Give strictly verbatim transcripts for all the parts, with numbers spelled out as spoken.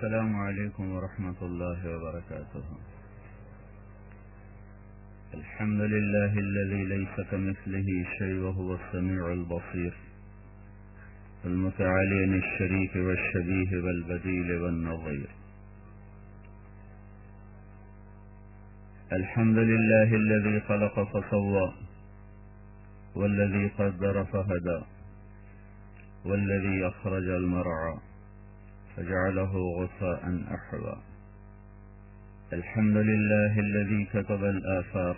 السلام عليكم ورحمة الله وبركاته. الحمد لله الذي ليس كمثله شيء وهو السميع البصير المتعالي عن الشريك والشبيه والبديل والنظير. الحمد لله الذي خلق فسوى والذي قدر فهدى والذي أخرج المرعى فجعله غثاء أحوى. الحمد لله الذي كتب الآثار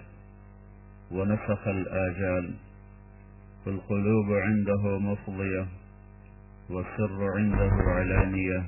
ونسخ الآجال والقلوب عنده مفضية والسر عنده علانية.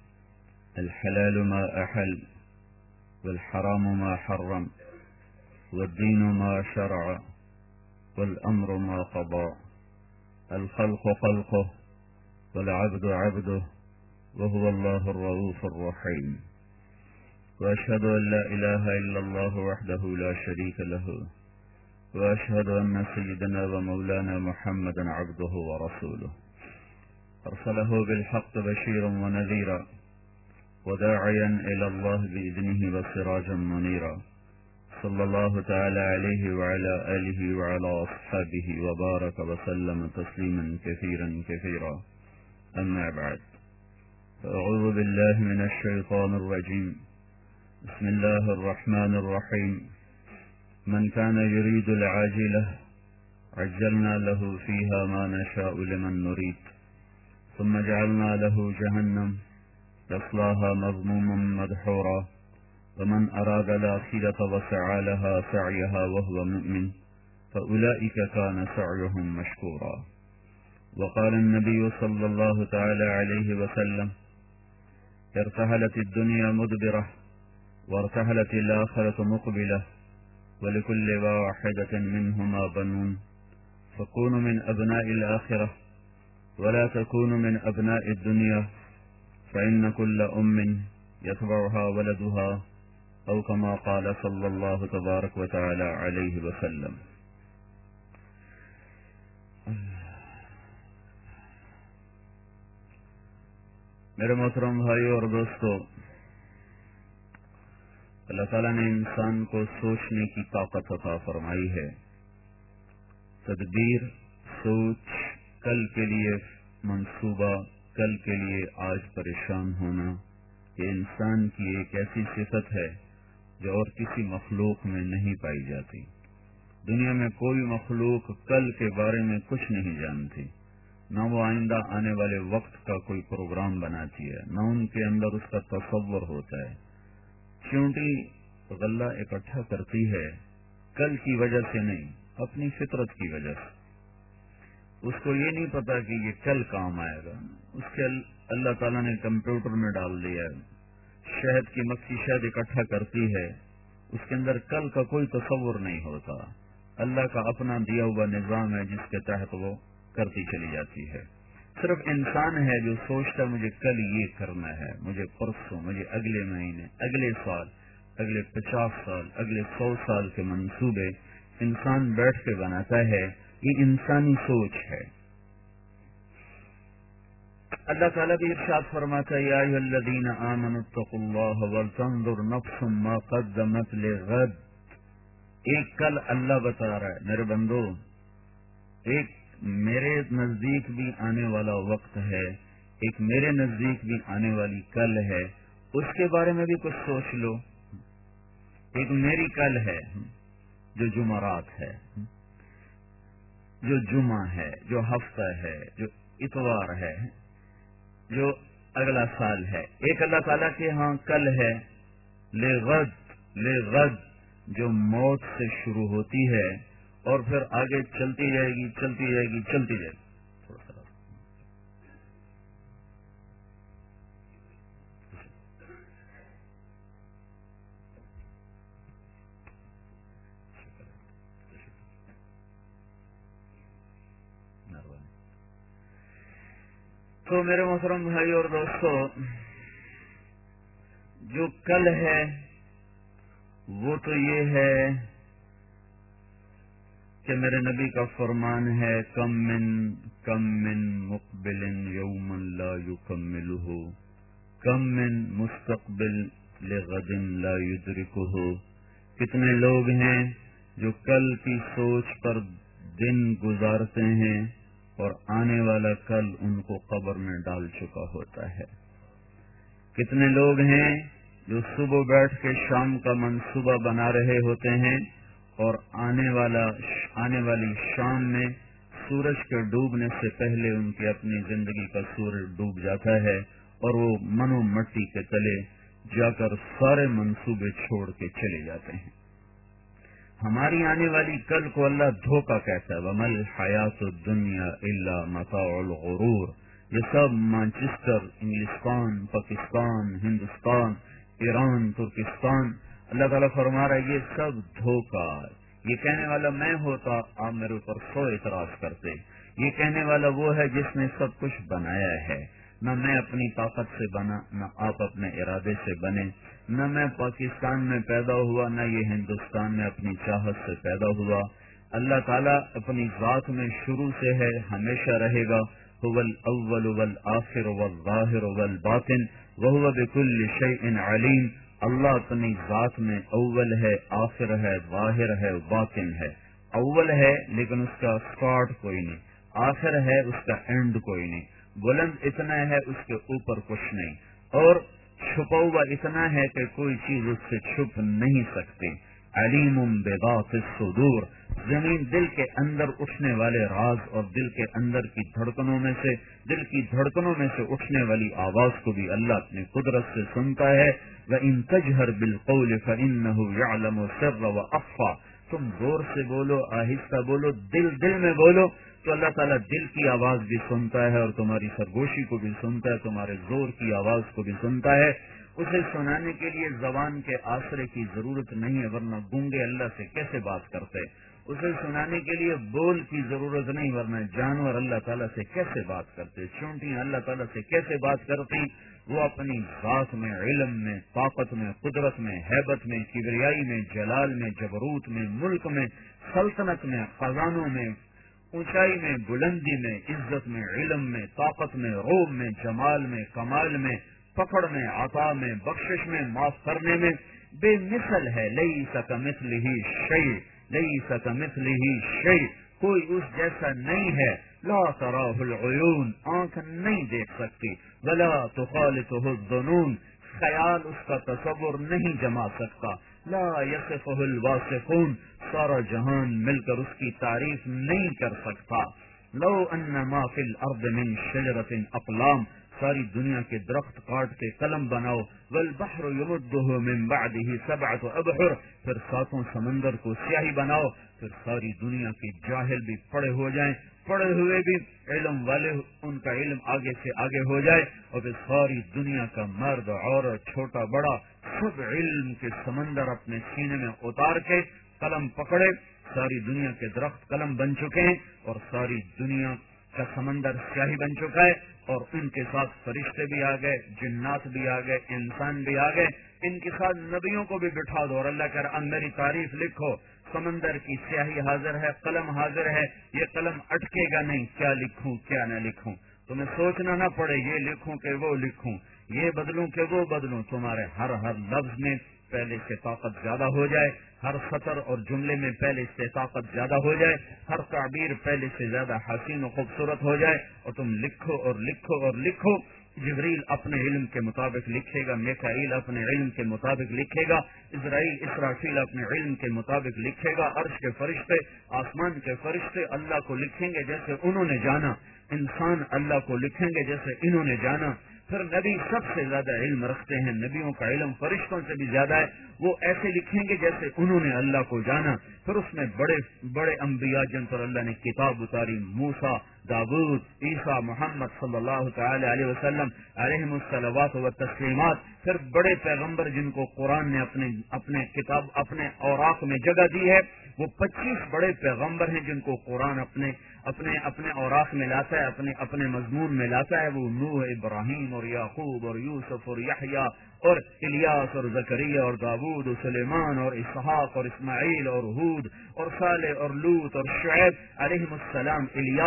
الحلال ما أحل والحرام ما حرم والدين ما شرع والأمر ما قضى. الخلق خلقه والعبد عبده وهو الله الرؤوف الرحيم. وأشهد أن لا إله إلا الله وحده لا شريك له وأشهد أن سيدنا ومولانا محمدا عبده ورسوله أرسله بالحق بشيرا ونذيرا وداعيا إلى الله بإذنه وسراجا منيرا. صلى الله تعالى عليه وعلى آله وعلى أصحابه وبارك وسلم تسليما كثيرا كثيرا. أما بعد، فأعوذ بالله من الشيطان الرجيم. بسم الله الرحمن الرحيم. من كان يريد العاجلة عجلنا له فيها ما نشاء لمن نريد ثم جعلنا له جهنم يصلاها مذموما مدحورا ومن أراد الآخرة وسعى لها سعيها وهو مؤمن فأولئك كان سعيهم مشكورا. وقال النبي صلى الله تعالى عليه وسلم: ارتحلت الدنيا مدبرة وارتحلت الآخرة مقبلة ولكل واحدة منهما بنون فكونوا من أبناء الآخرة ولا تكونوا من أبناء الدنيا فإن كل أم يتبعها ولدها أو كما قال صلى الله تبارك وتعالى عليه وسلم. میرے محترم بھائیو اور دوستو، اللہ تعالیٰ نے انسان کو سوچنے کی طاقت عطا فرمائی ہے. تدبیر، سوچ، کل کے لیے منصوبہ، کل کے لیے آج پریشان ہونا، یہ انسان کی ایک ایسی صفت ہے جو اور کسی مخلوق میں نہیں پائی جاتی. دنیا میں کوئی مخلوق کل کے بارے میں کچھ نہیں جانتی، نہ وہ آئندہ آنے والے وقت کا کوئی پروگرام بناتی ہے، نہ ان کے اندر اس کا تصور ہوتا ہے. چیونٹی غلہ اکٹھا کرتی ہے کل کی وجہ سے نہیں، اپنی فطرت کی وجہ سے. اس کو یہ نہیں پتا کہ یہ کل کام آئے گا. اس کے اللہ تعالیٰ نے کمپیوٹر میں ڈال دیا ہے. شہد کی مکھی شہد اکٹھا کرتی ہے، اس کے اندر کل کا کوئی تصور نہیں ہوتا. اللہ کا اپنا دیا ہوا نظام ہے جس کے تحت وہ کرتی چلی جاتی ہے. صرف انسان ہے جو سوچتا مجھے کل یہ کرنا ہے، مجھے پرسوں، مجھے اگلے مہینے، اگلے سال، اگلے پچاس سال، اگلے سو سال کے منصوبے انسان بیٹھ کے بناتا ہے. یہ انسانی سوچ ہے. اللہ تعالیٰ بھی ارشاد فرماتا ہے: یا ایھا الذین آمنوا اتقوا اللہ ولتنظر نفس ما قدمت لغد. ایک کل اللہ بتا رہا ہے میرے بندو، ایک میرے نزدیک بھی آنے والا وقت ہے، ایک میرے نزدیک بھی آنے والی کل ہے، اس کے بارے میں بھی کچھ سوچ لو. ایک میری کل ہے جو جمعرات ہے، جو جمعہ ہے، جو ہفتہ ہے، جو اتوار ہے، جو اگلا سال ہے. ایک اللہ تعالیٰ کے ہاں کل ہے لے غد، لے غد، جو موت سے شروع ہوتی ہے اور پھر آگے چلتی جائے گی، چلتی جائے گی، چلتی جائے گی. تھوڑا سا تو میرے محترم بھائی اور دوستو، جو کل ہے وہ تو یہ ہے کہ میرے نبی کا فرمان ہے: کم من کم من مقبل یوما لا یکملہ کم من مستقبل لغد لا یدرکہ، کتنے لوگ ہیں جو کل کی سوچ پر دن گزارتے ہیں اور آنے والا کل ان کو قبر میں ڈال چکا ہوتا ہے۔ کتنے لوگ ہیں جو صبح بیٹھ کے شام کا منصوبہ بنا رہے ہوتے ہیں اور آنے والا آنے والی شام میں سورج کے ڈوبنے سے پہلے ان کی اپنی زندگی کا سورج ڈوب جاتا ہے اور وہ منو مٹی کے تلے جا کر سارے منصوبے چھوڑ کے چلے جاتے ہیں۔ ہماری آنے والی کل کو اللہ دھوکہ کہتا ہے، وَمَا الْحَيَاةُ الدُّنْيَا إِلَّا مَتَاعُ الْغُرُورِ۔ یہ سب مانچسٹر، انگلستان، پاکستان، ہندوستان، ایران، ترکستان، اللہ تعالیٰ فرما رہا ہے یہ سب دھوکہ۔ یہ کہنے والا میں ہوتا آپ میرے اوپر سو اعتراض کرتے۔ یہ کہنے والا وہ ہے جس نے سب کچھ بنایا ہے، نہ میں اپنی طاقت سے بنا، نہ آپ اپنے ارادے سے بنے، نہ میں پاکستان میں پیدا ہوا، نہ یہ ہندوستان میں اپنی چاہت سے پیدا ہوا۔ اللہ تعالیٰ اپنی ذات میں شروع سے ہے، ہمیشہ رہے گا۔ هو الاول والآخر والظاہر والباطن وهو بكل شيء علیم۔ اللہ اپنی ذات میں اول ہے، آخر ہے، ظاہر ہے، باطن ہے۔ اول ہے لیکن اس کا اسٹارٹ کوئی نہیں، آخر ہے اس کا اینڈ کوئی نہیں، بلند اتنا ہے اس کے اوپر کچھ نہیں، اور چھپا ہوا اتنا ہے کہ کوئی چیز اس سے چھپ نہیں سکتی۔ علیم بذات الصدور، زمین دل کے اندر اٹھنے والے راز اور دل کے اندر کی دھڑکنوں میں سے دل کی دھڑکنوں میں سے اٹھنے والی آواز کو بھی اللہ اپنی قدرت سے سنتا ہے۔ وَإِن تَجْهَرْ بِالْقَوْلِ فَإِنَّهُ يَعْلَمُ السِّرَّ وَأَخْفَى، تم زور سے بولو، آہستہ بولو، دل دل میں بولو تو اللہ تعالیٰ دل کی آواز بھی سنتا ہے اور تمہاری سرگوشی کو بھی سنتا ہے، تمہارے زور کی آواز کو بھی سنتا ہے۔ اسے سنانے کے لیے زبان کے آسرے کی ضرورت نہیں ہے، ورنہ گونگے اللہ سے کیسے بات کرتے؟ اسے سنانے کے لیے بول کی ضرورت نہیں، ورنہ جانور اللہ تعالیٰ سے کیسے بات کرتے؟ چونٹیاں اللہ تعالیٰ سے کیسے بات کرتی؟ وہ اپنی ذات میں، علم میں، طاقت میں، قدرت میں، ہیبت میں، کبریائی میں، جلال میں، جبروت میں، ملک میں، سلطنت میں، خزانوں میں، اونچائی میں، بلندی میں، عزت میں، علم میں، طاقت میں، روب میں، جمال میں، کمال میں، پکڑ میں، عطا میں، بخشش میں، معاف کرنے میں بے مثل ہے۔ لیس کمثلہ شیء، لیس کمثلہ شیء، کوئی اس جیسا نہیں ہے۔ لا تراہ العیون، آنکھ نہیں دیکھ سکتی، ولا تخالطہ الظنون، خیال اس کا تصور نہیں جما سکتا۔ لا یصفہ الواصفون، سارا جہان مل کر اس کی تعریف نہیں کر سکتا۔ لو ان ما فی الارض من شجرۃ اقلام، ساری دنیا کے درخت کاٹ کے قلم بناؤ، والبحر یمدہ من بعدہ سبعۃ ابحر، پھر ساتوں سمندر کو سیاہی بناؤ، پھر ساری دنیا کے جاہل بھی پڑے ہو جائیں، پڑے ہوئے بھی علم والے ان کا علم آگے سے آگے ہو جائے، اور پھر ساری دنیا کا مرد عورت چھوٹا بڑا سب علم کے سمندر اپنے سینے میں اتار کے قلم پکڑے۔ ساری دنیا کے درخت قلم بن چکے ہیں اور ساری دنیا کا سمندر سیاہی بن چکا ہے، اور ان کے ساتھ فرشتے بھی آ گئے، جنات بھی آ گئے، انسان بھی آ گئے، ان کے ساتھ نبیوں کو بھی بٹھا دو اور اللہ کہہ رہا اب میری تعریف لکھو۔ سمندر کی سیاہی حاضر ہے، قلم حاضر ہے، یہ قلم اٹکے گا نہیں، کیا لکھوں کیا نہ لکھوں، تمہیں سوچنا نہ پڑے یہ لکھوں کہ وہ لکھوں، یہ بدلوں کہ وہ بدلوں، تمہارے ہر ہر لفظ میں پہلے سے طاقت زیادہ ہو جائے، ہر سطر اور جملے میں پہلے سے طاقت زیادہ ہو جائے، ہر تعبیر پہلے سے زیادہ حسین و خوبصورت ہو جائے، اور تم لکھو اور لکھو اور لکھو۔ جبریل اپنے علم کے مطابق لکھے گا، میکائیل اپنے علم کے مطابق لکھے گا، اسرائیل اسرافیل اپنے علم کے مطابق لکھے گا، عرش کے فرشتے، آسمان کے فرشتے اللہ کو لکھیں گے جیسے انہوں نے جانا، انسان اللہ کو لکھیں گے جیسے انہوں نے جانا۔ پھر نبی سب سے زیادہ علم رکھتے ہیں، نبیوں کا علم فرشتوں سے بھی زیادہ ہے، وہ ایسے لکھیں گے جیسے انہوں نے اللہ کو جانا۔ پھر اس میں بڑے بڑے انبیاء جن پر اللہ نے کتاب اتاری، موسیٰ، داؤد، عیسیٰ، محمد صلی اللہ تعالی علیہ وسلم علیہم الصلوات و تسلیمات، پھر بڑے پیغمبر جن کو قرآن نے اپنے اپنے کتاب اپنے اوراق میں جگہ دی ہے، وہ پچیس بڑے پیغمبر ہیں جن کو قرآن اپنے اپنے اپنے اوراق میں لاتا ہے، اپنے اپنے مضمون میں لاتا ہے۔ وہ نوح، ابراہیم اور یعقوب اور یوسف اور یحییٰ اور الیاس اور زکریا اور داؤد اور سلیمان اور اسحاق اور اسماعیل اور ہود اور صالح اور لوط اور شعیب علیہم السلام، الیاس،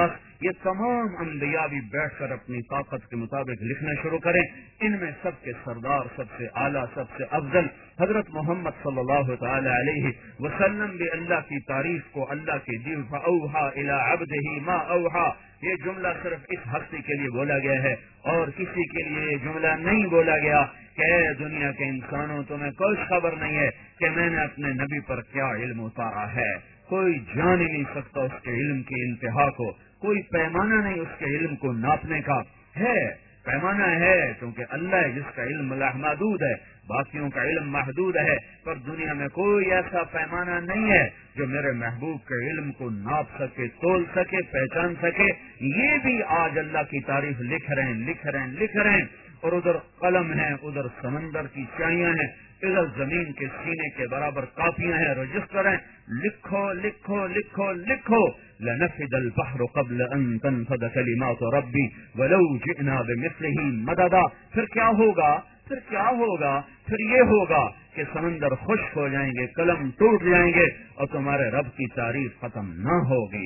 یہ تمام انبیاء بھی بیٹھ کر اپنی طاقت کے مطابق لکھنا شروع کریں. ان میں سب کے سردار، سب سے اعلیٰ، سب سے افضل حضرت محمد صلی اللہ تعالی علیہ وسلم بھی اللہ کی تعریف کو اللہ کے دی فاوحا الی عبدہ ما اوحا. یہ جملہ صرف اس ہستی کے لیے بولا گیا ہے اور کسی کے لیے یہ جملہ نہیں بولا گیا کہ اے دنیا کے انسانوں تمہیں کوئی خبر نہیں ہے کہ میں نے اپنے نبی پر کیا علم اتارا ہے. کوئی جان ہی نہیں سکتا اس کے علم کی انتہا کو، کوئی پیمانہ نہیں اس کے علم کو ناپنے کا. ہے پیمانہ ہے کیونکہ اللہ ہے جس کا علم لامحدود ہے، باقیوں کا علم محدود ہے، پر دنیا میں کوئی ایسا پیمانہ نہیں ہے جو میرے محبوب کے علم کو ناپ سکے، تول سکے، پہچان سکے. یہ بھی آج اللہ کی تعریف لکھ رہے ہیں لکھ رہے ہیں لکھ رہے ہیں اور ادھر قلم ہے، ادھر سمندر کی چائیاں ہیں، ادھر زمین کے سینے کے برابر کاپیاں ہیں، رجسٹر ہیں. لکھو لکھو لکھو لکھو. لنفد البحر قبل ان تنفد کلمات ربی ولو جئنا بمثله مددا. پھر کیا ہوگا؟ پھر کیا ہوگا؟ پھر یہ ہوگا کہ سمندر خشک ہو جائیں گے، قلم ٹوٹ جائیں گے اور تمہارے رب کی تعریف ختم نہ ہوگی.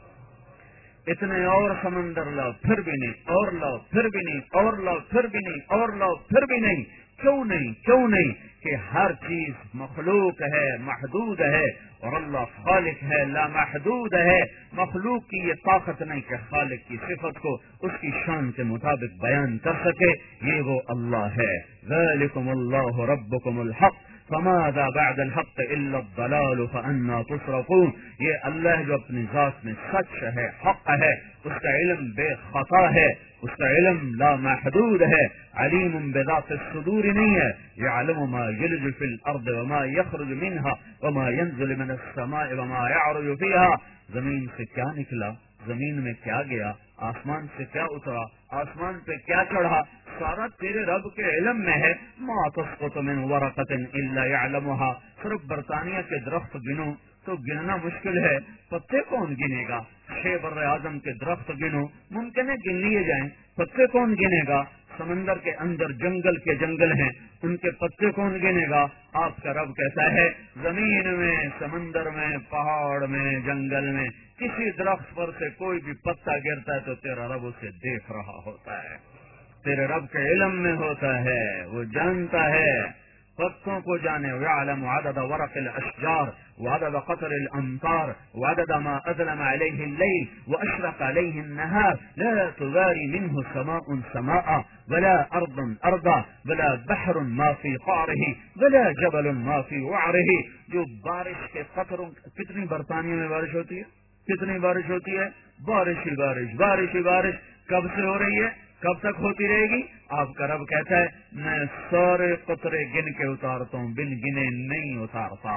اتنے اور سمندر لاؤ پھر بھی نہیں، اور لاؤ پھر بھی نہیں، اور لاؤ پھر بھی نہیں، اور لاؤ پھر بھی نہیں. کیوں نہیں؟ کیوں نہیں کہ ہر چیز مخلوق ہے، محدود ہے، اور اللہ خالق ہے، لامحدود ہے. مخلوق کی یہ طاقت نہیں کہ خالق کی صفت کو اس کی شان کے مطابق بیان کر سکے. یہ وہ اللہ ہے. ذالکم اللہ ربکم الحق فماذا بعد الحق الا الضلال فانا تصرفون. یہ اللہ جو اپنی ذات میں سچ ہے، حق ہے، اس کا علم بے خطا ہے، اس کا علم لامحدود ہے. علیم بذات الصدور نہیں ہے. یعلم ما یلج فی الارض وما یخرج منها وما ينزل من السماء وما يعرج فيها. زمین سے کیا نکلا، زمین میں کیا گیا، آسمان سے کیا اترا، آسمان پہ کیا چڑھا، سارا تیرے رب کے علم میں ہے. ما تسقط من ورقة الا يعلمها. صرف برطانیہ کے درخت گنو تو گننا مشکل ہے، پتے کون گنے گا؟ شہ بر اعظم کے درخت گنو، ممکن ہے گن لیے جائیں، پتے کون گنے گا؟ سمندر کے اندر جنگل کے جنگل ہیں، ان کے پتے کون گنے گا؟ آپ کا رب کیسا ہے؟ زمین میں، سمندر میں، پہاڑ میں، جنگل میں کسی درخت پر سے کوئی بھی پتا گرتا ہے تو تیرا رب اسے دیکھ رہا ہوتا ہے، تیرے رب کے علم میں ہوتا ہے، وہ جانتا ہے. پتوں کو جانے. وَيَعْلَمُ عَدَدَ وَرَقِ الْأَشْجَارِ وَعَدَدَ قَطْرِ الْأَمْطَارِ وَعَدَدَ مَا أَظْلَمَ عَلَيْهِ اللَّيْلُ وَأَشْرَقَ عَلَيْهِ النَّهَارُ لَا تُبَارِي مِنْهُ سَمَاءٌ سَمَاءً وَلَا أَرْضٌ أَرْضًا وَلَا بَحْرٌ مَا فِي قَعْرِهِ وَلَا جَبَلٌ مَا فِي وَعْرِهِ. جو بارش کے قطروں، کتنی برطانیہ میں بارش ہوتی ہے، کتنی بارش ہوتی ہے، بارش ہی بارش، بارش ہی بارش. کب سے ہو رہی ہے، کب تک ہوتی رہے گی؟ آپ کا رب کہتا ہے میں سارے قطرے گن کے اتارتا ہوں، بن گنے نہیں اتارتا.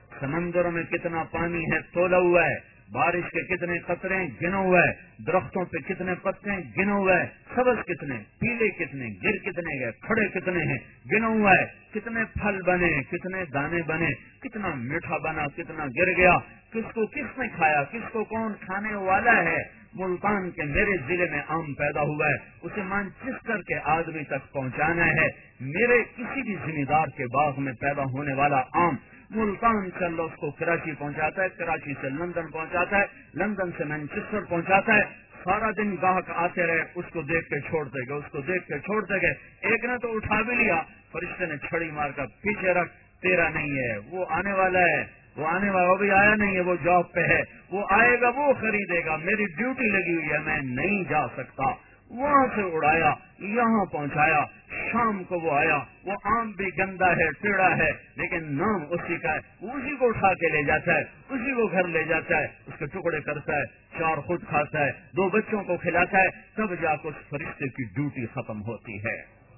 سمندر میں کتنا پانی ہے تولا ہوا ہے، بارش کے کتنے قطرے گنا ہوا ہے، درختوں پہ کتنے پتے گنا ہوا ہے، سبز کتنے، پیلے کتنے، گر کتنے گئے، کھڑے کتنے ہیں گنا ہوا ہے. کتنے پھل بنے، کتنے دانے بنے، کتنا میٹھا بنا، کتنا گر گیا، کس کو کس نے کھایا، کس کو کون کھانے والا ہے. ملتان کے میرے ضلع میں آم پیدا ہوا ہے، اسے مانچسٹر کے آدمی تک پہنچانا ہے. میرے کسی بھی زمیندار کے باغ میں پیدا ہونے والا آم ملتان سے اللہ اس کو کراچی پہنچاتا ہے، کراچی سے لندن پہنچاتا ہے، لندن سے مانچسٹر پہنچاتا ہے. سارا دن گاہک آتے رہے، اس کو دیکھ کے چھوڑتے گئے، اس کو دیکھ کے چھوڑتے گئے. ایک نے تو اٹھا بھی لیا، فرشتے نے چھڑی مار کر پیچھے رکھ، تیرا نہیں ہے، وہ آنے والا ہے، وہ آنے والا، وہ بھی آیا نہیں ہے، وہ جاب پہ ہے، وہ آئے گا، وہ خریدے گا، میری ڈیوٹی لگی ہوئی ہے، میں نہیں جا سکتا. وہاں سے اڑایا، یہاں پہنچایا. شام کو وہ آیا، وہ آم بھی گندا ہے، ٹیڑھا ہے، لیکن نام اسی کا ہے. اسی کو اٹھا کے لے جاتا ہے، اسی کو گھر لے جاتا ہے، اس کے ٹکڑے کرتا ہے، چار خود کھاتا ہے، دو بچوں کو کھلاتا ہے، تب جا کے اس فرشتے کی ڈیوٹی ختم ہوتی ہے.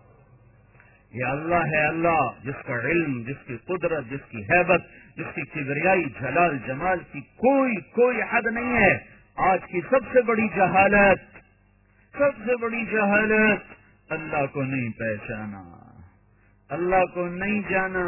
یہ اللہ ہے، اللہ جس کا علم، جس کی قدرت، جس کی ہیبت، جس کی کبریائی، جلال جمال کی کوئی کوئی حد نہیں ہے. آج کی سب سے بڑی جہالت، سب سے بڑی جہالت، اللہ کو نہیں پہچانا، اللہ کو نہیں جانا.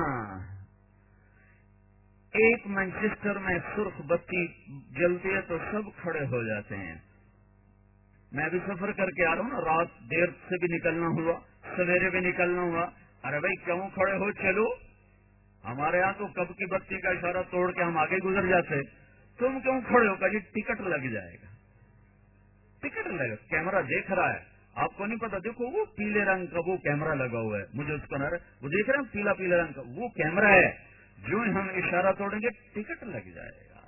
ایک مانچسٹر میں سرخ بتی جلتی ہے تو سب کھڑے ہو جاتے ہیں. میں بھی سفر کر کے آ رہا ہوں نا، رات دیر سے بھی نکلنا ہوا، سویرے بھی نکلنا ہوا. ارے بھائی کیوں کھڑے ہو، چلو. ہمارے یہاں تو کب کی بتی کا اشارہ توڑ کے ہم آگے گزر جاتے. تم کیوں کھڑے ہو؟ کہ جی ٹکٹ لگ جائے گا. टिकट लगा, कैमरा देख रहा है, आपको नहीं पता, देखो वो पीले रंग का वो कैमरा लगा हुआ है, मुझे उसका ना वो देख रहे हैं पीला पीला रंग का वो कैमरा है, जो हम इशारा तोड़ेंगे टिकट लग जाएगा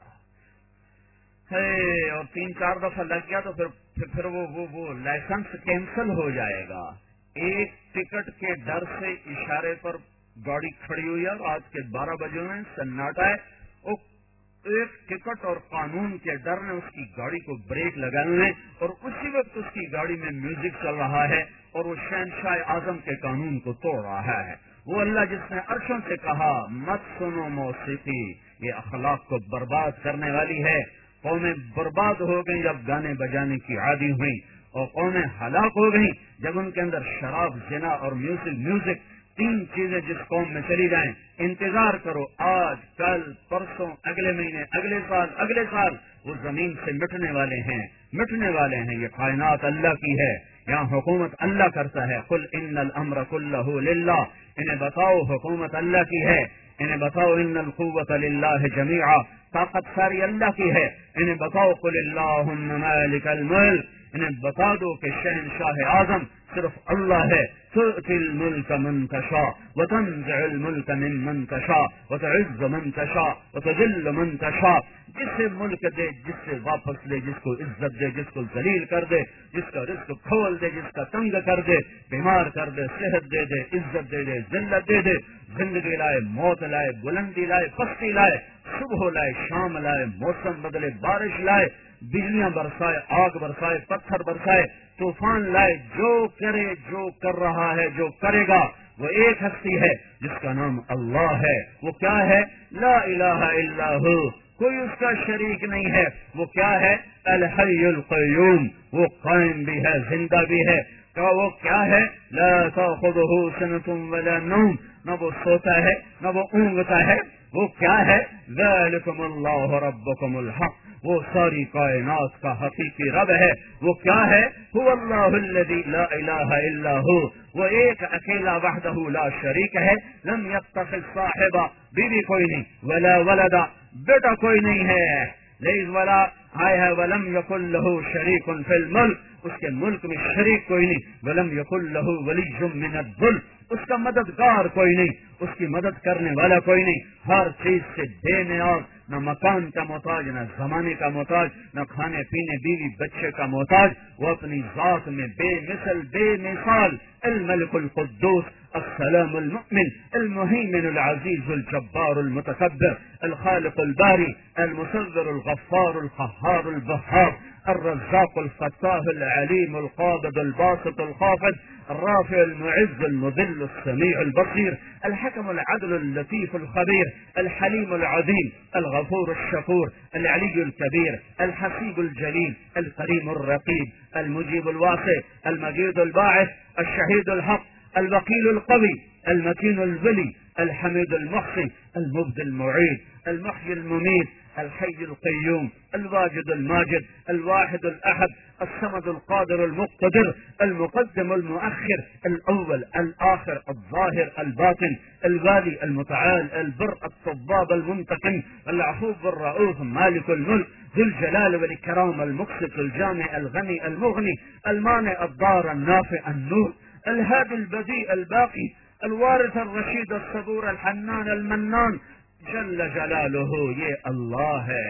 है, और तीन चार दफा लग गया तो फिर फिर, फिर वो वो वो लाइसेंस कैंसिल हो जाएगा। एक टिकट के डर से इशारे पर गाड़ी खड़ी हुई है, आज के बारह बजे में सन्नाटा है, वो एक टिकट और कानून के डर ने उसकी गाड़ी को ब्रेक लगाए हुए और उसी वक्त उसकी गाड़ी में म्यूजिक चल रहा है और वो शहनशाह आजम के कानून को तोड़ रहा है। वो अल्लाह जिसने अर्शों से कहा मत सुनो मौसीकी, ये अखलाक को बर्बाद करने वाली है। कौमें बर्बाद हो गई जब गाने बजाने की आदी हुई, और कौमें हलाक हो गई जब उनके अंदर शराब, जिना और म्यूजिक म्यूजिक तीन चीजें जिस कौम में चली जाएं। इंतजार करो, आज कल परसों अगले महीने अगले साल अगले साल वो जमीन से मिटने वाले हैं, मिटने वाले हैं। ये कायनात अल्लाह की है, यहाँ हुकूमत अल्लाह करता है। कुल इन्नल अम्र कुल्लहु लिल्लाह, इन्हें बताओ हुकूमत अल्लाह की है, इन्हें बताओ इन्नल कुव्वत लिल्लाह जमीआ, ताकत सारी अल्लाह की है। इन्हें बताओ कुल अल्लाहुम्मा मालिकल मुल्क, इन्हें बता दो कि शहनशाह आजम सिर्फ अल्लाह है। तुअतिल मुल्क मन तशा व तंज़िउल मुल्क मिम्मन तशा व तुइज़्ज़ु मन तशा व तुज़िल्लु मन तशा, जिसे मुल्क दे जिससे वापस ले, जिसको इज्जत दे जिसको जलील कर दे, जिसका रिस्क खोल दे जिसका तंग कर दे, बीमार कर दे, सेहत दे दे, इज्जत दे दे, जिल्लत दे दे, जिंदगी लाए, मौत लाए, बुलंदी लाए, पस्ती लाए, सुबह लाए, शाम लाए, मौसम बदले, बारिश लाए, बिजलियां बरसाए, आग बरसाए, पत्थर बरसाए, तूफान लाए, जो करे जो कर रहा है जो करेगा वो एक हस्ती है जिसका नाम अल्लाह है। वो क्या है? ला इलाहा इल्लाहु, कोई उसका शरीक नहीं है। वो क्या है? अल हय्युल क़य्यूम, वो कायम भी है, जिंदा भी है। क्या वो क्या है? ला ताख़ुज़ुहु सनतुन वला नौम, न वो सोता है न वो ऊँघता है। वो क्या है? ज़ालिकुमुल्लाहु रब्बुकुमुल हक़, वो सारी कायनात का हकीकी रब है। वो क्या है? हुवल्लाहुल्लज़ी ला इलाहा इल्ला हु, वो एक अकेला वहदहु ला शरीक है। लम यत्तखिज़ साहिबा, बीवी कोई नहीं, वला वलदा, बेटा कोई नहीं है। लैज़ वला आया है वलम यकुल लहु शरीकुन फिल मुल्क, उसके मुल्क में शरीक कोई नहीं। वलम यकुल लहु वलिय्युम मिनद्दुल, उसका मददगार कोई नहीं, उसकी मदद करने वाला कोई नहीं। हर चीज से बेनियाज, न मकान का मोहताज, न जमाने का मोहताज, न खाने पीने बीवी बच्चे का मोहताज। वो अपनी जात में बेमिसल बेमिसाल, अल मलिकुल कुद्दूस अस्सलामुल मुमिन अल मुहैमिनुल अजीजुल जब्बारुल मुतकब्बिर अल खालिकुल बारी अल मुसव्विरुल गफ्फारुल क़ह्हारुल बहार الرزاق الفتاح العليم القابض الباسط الخافض الرافع المعز المذل السميع البصير الحكم العدل اللطيف الخبير الحليم العظيم الغفور الشكور العلي الكبير الحسيب الجليل الكريم الرقيب المجيب الواسع المجيد الباعث الشهيد الحق الوكيل القوي المتين الولي الحميد المحصي المبدي المعيد المحيي المميت الحي القيوم الواجد الماجد الواحد الأحد الصمد القادر المقتدر المقدم المؤخر الأول الآخر الظاهر الباطن الوالي المتعال البر الصباب المنتقم العفو الرؤوف مالك الملك ذو الجلال والإكرام المقسط الجامع الغني المغني المانع الضار النافع النور الهادي البديع الباقي الوارث الرشيد الصبور الحنان المنان جل جلالہ، یہ اللہ ہے۔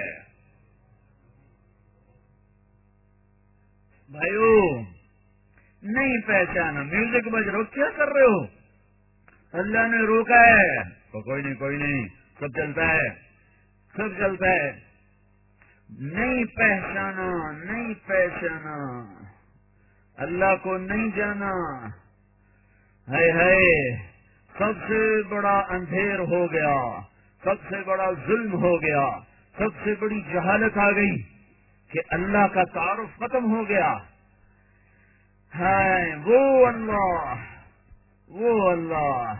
بھائیو نہیں پہچانا، میوزک بج رہا ہو، کیا کر رہے ہو؟ اللہ نے روکا ہے تو کوئی نہیں کوئی نہیں، سب چلتا ہے سب چلتا ہے۔ نہیں پہچانا نہیں پہچانا، اللہ کو نہیں جانا، ہائے ہائے سب سے بڑا اندھیر ہو گیا، سب سے بڑا ظلم ہو گیا، سب سے بڑی جہالت آ گئی کہ اللہ کا تعارف ختم ہو گیا۔ ہے وہ اللہ وہ اللہ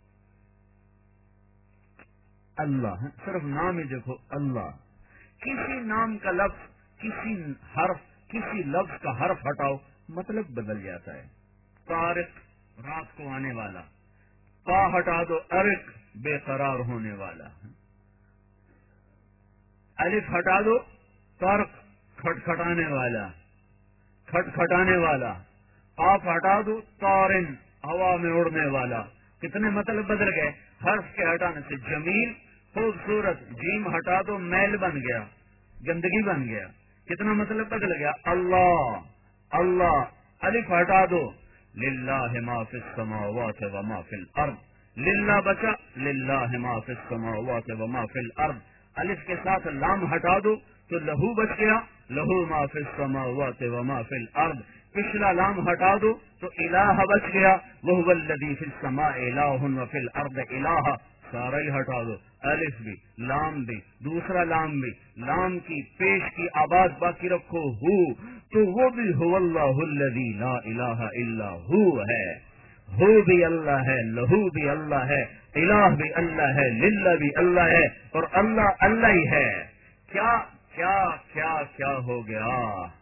اللہ صرف نام ہی دیکھو، اللہ۔ کسی نام کا لفظ، کسی حرف، کسی لفظ کا حرف ہٹاؤ، مطلب بدل جاتا ہے۔ طارق رات کو آنے والا، پا ہٹا دو ارق بے قرار ہونے والا، الف ہٹا دو طرق کھٹکھٹانے والا، کھٹ کھٹانے والا، آپ ہٹا دو طارن ہوا میں اڑنے والا، کتنے مطلب بدل گئے حرف کے ہٹانے سے. جمیل خوبصورت، جیم ہٹا دو میل بن گیا، گندگی بن گیا، کتنا مطلب بدل گیا. اللہ اللہ، الف ہٹا دو، للہ ما فی السماوات و ما فی الارض، للہ بچا، للہ ما فی السماوات و ما فی الارض. الف کے ساتھ لام ہٹا دو تو لہو بچ گیا، لہو ما فی السماوات و ما فی الارض. پچھلا لام ہٹا دو تو الہ بچ گیا، وہو الذی فی السماء الہ و فی الارض الہ. سارا ہی ہٹا دو، الف بھی لام بھی دوسرا لام بھی، لام کی پیش کی آواز باقی رکھو ہو، تو وہ بھی هو اللہ الذی لا الہ الا ہو ہے. ہو بھی اللہ ہے، لہو بھی اللہ ہے، الہ بھی اللہ ہے، للہ بھی اللہ ہے، اور اللہ اللہ ہی ہے. کیا کیا کیا کیا ہو گیا؟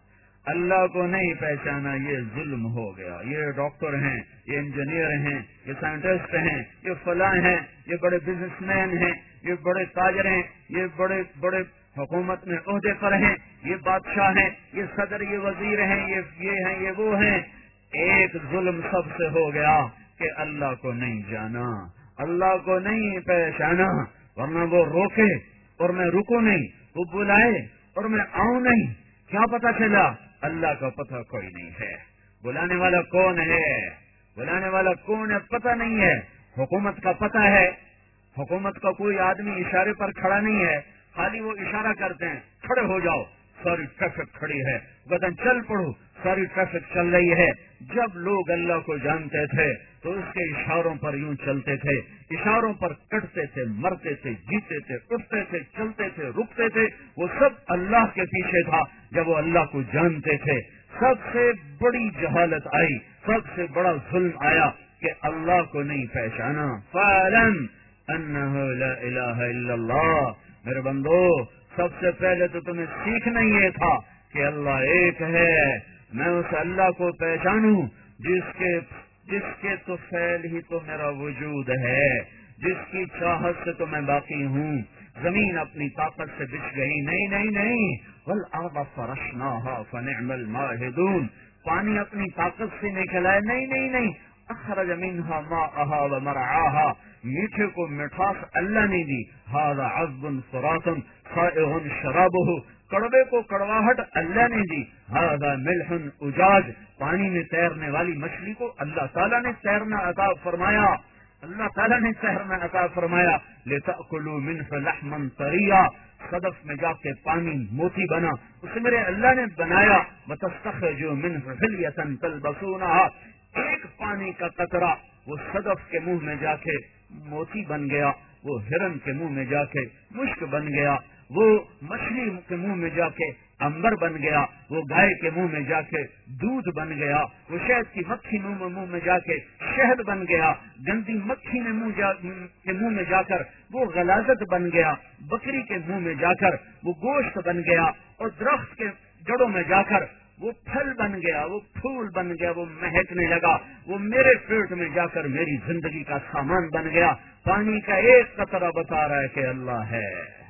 اللہ کو نہیں پہچانا، یہ ظلم ہو گیا. یہ ڈاکٹر ہیں، یہ انجینئر ہیں، یہ سائنٹسٹ ہیں، یہ فلاں ہیں، یہ بڑے بزنس مین ہیں، یہ بڑے تاجر ہیں، یہ بڑے بڑے حکومت میں عہدے پر ہیں، یہ بادشاہ ہیں، یہ صدر، یہ وزیر ہیں، یہ یہ ہیں، یہ وہ ہیں. ایک ظلم سب سے ہو گیا کہ اللہ کو نہیں جانا، اللہ کو نہیں پہچانا. ورنہ وہ روکے اور میں رکو نہیں، وہ بلائے اور میں آؤں نہیں. کیا پتا چلا؟ اللہ کا پتہ کوئی نہیں ہے. بلانے والا کون ہے؟ بلانے والا کون ہے پتہ نہیں ہے. حکومت کا پتہ ہے، حکومت کا کوئی آدمی اشارے پر کھڑا نہیں ہے، خالی وہ اشارہ کرتے ہیں کھڑے ہو جاؤ، ساری ٹریفک کھڑی ہے، بدن چل پڑو، ساری ٹریفک چل رہی ہے. جب لوگ اللہ کو جانتے تھے تو اس کے اشاروں پر یوں چلتے تھے، اشاروں پر کٹتے تھے، مرتے تھے، جیتے تھے، اٹھتے تھے، چلتے تھے، رکتے تھے. وہ سب اللہ کے پیچھے تھا. جب وہ اللہ کو جانتے تھے، سب سے بڑی جہالت آئی، سب سے بڑا ظلم آیا کہ اللہ کو نہیں پہچانا. فَاعْلَمْ أَنَّهُ لَا إِلَٰهَ إِلَّا اللَّهُ. میرے بندو، سب سے پہلے تو تمہیں سیکھنا یہ تھا کہ اللہ ایک ہے. میں اس اللہ کو پہچانوں جس کے جس کے تو فعل ہی تو میرا وجود ہے، جس کی چاہت سے تو میں باقی ہوں. زمین اپنی طاقت سے بچ گئی نہیں نہیں نہیں، وَالْأَرْضَ فَرَشْنَاهَا فَنِعْمَ الْمَاهِدُونَ. پانی اپنی طاقت سے نکل آئے نہیں نہیں نہیں، اخرج منها ماءها ومرعاها. میٹھے کو مٹھاس اللہ نے دی. هذا عذب فرات سائغ شرابه. کڑوے کو کڑواہٹ اللہ نے دی. هذا ملح اجاج. پانی میں تیرنے والی مچھلی کو اللہ تعالیٰ نے تیرنا عطا فرمایا، اللہ تعالیٰ نے تیرنا عطا فرمایا. لتأکلوا منه لحما طریا. صدف میں جا کے پانی موتی بنا، اسے میرے اللہ نے بنایا. وتستخرجوا منه حلیة تلبسونها. ایک پانی کا قطرہ وہ صدف کے منہ میں جا کے موتی بن گیا، وہ ہرن کے منہ میں جا کے مشک بن گیا، وہ مچھلی کے منہ میں جا کے عنبر بن گیا، وہ گائے کے منہ میں جا کے دودھ بن گیا، وہ شہد کی مکھی منہ میں جا کے شہد بن گیا، گندی مکھی نے منہ جا کے منہ میں جا کر وہ غلاظت بن گیا، بکری کے منہ میں جا کر وہ گوشت بن گیا، اور درخت کے جڑوں میں جا کر وہ پھل بن گیا، وہ پھول بن گیا، وہ مہکنے لگا، وہ میرے پیٹ میں جا کر میری زندگی کا سامان بن گیا. پانی کا ایک قطرہ بتا رہا ہے کہ اللہ ہے.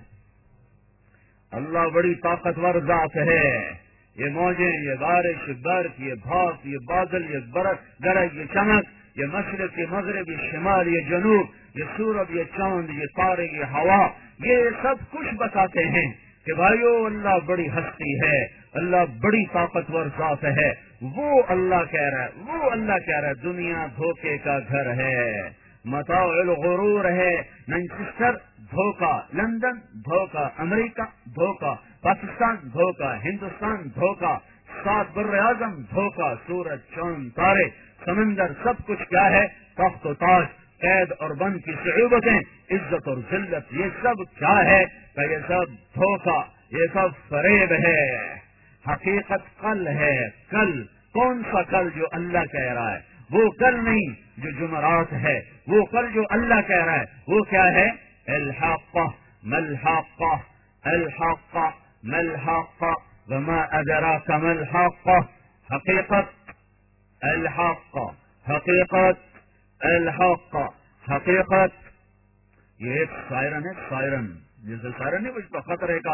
اللہ بڑی طاقتور ذات ہے. یہ موجیں، یہ بارش، یہ برف، یہ بھاپ، یہ بادل، یہ برف گرج، یہ چمک، یہ مشرق، یہ مغرب، یہ شمال، یہ جنوب، یہ سورج، یہ چاند، یہ تارے، یہ ہوا، یہ سب کچھ بتاتے ہیں کہ بھائیو اللہ بڑی ہستی ہے، اللہ بڑی طاقتور ذات ہے. وہ اللہ کہہ رہا ہے، وہ اللہ کہہ رہا ہے دنیا دھوکے کا گھر ہے، متاع الغرور ہے. مانچسٹر دھوکا، لندن دھوکا، امریکہ دھوکا، پاکستان دھوکا، ہندوستان دھوکا، سات بر اعظم دھوکا، سورج، چاند، تارے، سمندر، سب کچھ کیا ہے؟ تخت و تاج، قید اور بند کی صعوبتیں، عزت اور ذلت، یہ سب کیا ہے؟ کہ یہ سب دھوکا، یہ سب فریب ہے. حقیقت کل ہے. کل کون سا کل جو اللہ کہہ رہا ہے؟ وہ کل نہیں جو جمعرات ہے، وہ کل جو اللہ کہہ رہا ہے وہ کیا ہے؟ الحاقہ ملحاقہ، الحاقہ ملحاقہ وما ادراک ملحاقہ. حقیقت الحاقہ، حقیقت الحاقہ، حقیقت. یہ ایک سائرن ہے، سائرن جیسے سائرن ہے اس کا خطرے کا،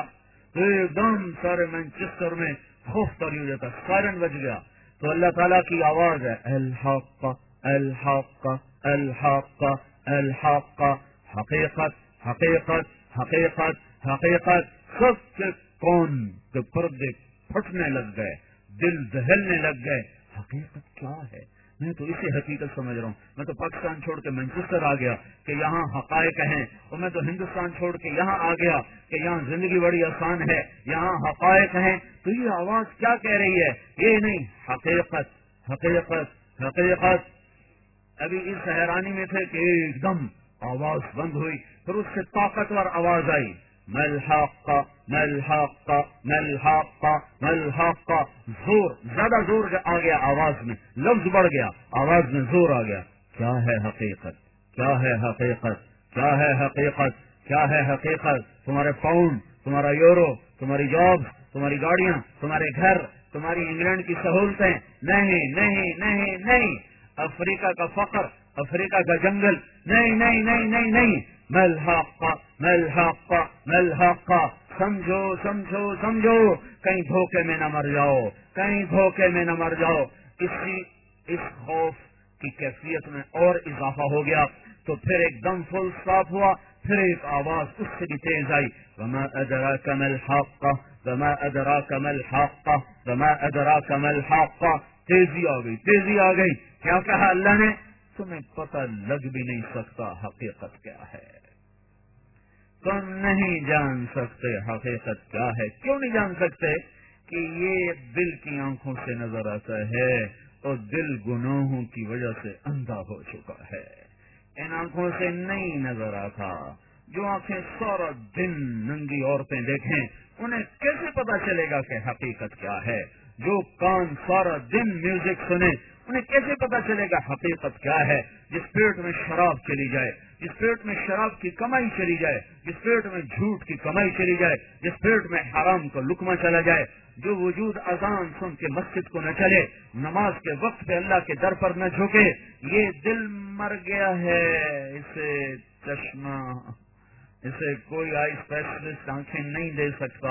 تو ایک دم سارے مینچسٹر میں خوف تاری ہو جاتا، سائرن بج گیا. تو اللہ تعالیٰ کی آواز ہے الحق الحق الحق الحق، حقیقت حقیقت حقیقت حقیقت. سب کے کون کے پردے پھٹنے لگ گئے، دل دہلنے لگ گئے. حقیقت کیا ہے؟ میں تو اسی حقیقت سمجھ رہا ہوں. میں تو پاکستان چھوڑ کے مینچسٹر آ گیا کہ یہاں حقائق ہیں، اور میں تو ہندوستان چھوڑ کے یہاں آ گیا کہ یہاں زندگی بڑی آسان ہے، یہاں حقائق ہیں. تو یہ آواز کیا کہہ رہی ہے؟ یہ نہیں، حقیقت حقیقت حقیقت. ابھی اس حیرانی میں تھے کہ ایک دم آواز بند ہوئی، پھر اس سے طاقتور آواز آئی ملحق ملحق ملحق ملحق. زور، زیادہ زور آ گیا آواز میں، لفظ بڑھ گیا، آواز میں زور آ گیا. کیا ہے حقیقت؟ کیا ہے حقیقت؟ کیا ہے حقیقت؟ کیا ہے حقیقت؟ تمہارے پاؤنڈ، تمہارا یورو، تمہاری جاب، تمہاری گاڑیاں، تمہارے گھر، تمہاری انگلینڈ کی سہولتیں؟ نہیں نہیں نہیں نہیں. افریقہ کا فخر، افریقہ کا جنگل؟ نہیں نہیں نہیں نہیں نہیں. ملحق ملحق ملحق. سمجھو سمجھو سمجھو، کہیں دھوکے میں نہ مر جاؤ، کہیں دھوکے میں نہ مر جاؤ. اسی اس خوف کی کیفیت میں اور اضافہ ہو گیا. تو پھر ایک دم فل اسٹاپ ہوا، پھر ایک آواز اس سے بھی تیز آئی وما ادراک ما الحاقہ وما ادراک ما الحاقہ وما ادراک ما الحاقہ. تیزی آ گئی، تیزی آ گئی. کیا کہا اللہ نے؟ تمہیں پتہ لگ بھی نہیں سکتا حقیقت کیا ہے. تم نہیں جان سکتے حقیقت کیا ہے. کیوں نہیں جان سکتے؟ کہ یہ دل کی آنکھوں سے نظر آتا ہے، اور دل گناہوں کی وجہ سے اندھا ہو چکا ہے. ان آنکھوں سے نہیں نظر آتا. جو آنکھیں سارا دن ننگی عورتیں دیکھیں، انہیں کیسے پتا چلے گا کہ حقیقت کیا ہے؟ جو کان سارا دن میوزک سنے، انہیں کیسے پتا چلے گا حقیقت کیا ہے؟ جس پیٹ میں شراب چلی جائے، جس پیٹ میں شراب کی کمائی چلی جائے، جس پیٹ میں جھوٹ کی کمائی چلی جائے، جس پیٹ میں حرام کا لقمہ چلا جائے، جو وجود اذان سن کے مسجد کو نہ چلے، نماز کے وقت پہ اللہ کے در پر نہ جھکے، یہ دل مر گیا ہے. اسے چشمہ، اسے کوئی آئی اسپیشلسٹ آنکھیں نہیں دے سکتا.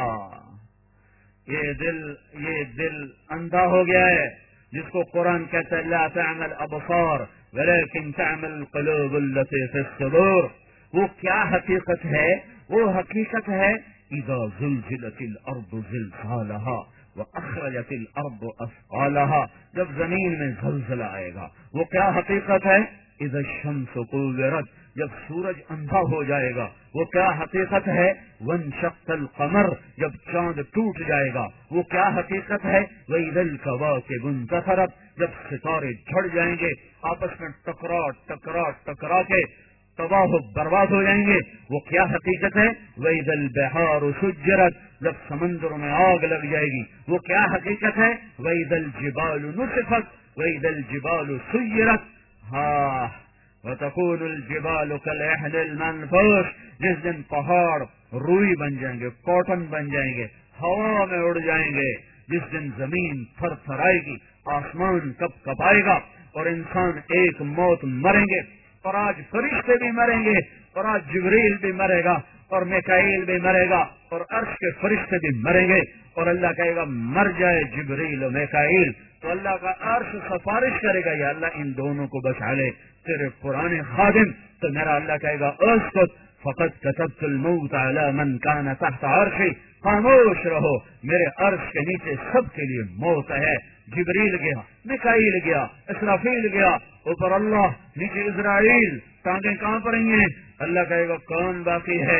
یہ دل یہ دل اندھا ہو گیا ہے، جس کو قرآن کہتا ہے لا تعمل ابصار ولكن تعمل القلوب التي في الصدور. وہ کیا حقیقت ہے؟ وہ حقیقت ہے اذا زلزلت الارض زلزالها واخرجت الارض اثقالها. جب زمین میں زلزلہ آئے گا. وہ کیا حقیقت ہے؟ اذا الشمس كورت، جب سورج اندھا ہو جائے گا. وہ کیا حقیقت ہے؟ وانشق القمر، جب چاند ٹوٹ جائے گا. وہ کیا حقیقت ہے؟ واذا الكواكب انتثرت، جب ستارے جھڑ جائیں گے، آپس میں ٹکرا ٹکرا ٹکرا کے تباہ و برباد ہو جائیں گے. وہ کیا حقیقت ہے؟ واذا البحار سجرت، جب سمندروں میں آگ لگ جائے گی. وہ کیا حقیقت ہے؟ واذا الجبال نسفت واذا الجبال سيرت. ہاں وتكون الجبال كالعهن المنفوش، جس دن پہاڑ روئی بن جائیں گے، کاٹن بن جائیں گے، ہوا میں اڑ جائیں گے. جس دن زمین تھر تھرائے گی، آسمان کپ کپائے گا، اور انسان ایک موت مریں گے. اور آج فرشتے بھی مریں گے، اور آج جبریل بھی مرے گا، اور میکائیل بھی مرے گا، اور عرش کے فرشتے بھی مریں گے. اور اللہ کہے گا مر جائے جبریل و میکائیل، تو اللہ کا عرش سفارش کرے گا یا اللہ ان دونوں کو بچا لے، تیرے پرانے خادم. تو میرا اللہ کہے گا اسکت فقط كتبت الموت على من كان تحت عرشی. خاموش رہو، میرے عرش کے نیچے سب کے لیے موت ہے. جبریل گیا، میکائیل گیا، اسرافیل گیا، اوپر اللہ، نیچے اسرائیل. ٹانگیں کہاں پر ہیں؟ اللہ کہے گا کون باقی ہے؟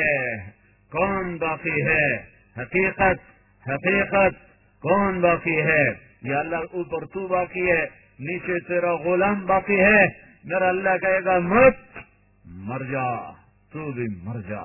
کون باقی ہے؟ حقیقت حقیقت کون باقی ہے؟ یا اللہ اوپر تو باقی ہے، نیچے تیرا غلام باقی ہے. میرا اللہ کہے گا مت، مر جا، تو بھی مر جا.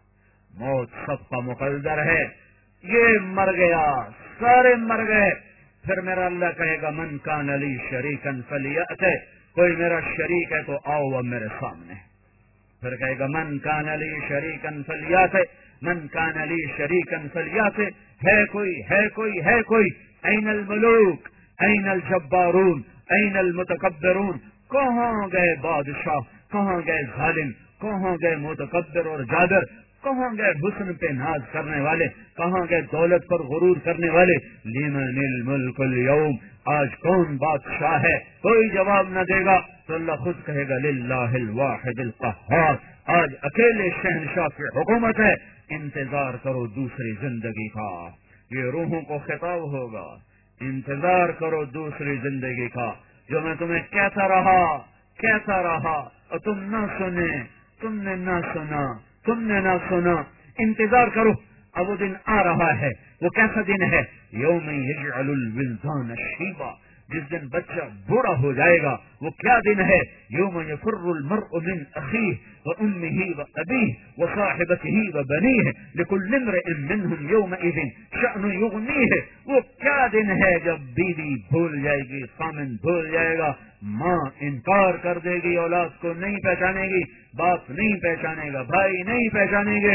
موت سب کا مقدر ہے. یہ مر گیا، سارے مر گئے. پھر میرا اللہ کہے گا من کان لی شریکا فلیأت، کوئی میرا شریک ہے تو آؤ اب میرے سامنے. پھر کہے گا من کان لی شریکا فلیأت، من کان لی شریکا فلیأت. ہے کوئی ہے کوئی ہے کوئی. این الملوک این الجبارون این المتکبرون. کہاں گئے بادشاہ، کہاں گئے ظالم، کہاں گئے متکبر اور جابر؟ کہاں گئے حسن پہ ناز کرنے والے؟ کہاں گئے دولت پر غرور کرنے والے؟ لمن الملک اليوم، آج کون بادشاہ ہے؟ کوئی جواب نہ دے گا تو اللہ خود کہے گا للہ الواحد القہار، آج اکیلے شہنشاہ کی حکومت ہے، انتظار کرو دوسری زندگی کا۔ یہ روحوں کو خطاب ہوگا، انتظار کرو دوسری زندگی کا۔ جو میں تمہیں کہتا رہا کہتا رہا اور تم نہ سنے، تم نے نہ سنا تم نے نہ سنا انتظار کرو، اب وہ دن آ رہا ہے۔ وہ کیسا دن ہے؟ یوم یجعل الولدان شیبا، جس دن بچہ بوڑھا ہو جائے گا۔ وہ کیا دن ہے؟ یوم یفر المرء من اخیہ وامہ وابیہ وصاحبتہ وبنیہ لکل امرئ منہم یومئذ شأن یغنیہ۔ وہ کیا دن ہے جب بیوی بھول جائے گی، خامن بھول جائے گا، ماں انکار کر دے گی، اولاد کو نہیں پہچانے گی، باپ نہیں پہچانے گا، بھائی نہیں پہچانے گے۔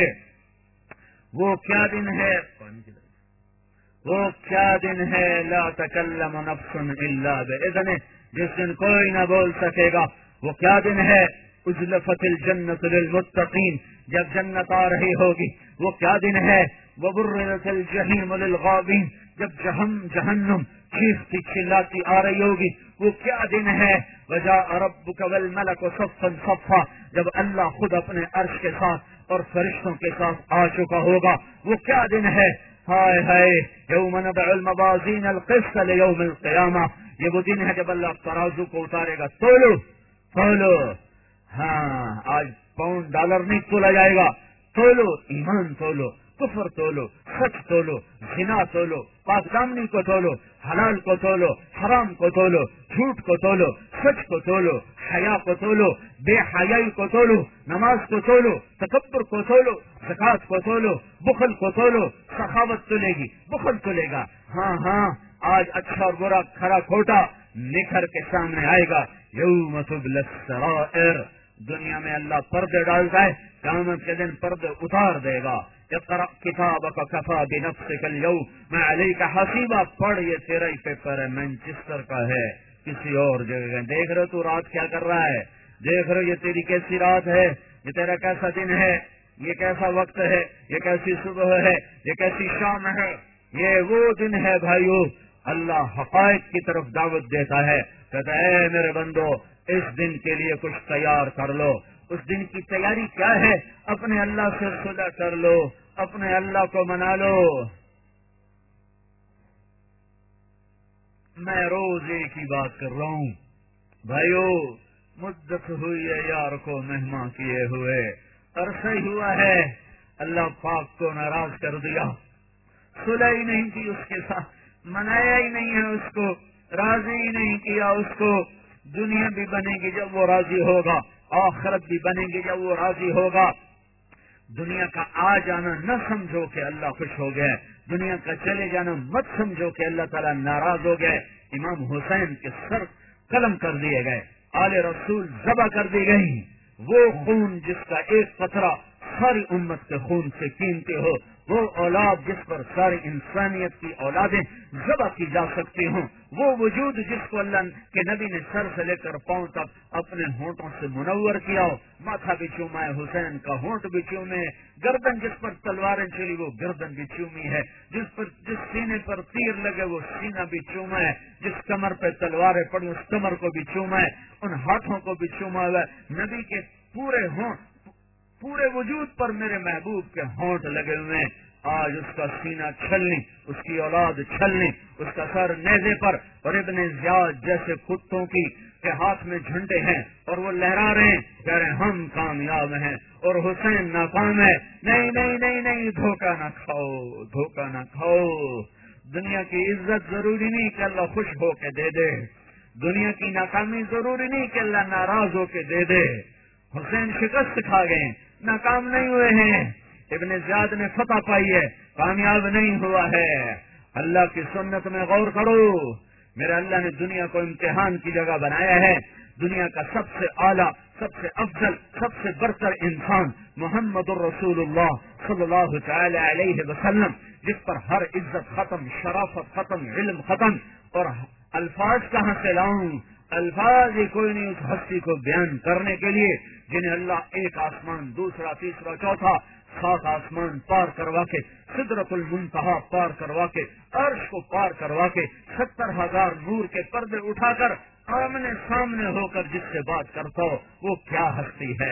وہ کیا دن ہے؟ وہ کیا دن ہے؟ لا تکلم نفس الا باذنہ، جس دن کوئی نہ بول سکے گا۔ وہ کیا دن ہے؟ ازلفت الجنت للمتقین، جب جنت آ رہی ہوگی۔ وہ کیا دن ہے؟ وبرزت الجحیم للغابین، جب جہنم جہنم چیختی چلاتی آ رہی ہوگی۔ وہ کیا دن ہے؟ وجاء ربک والملک صفا صفا، جب اللہ خود اپنے عرش کے ساتھ اور فرشتوں کے ساتھ آ چکا ہوگا۔ وہ کیا دن ہے؟ ہائے ہائے یوم نضع الموازین القسط لیوم القیامہ، یہ وہ دن ہے جب اللہ ترازو کو اتارے گا۔ تولو تولو، ہاں آج پاؤنڈ ڈالر نہیں تولا جائے گا، تولو ایمان تولو، کفر تولو، سچ تولو، زنا تولو، پاک دامنی کو تولو، حلال کو تولو، حرام کو تولو، جھوٹ کو تولو، سچ کو تولو، حیا کو تولو، بے حیائی کو تولو، نماز کو تولو، تکبر کو تولو، زکات کو تولو، بخل کو تولو۔ سخاوت تولے گی، بخل تولے گا۔ ہاں ہاں آج اچھا اور برا، کھرا کھوٹا نکھر کے سامنے آئے گا۔ یوم تبلی السرائر، دنیا میں اللہ پردے ڈالتا ہے، قیامت کے دن پردے اتار دے گا۔ اقرأ کتابک کفی بنفسک اليوم علیک حسیبا، پڑھ یہ تیرا ہی پیپر ہے، مینچسٹر کا ہے، کسی اور جگہ کا۔ دیکھ رہے تو رات کیا کر رہا ہے، دیکھ رہے یہ تیری کیسی رات ہے، یہ تیرا کیسا دن ہے، یہ کیسا وقت ہے، یہ کیسی صبح ہے، یہ کیسی شام ہے۔ یہ وہ دن ہے بھائیو، اللہ حقائق کی طرف دعوت دیتا ہے، کہتا ہے اے میرے بندو اس دن کے لیے کچھ تیار کر لو۔ اس دن کی تیاری کیا ہے؟ اپنے اللہ سے صلح کر لو، اپنے اللہ کو منا لو۔ میں روز ایک ہی بات کر رہا ہوں بھائیو، مدت ہوئی ہے یار کو مہمان کیے ہوئے، عرصہ ہی ہوا ہے اللہ پاک کو ناراض کر دیا، صلح ہی نہیں کی اس کے ساتھ، منایا ہی نہیں ہے اس کو، راضی ہی نہیں کیا اس کو۔ دنیا بھی بنے گی جب وہ راضی ہوگا، آخرت بھی بنے گی جب وہ راضی ہوگا۔ دنیا کا آ جانا نہ سمجھو کہ اللہ خوش ہو گئے، دنیا کا چلے جانا مت سمجھو کہ اللہ تعالیٰ ناراض ہو گئے۔ امام حسین کے سر قلم کر دیے گئے، آل رسول ذبح کر دی گئی، وہ خون جس کا ایک قطرہ ساری امت کے خون سے قیمتی ہو، وہ اولاد جس پر ساری انسانیت کی اولادیں ذبح کی جا سکتی ہوں، وہ وجود جس کو اللہ کے نبی نے سر سے لے کر پاؤں تک اپنے ہونٹوں سے منور کیا ہو، ماتھا بھی چوما ہے حسین کا، ہونٹ بھی چومے، گردن جس پر تلواریں چلی وہ گردن بھی چومی ہے، جس پر جس سینے پر تیر لگے وہ سینہ بھی چوما ہے، جس کمر پہ تلواریں پڑی اس کمر کو بھی چوما ہے، ان ہاتھوں کو بھی چوما ہوا ہے۔ نبی کے پورے ہونٹ، پورے وجود پر میرے محبوب کے ہونٹ لگے ہوئے ہیں۔ آج اس کا سینہ چھلنی، اس کی اولاد چھلنی، اس کا سر نیزے پر، اور ابن زیاد جیسے کتوں کی کے ہاتھ میں جھنڈے ہیں اور وہ لہرا رہے ہیں، کہہ رہے ہیں ہم کامیاب ہیں اور حسین ناکام ہے۔ نہیں نہیں نہیں نہیں، دھوکہ نہ کھاؤ، دھوکہ نہ کھاؤ۔ دنیا کی عزت ضروری نہیں کہ اللہ خوش ہو کے دے دے، دنیا کی ناکامی ضروری نہیں کہ اللہ ناراض ہو کے دے دے۔ حسین شکست کھا گئے، ناکام نہیں ہوئے ہیں، ابن زیاد نے فتح پائی ہے، کامیاب نہیں ہوا ہے۔ اللہ کی سنت میں غور کرو، میرے اللہ نے دنیا کو امتحان کی جگہ بنایا ہے۔ دنیا کا سب سے اعلیٰ، سب سے افضل، سب سے برتر انسان محمد الرسول اللہ صلی اللہ تعالی علیہ وسلم، جس پر ہر عزت ختم، شرافت ختم، علم ختم، اور الفاظ کہاں سے لاؤں، الفاظ ہی کوئی نہیں اس ہستی کو بیان کرنے کے لیے جنہیں اللہ ایک آسمان دوسرا تیسرا چوتھا سات آسمان پار کروا کے سدرۃ المنتہا پار کروا کے عرش کو پار کروا کے ستر ہزار نور کے پردے اٹھا کر آمنے سامنے ہو کر جس سے بات کرتا ہو وہ کیا ہستی ہے،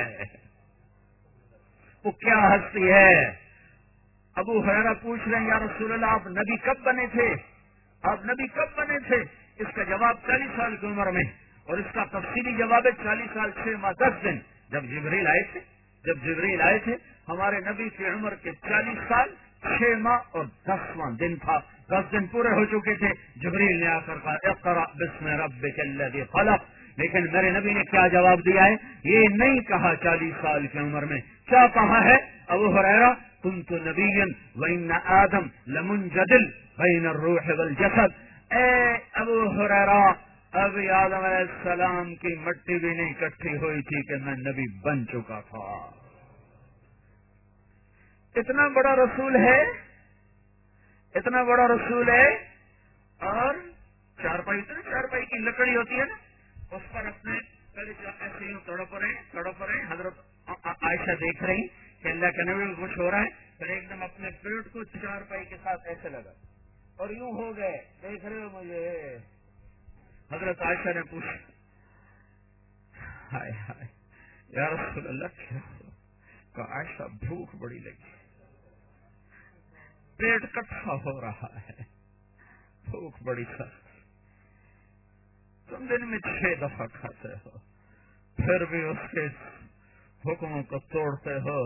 وہ کیا ہستی ہے۔ ابو ہریرہ پوچھ رہے ہیں یا رسول اللہ آپ نبی کب بنے تھے، آپ نبی کب بنے تھے؟ اس کا جواب چالیس سال کی عمر میں، اور اس کا تفصیلی جواب ہے چالیس سال چھ ماہ دس دن جب جبریل آئے تھے۔ جب جبریل آئے تھے ہمارے نبی کی عمر کے چالیس سال چھ ماہ اور دسواں دن تھا، دس دن پورے ہو چکے تھے۔ جبریل نے آ کر کہا اقرأ بسم ربک الذی خلق، لیکن میرے نبی نے کیا جواب دیا ہے؟ یہ نہیں کہا چالیس سال کی عمر میں، کیا کہا ہے؟ ابو ہریرہ کنت نبیا وان آدم لمنجدل بین الروح والجسد، اے ابو ہریرہ ابھی آدم علیہ السلام کی مٹی بھی نہیں اکٹھی ہوئی تھی کہ میں نبی بن چکا تھا۔ اتنا بڑا رسول ہے، اتنا بڑا رسول ہے، اور چارپائی تو چارپائی کی لکڑی ہوتی ہے نا، اس پر اپنے ایسے ہی تڑپ رہے تڑپ رہے حضرت عائشہ دیکھ رہی کہ اللہ کے نبی کو کچھ ہو رہا ہے، پھر ایک دم اپنے پیٹ کو چارپائی کے ساتھ ایسے لگا اور یوں ہو گئے، دیکھ رہے ہو مجھے؟ حضرت عائشہ نے پوچھا ہائے ہائے یا رسول اللہ کیا ہو؟ کہا عائشہ بھوک بڑی لگی، پیٹ کٹھا ہو رہا ہے، بھوک بڑی سخت، تم دن میں چھ دفعہ کھاتے ہو پھر بھی اس کے حکموں کو توڑتے ہو،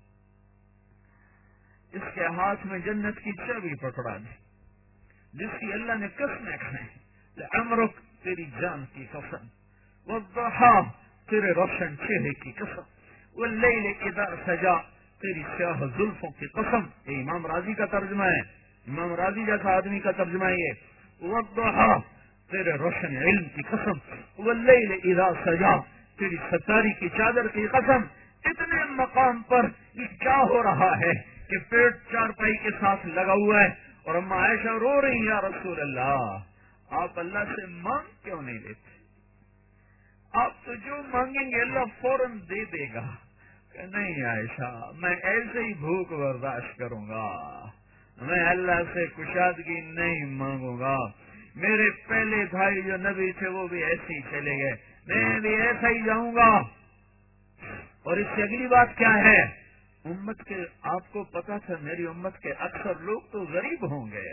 اس کے ہاتھ میں جنت کی چابی پکڑا دی جس کی اللہ نے قسمیں کھائیں، لعمرک تیری جان کی قسم، والضحی تیرے روشن چہرے کی قسم، واللیل اذا سجا تیری سیاہ زلفوں کی قسم۔ یہ امام راضی کا ترجمہ ہے، امام راضی جیسا آدمی کا ترجمہ ہے یہ، والضحی تیرے روشن علم کی قسم، واللیل اذا سجا تیری ستاری کی چادر کی قسم۔ اتنے مقام پر یہ کیا ہو رہا ہے کہ پیٹ چارپائی کے ساتھ لگا ہوا ہے اور اما عائشہ رو رہی یا رسول اللہ آپ اللہ سے مانگ کیوں نہیں لیتے؟ آپ تو جو مانگیں گے اللہ فوراً دے دے گا۔ کہ نہیں عائشہ میں ایسے ہی بھوک برداشت کروں گا، میں اللہ سے کشادگی نہیں مانگوں گا۔ میرے پہلے بھائی جو نبی تھے وہ بھی ایسے ہی چلے گئے، میں بھی ایسا ہی جاؤں گا۔ اور اس سے اگلی بات کیا ہے؟ امت کے آپ کو پتا تھا میری امت کے اکثر لوگ تو غریب ہوں گے،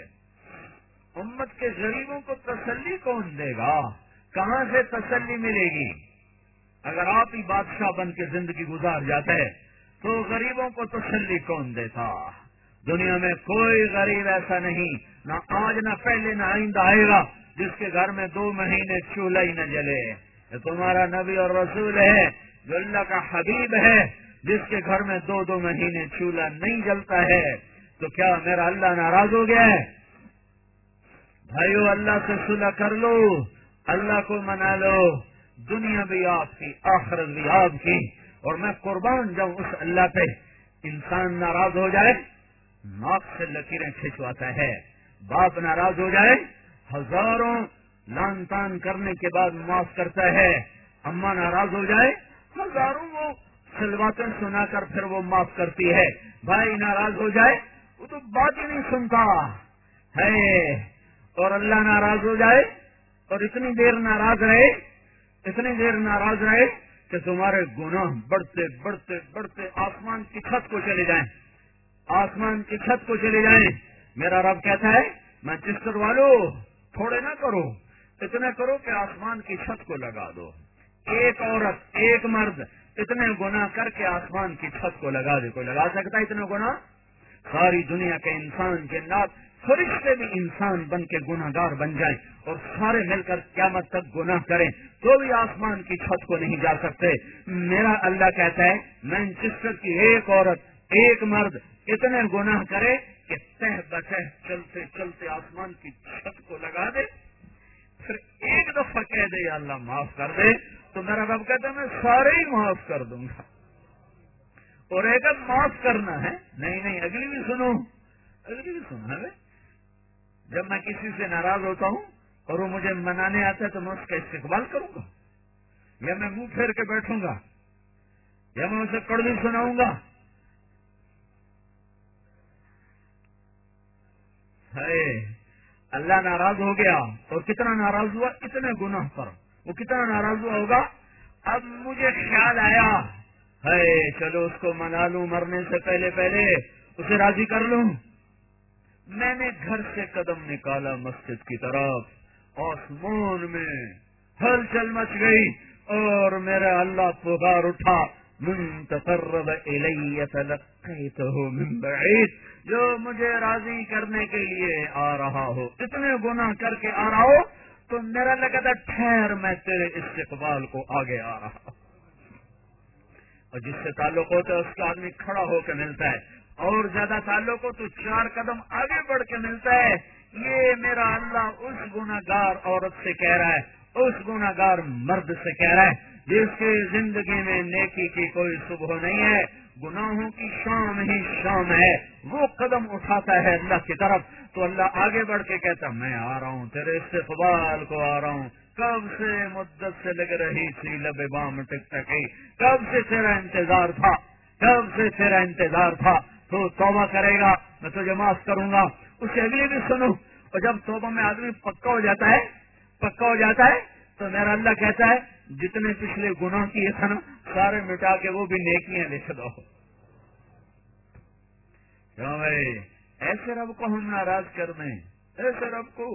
امت کے غریبوں کو تسلی کون دے گا؟ کہاں سے تسلی ملے گی؟ اگر آپ ہی بادشاہ بن کے زندگی گزار جاتے تو غریبوں کو تسلی کون دیتا؟ دنیا میں کوئی غریب ایسا نہیں، نہ آج نہ پہلے نہ آئندہ آئے گا جس کے گھر میں دو مہینے چولہا ہی نہ جلے۔ یہ تمہارا نبی اور رسول ہے جو اللہ کا حبیب ہے، جس کے گھر میں دو دو مہینے چولہا نہیں جلتا ہے، تو کیا میرا اللہ ناراض ہو گیا ہے؟ بھائیو اللہ سے صلح کر لو، اللہ کو منا لو، دنیا بھی آپ کی آخرت بھی آپ کی، اور میں قربان جاؤں اس اللہ پہ۔ انسان ناراض ہو جائے ناک سے لکیریں کھینچواتا ہے، باپ ناراض ہو جائے ہزاروں لان تان کرنے کے بعد معاف کرتا ہے، اماں ناراض ہو جائے ہزاروں وہ سلواتیں سنا کر پھر وہ معاف کرتی ہے، بھائی ناراض ہو جائے وہ تو بات ہی نہیں سنتا ہے، اور اللہ ناراض ہو جائے اور اتنی دیر ناراض رہے اتنی دیر ناراض رہے کہ تمہارے گناہ بڑھتے بڑھتے بڑھتے آسمان کی چھت کو چلے جائیں، آسمان کی چھت کو چلے جائیں۔ میرا رب کہتا ہے میں چشتر والو تھوڑے نہ کرو، اتنا کرو کہ آسمان کی چھت کو لگا دو۔ ایک عورت ایک مرد اتنے گناہ کر کے آسمان کی چھت کو لگا دے، کوئی لگا سکتا ہے اتنے گناہ؟ ساری دنیا کے انسان جنات فرشتے بھی انسان بن کے گناہ گار بن جائیں اور سارے مل کر قیامت تک گناہ کریں تو بھی آسمان کی چھت کو نہیں جا سکتے۔ میرا اللہ کہتا ہے میں چشتر کی ایک عورت ایک مرد اتنے گناہ کرے کہ تہ بتہ چلتے چلتے آسمان کی چھت کو لگا دے، پھر ایک دفعہ کہہ دے یا اللہ معاف کر دے، تو میرا رب کہتا ہے میں سارے ہی معاف کر دوں گا۔ اور ایک معاف کرنا ہے، نہیں نہیں اگلی بھی سنو، اگلی بھی سنو ہے۔ جب میں کسی سے ناراض ہوتا ہوں اور وہ مجھے منانے آتا ہے تو میں اس کا استقبال کروں گا، یا میں منہ پھیر کے بیٹھوں گا، یا میں اسے کڑوی سناؤں گا؟ ہے اللہ ناراض ہو گیا، اور کتنا ناراض ہوا؟ اتنے گناہ پر وہ کتنا ناراض ہوا ہوگا؟ اب مجھے خیال آیا ہے چلو اس کو منا لوں، مرنے سے پہلے پہلے اسے راضی کر لوں۔ میں نے گھر سے قدم نکالا مسجد کی طرف، آسمان میں ہلچل مچ گئی اور میرا اللہ پکار اٹھا، من تقرب الی تلقیتہ من بعید، جو مجھے راضی کرنے کے لیے آ رہا ہو، اتنے گناہ کر کے آ رہا ہو تو میرا لگا تھا ٹھہر میں تیرے استقبال کو آگے آ رہا ہوں۔ اور جس سے تعلق ہوتا ہے اس کا آدمی کھڑا ہو کے ملتا ہے، اور زیادہ تعلق ہو تو چار قدم آگے بڑھ کے ملتا ہے۔ یہ میرا اللہ اس گناہگار عورت سے کہہ رہا ہے، اس گناہگار مرد سے کہہ رہا ہے جس کی زندگی میں نیکی کی کوئی صبح نہیں ہے، گناہوں کی شام ہی شام ہے، وہ قدم اٹھاتا ہے اللہ کی طرف تو اللہ آگے بڑھ کے کہتا میں آ رہا ہوں، تیرے استقبال کو آ رہا ہوں، کب سے مدت سے لگ رہی تھی لب بام ٹک ٹکی، کب سے تیرا انتظار تھا، کب سے تیرا انتظار تھا، تو توبہ کرے گا میں تجھے معاف کروں گا۔ اس سے اگلی بھی سنو، اور جب توبہ میں آدمی پکا ہو جاتا ہے پکا ہو جاتا ہے تو میرا اللہ کہتا ہے جتنے پچھلے گناہ کیے تھے نا سارے مٹا کے وہ بھی نیکیاں لکھ دو۔ کیوں بھائی ایسے رب کو ہم ناراض کر دیں؟ ایسے رب کو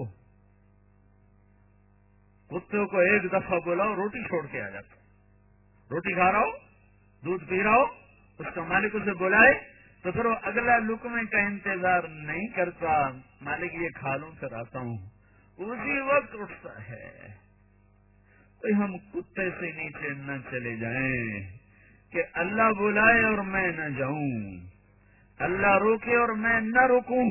کتے کو ایک دفعہ بلاؤ روٹی چھوڑ کے آ جاتا، روٹی کھا رہا ہو، دودھ پی رہا ہو، اس کا مالک اسے بلائے تو پھر وہ اگلا لقمے کا انتظار نہیں کرتا، مالک یہ کھا لوں پھر آتا ہوں، اسی وقت اٹھتا ہے۔ تو ہم کتے سے نیچے نہ چلے جائیں کہ اللہ بلائے اور میں نہ جاؤں، اللہ روکے اور میں نہ روکوں،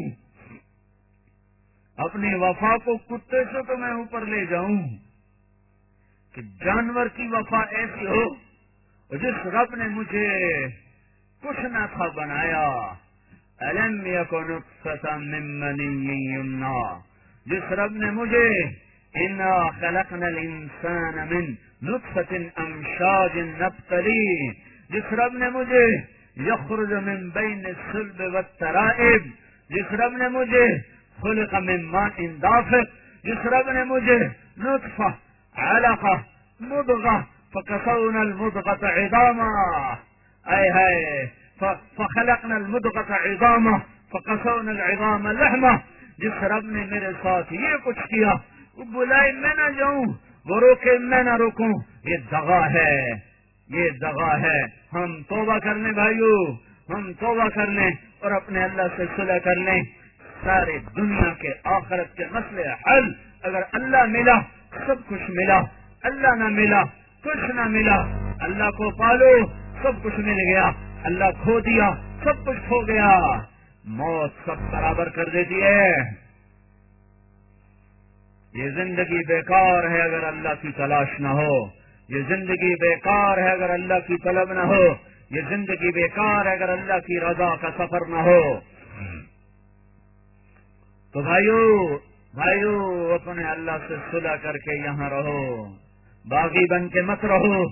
اپنی وفا کو کتے سے تو میں اوپر لے جاؤں کہ جانور کی وفا ایسی ہو، جس رب نے مجھے کچھ نہ تھا بنایا، الم یکن نطفۃ من منی یمنی، جس رب نے مجھے انا خلقنا الانسان من نطفۃ امشاج نبتلی، جس رب نے مجھے یخرج من بین الصلب والترائب، جس رب نے مجھے خلق من ماء دافق، جس رب نے مجھے نطفہ علقہ مضغہ فکسونا المضغۃ عظاما، اے ہے فخلقنا المضغۃ عظاما فکسونا العظام لحما، جس رب نے میرے ساتھ یہ کچھ کیا، وہ بلائے میں نہ جاؤں، وہ روکے میں نہ روکوں، یہ دغا ہے، یہ دغا ہے۔ ہم توبہ کر لیں بھائیو، ہم توبہ کر لیں اور اپنے اللہ سے صلح کر لیں، سارے دنیا کے آخرت کے مسئلے حل۔ اگر اللہ ملا سب کچھ ملا، اللہ نہ ملا کچھ نہ ملا، اللہ کو پالو سب کچھ مل گیا، اللہ کھو دیا سب کچھ کھو گیا، موت سب برابر کر دیتی ہے۔ یہ زندگی بیکار ہے اگر اللہ کی تلاش نہ ہو، یہ زندگی بیکار ہے اگر اللہ کی طلب نہ ہو، یہ زندگی بیکار ہے اگر اللہ کی رضا کا سفر نہ ہو۔ تو بھائیو بھائیو اپنے اللہ سے صلح کر کے یہاں رہو، باغی بن کے مت رہو،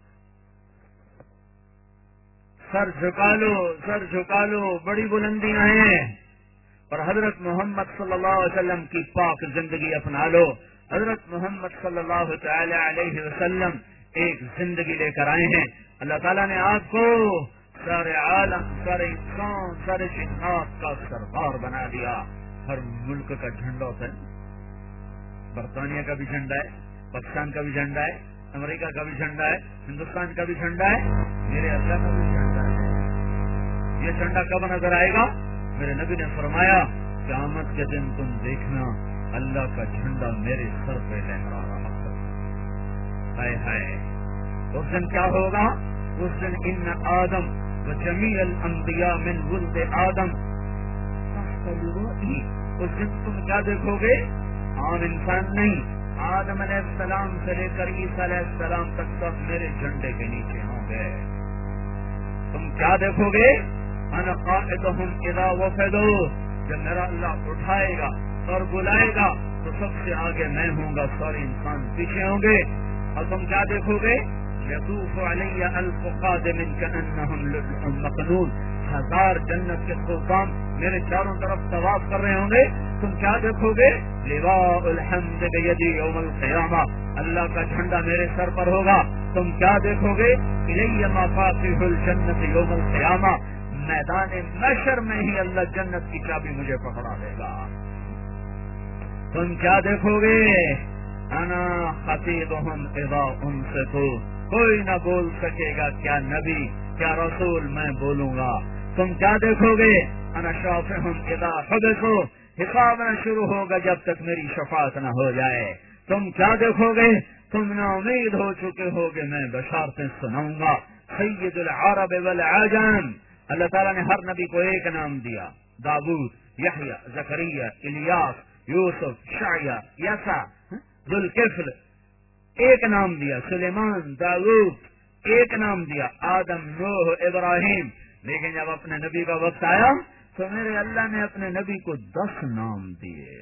سر جھکا لو سر جھکا لو، بڑی بلندیاں ہیں، اور حضرت محمد صلی اللہ علیہ وسلم کی پاک زندگی اپنا لو۔ حضرت محمد صلی اللہ تعالی علیہ وسلم ایک زندگی لے کر آئے ہیں، اللہ تعالیٰ نے آپ کو سارے عالم، سارے انسان، سارے جنات کا سردار بنا دیا۔ ہر ملک کا جھنڈا ہوتا ہے، برطانیہ کا بھی جھنڈا ہے، پاکستان کا بھی جھنڈا ہے، امریکہ کا بھی جھنڈا ہے، ہندوستان کا بھی جھنڈا ہے، میرے اللہ کا بھی جھنڈا ہے۔ یہ جھنڈا کب نظر آئے گا؟ میرے نبی نے فرمایا قیامت کے دن تم دیکھنا اللہ کا جھنڈا میرے سر پہ لہرا رہا ہے۔ ہائے ہائے، اس دن کیا ہوگا؟ اس دن ان آدم و جمیع الانبیاء من ولد آدم، اس دن تم کیا دیکھو گے؟ عام انسان نہیں، آدم علیہ السلام سے لے کر عیسیٰ علیہ السلام تک سب میرے جھنڈے کے نیچے ہوں گے۔ تم کیا دیکھو گے؟ انا قائدہم اذا وفدوا، جب میرا اللہ اٹھائے گا اور بلائے گا تو سب سے آگے میں ہوں گا، سارے انسان پیچھے ہوں گے، اور تم کیا دیکھو گے؟ یطوف علی الف قادم کانہم لؤلؤ مکنون، ہزار جنت کے خدام میرے چاروں طرف طواف کر رہے ہوں گے، تم کیا دیکھو گے؟ لواء الحمد بیدی یوم القیامہ، اللہ کا جھنڈا میرے سر پر ہوگا، تم کیا دیکھو گے؟ الی مفاتیح الجنت یوم القیامہ، میدان محشر میں ہی اللہ جنت کی چابی مجھے پکڑا دے گا، تم کیا دیکھو گے؟ انا خطیبہم اذا انصتوا، کوئی نہ بول سکے گا، کیا نبی کیا رسول، میں بولوں گا، تم کیا دیکھو گے؟ انا شافعہم اذا حبسوا، حساب نہ شروع ہوگا جب تک میری شفاعت نہ ہو جائے، تم کیا دیکھو گے؟ تم نا امید ہو چکے ہوگے، میں بشارتیں سناؤں گا، سید العرب والعجم، اللہ تعالیٰ نے ہر نبی کو ایک نام دیا، داؤد، یحییٰ، زکریا، الیاس، یوسف، شعیہ، یسع، ذوالکفل، ایک نام دیا، سلیمان، داؤد، ایک نام دیا، آدم، نوح، ابراہیم، لیکن جب اپنے نبی کا وقت آیا تو میرے اللہ نے اپنے نبی کو دس نام دیے۔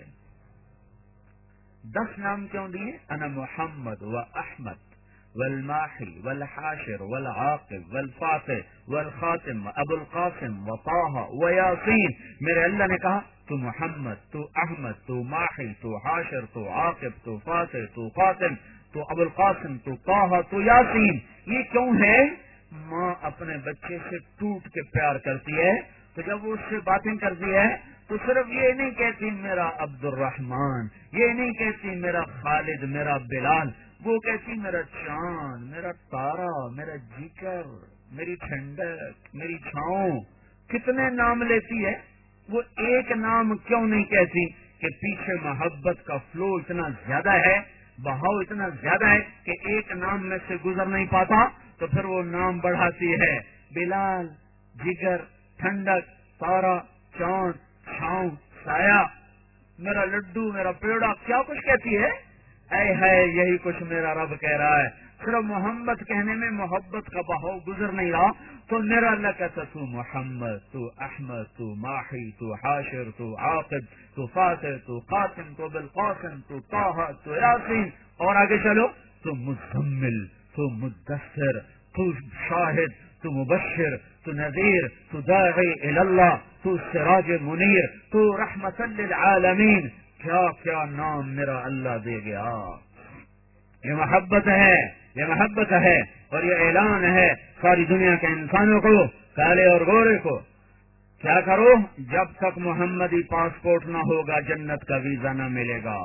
دس نام کیوں دیے؟ انا محمد و احمد والماحی والحاشر والعاقب والفاتح والخاتم ابو القاسم و طہ و یاسین، میرے اللہ نے کہا تو محمد، تو احمد، تو ماحی، تو حاشر، تو عاقب، تو فاتح، تو خاتم، تو ابو القاسم، تو طہ، تو یاسین۔ یہ کیوں ہے؟ ماں اپنے بچے سے ٹوٹ کے پیار کرتی ہے، تو جب وہ اس سے باتیں کرتی ہے تو صرف یہ نہیں کہتی میرا عبد الرحمان، یہ نہیں کہتی میرا خالد، میرا بلال، وہ کہتی میرا چاند، میرا تارا، میرا جیکر، میری ٹھنڈک، میری چھاؤں، کتنے نام لیتی ہے۔ وہ ایک نام کیوں نہیں کہتی؟ کہ پیچھے محبت کا فلو اتنا زیادہ ہے، بہاؤ اتنا زیادہ ہے کہ ایک نام میں سے گزر نہیں پاتا، تو پھر وہ نام بڑھاتی ہے، بلال، جگر، ٹھنڈک، تارا، چاند، چھاؤں، سایہ، میرا لڈو، میرا پیڑا، کیا کچھ کہتی ہے۔ اے ہے یہی کچھ میرا رب کہہ رہا ہے، صرف محمد کہنے میں محبت کا بہاؤ گزر نہیں رہا، تو میرا اللہ کہتا تو محمد، تو احمد، تو ماحی، تو حاشر، تو عاقب، تو فاتح، تو خاتم، تو بالقاسم، تو طہ، تو یاسین، اور آگے چلو، تو مزمل، تو مدثر، تو شاہد، تو مبشر، تو نذیر، تو داعی اللہ، تو سراج منیر، تو رحمت للعالمین، کیا کیا نام میرا اللہ دے گیا۔ یہ محبت ہے، یہ محبت ہے، اور یہ اعلان ہے ساری دنیا کے انسانوں کو، کالے اور گورے کو، کیا کرو؟ جب تک محمدی پاسپورٹ نہ ہوگا جنت کا ویزا نہ ملے گا۔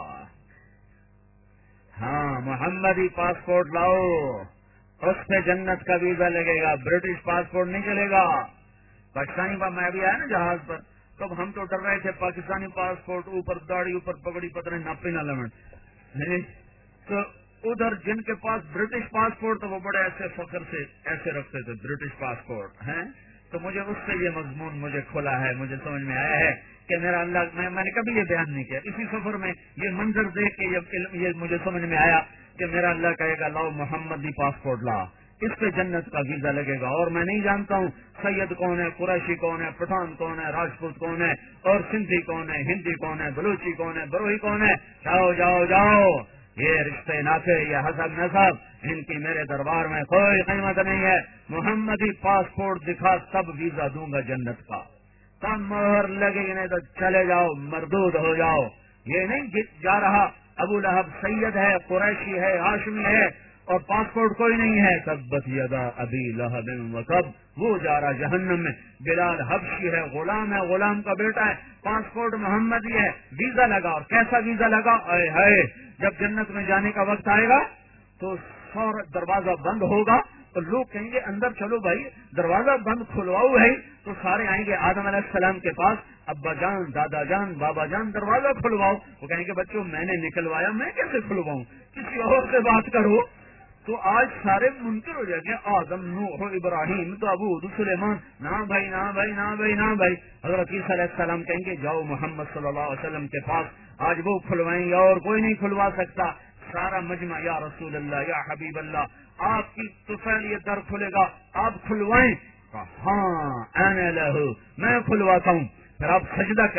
ہاں، محمدی پاسپورٹ لاؤ، اس پہ جنت کا ویزا لگے گا، برٹش پاسپورٹ نہیں چلے گا۔ پاکستانی پر میں بھی آیا نا جہاز پر، تو ہم تو ڈر رہے تھے پاکستانی پاسپورٹ، اوپر داڑھی، اوپر پگڑی، پتہ ناپے نہ لمن، تو ادھر جن کے پاس برٹش پاسپورٹ تو وہ بڑے ایسے فخر سے ایسے رکھتے تھے برٹش پاسپورٹ ہیں، تو مجھے اس سے یہ مضمون مجھے کھلا ہے، مجھے سمجھ میں آیا ہے کہ میرا اللہ، میں میں نے کبھی یہ بیان نہیں کیا، اسی سفر میں یہ منظر دیکھ کے یہ, یہ مجھے سمجھ میں آیا کہ میرا اللہ کہے گا لاؤ محمدی پاسپورٹ لا، اس پہ جنت کا ویزا لگے گا، اور میں نہیں جانتا ہوں سید کون ہے، قریشی کون ہے، پٹھان کون ہے، راجپوت کون ہے، اور سندھی کون ہے، ہندی کون ہے، بلوچی کون ہے، بروہی کون ہے، جاؤ جاؤ جاؤ، یہ رشتے ناطے، یہ حسب نسب، ان کی میرے دربار میں کوئی قیمت نہیں ہے، محمدی پاسپورٹ دکھا تب ویزا دوں گا جنت کا، تب مہر لگے گی، نہیں تو چلے جاؤ، مردود ہو جاؤ۔ یہ نہیں جا رہا ابو لہب سید ہے، قریشی ہے، ہاشمی ہے، اور پاسپورٹ کوئی نہیں ہے، تبت یدا ابی لہب وتب، وہ جا رہا جہنم میں۔ بلال حبشی ہے، غلام ہے، غلام کا بیٹا ہے، پاسپورٹ محمدی ہے، ویزا لگا، اور کیسا ویزا لگا، اے ہے، جب جنت میں جانے کا وقت آئے گا تو سارا دروازہ بند ہوگا، تو لوگ کہیں گے اندر چلو بھائی، دروازہ بند کھلواؤ ہے، تو سارے آئیں گے آدم علیہ السلام کے پاس، ابا جان، دادا جان، بابا جان دروازہ کھلواؤ، وہ کہیں گے بچوں میں نے نکلوایا، میں کیسے کھلواؤں، کسی اور سے بات کرو۔ تو آج سارے منکر ہو جائیں گے، آدم، نوح، ابراہیم، داؤد، سلیمان، نہ بھائی نہ بھائی نہ بھائی نہ بھائی۔ حضرت عیسیٰ علیہ السلام کہیں گے جاؤ محمد صلی اللہ علیہ وسلم کے پاس، آج وہ کھلوائیں گے اور کوئی نہیں کھلوا سکتا۔ سارا مجمع یا رسول اللہ، یا حبیب اللہ، آپ کی طفیل یہ در کھلے گا، آپ کھلوائیں، ہاں انا لہو، میں کھلواتا ہوں، پھر آپ سجدہ کریں،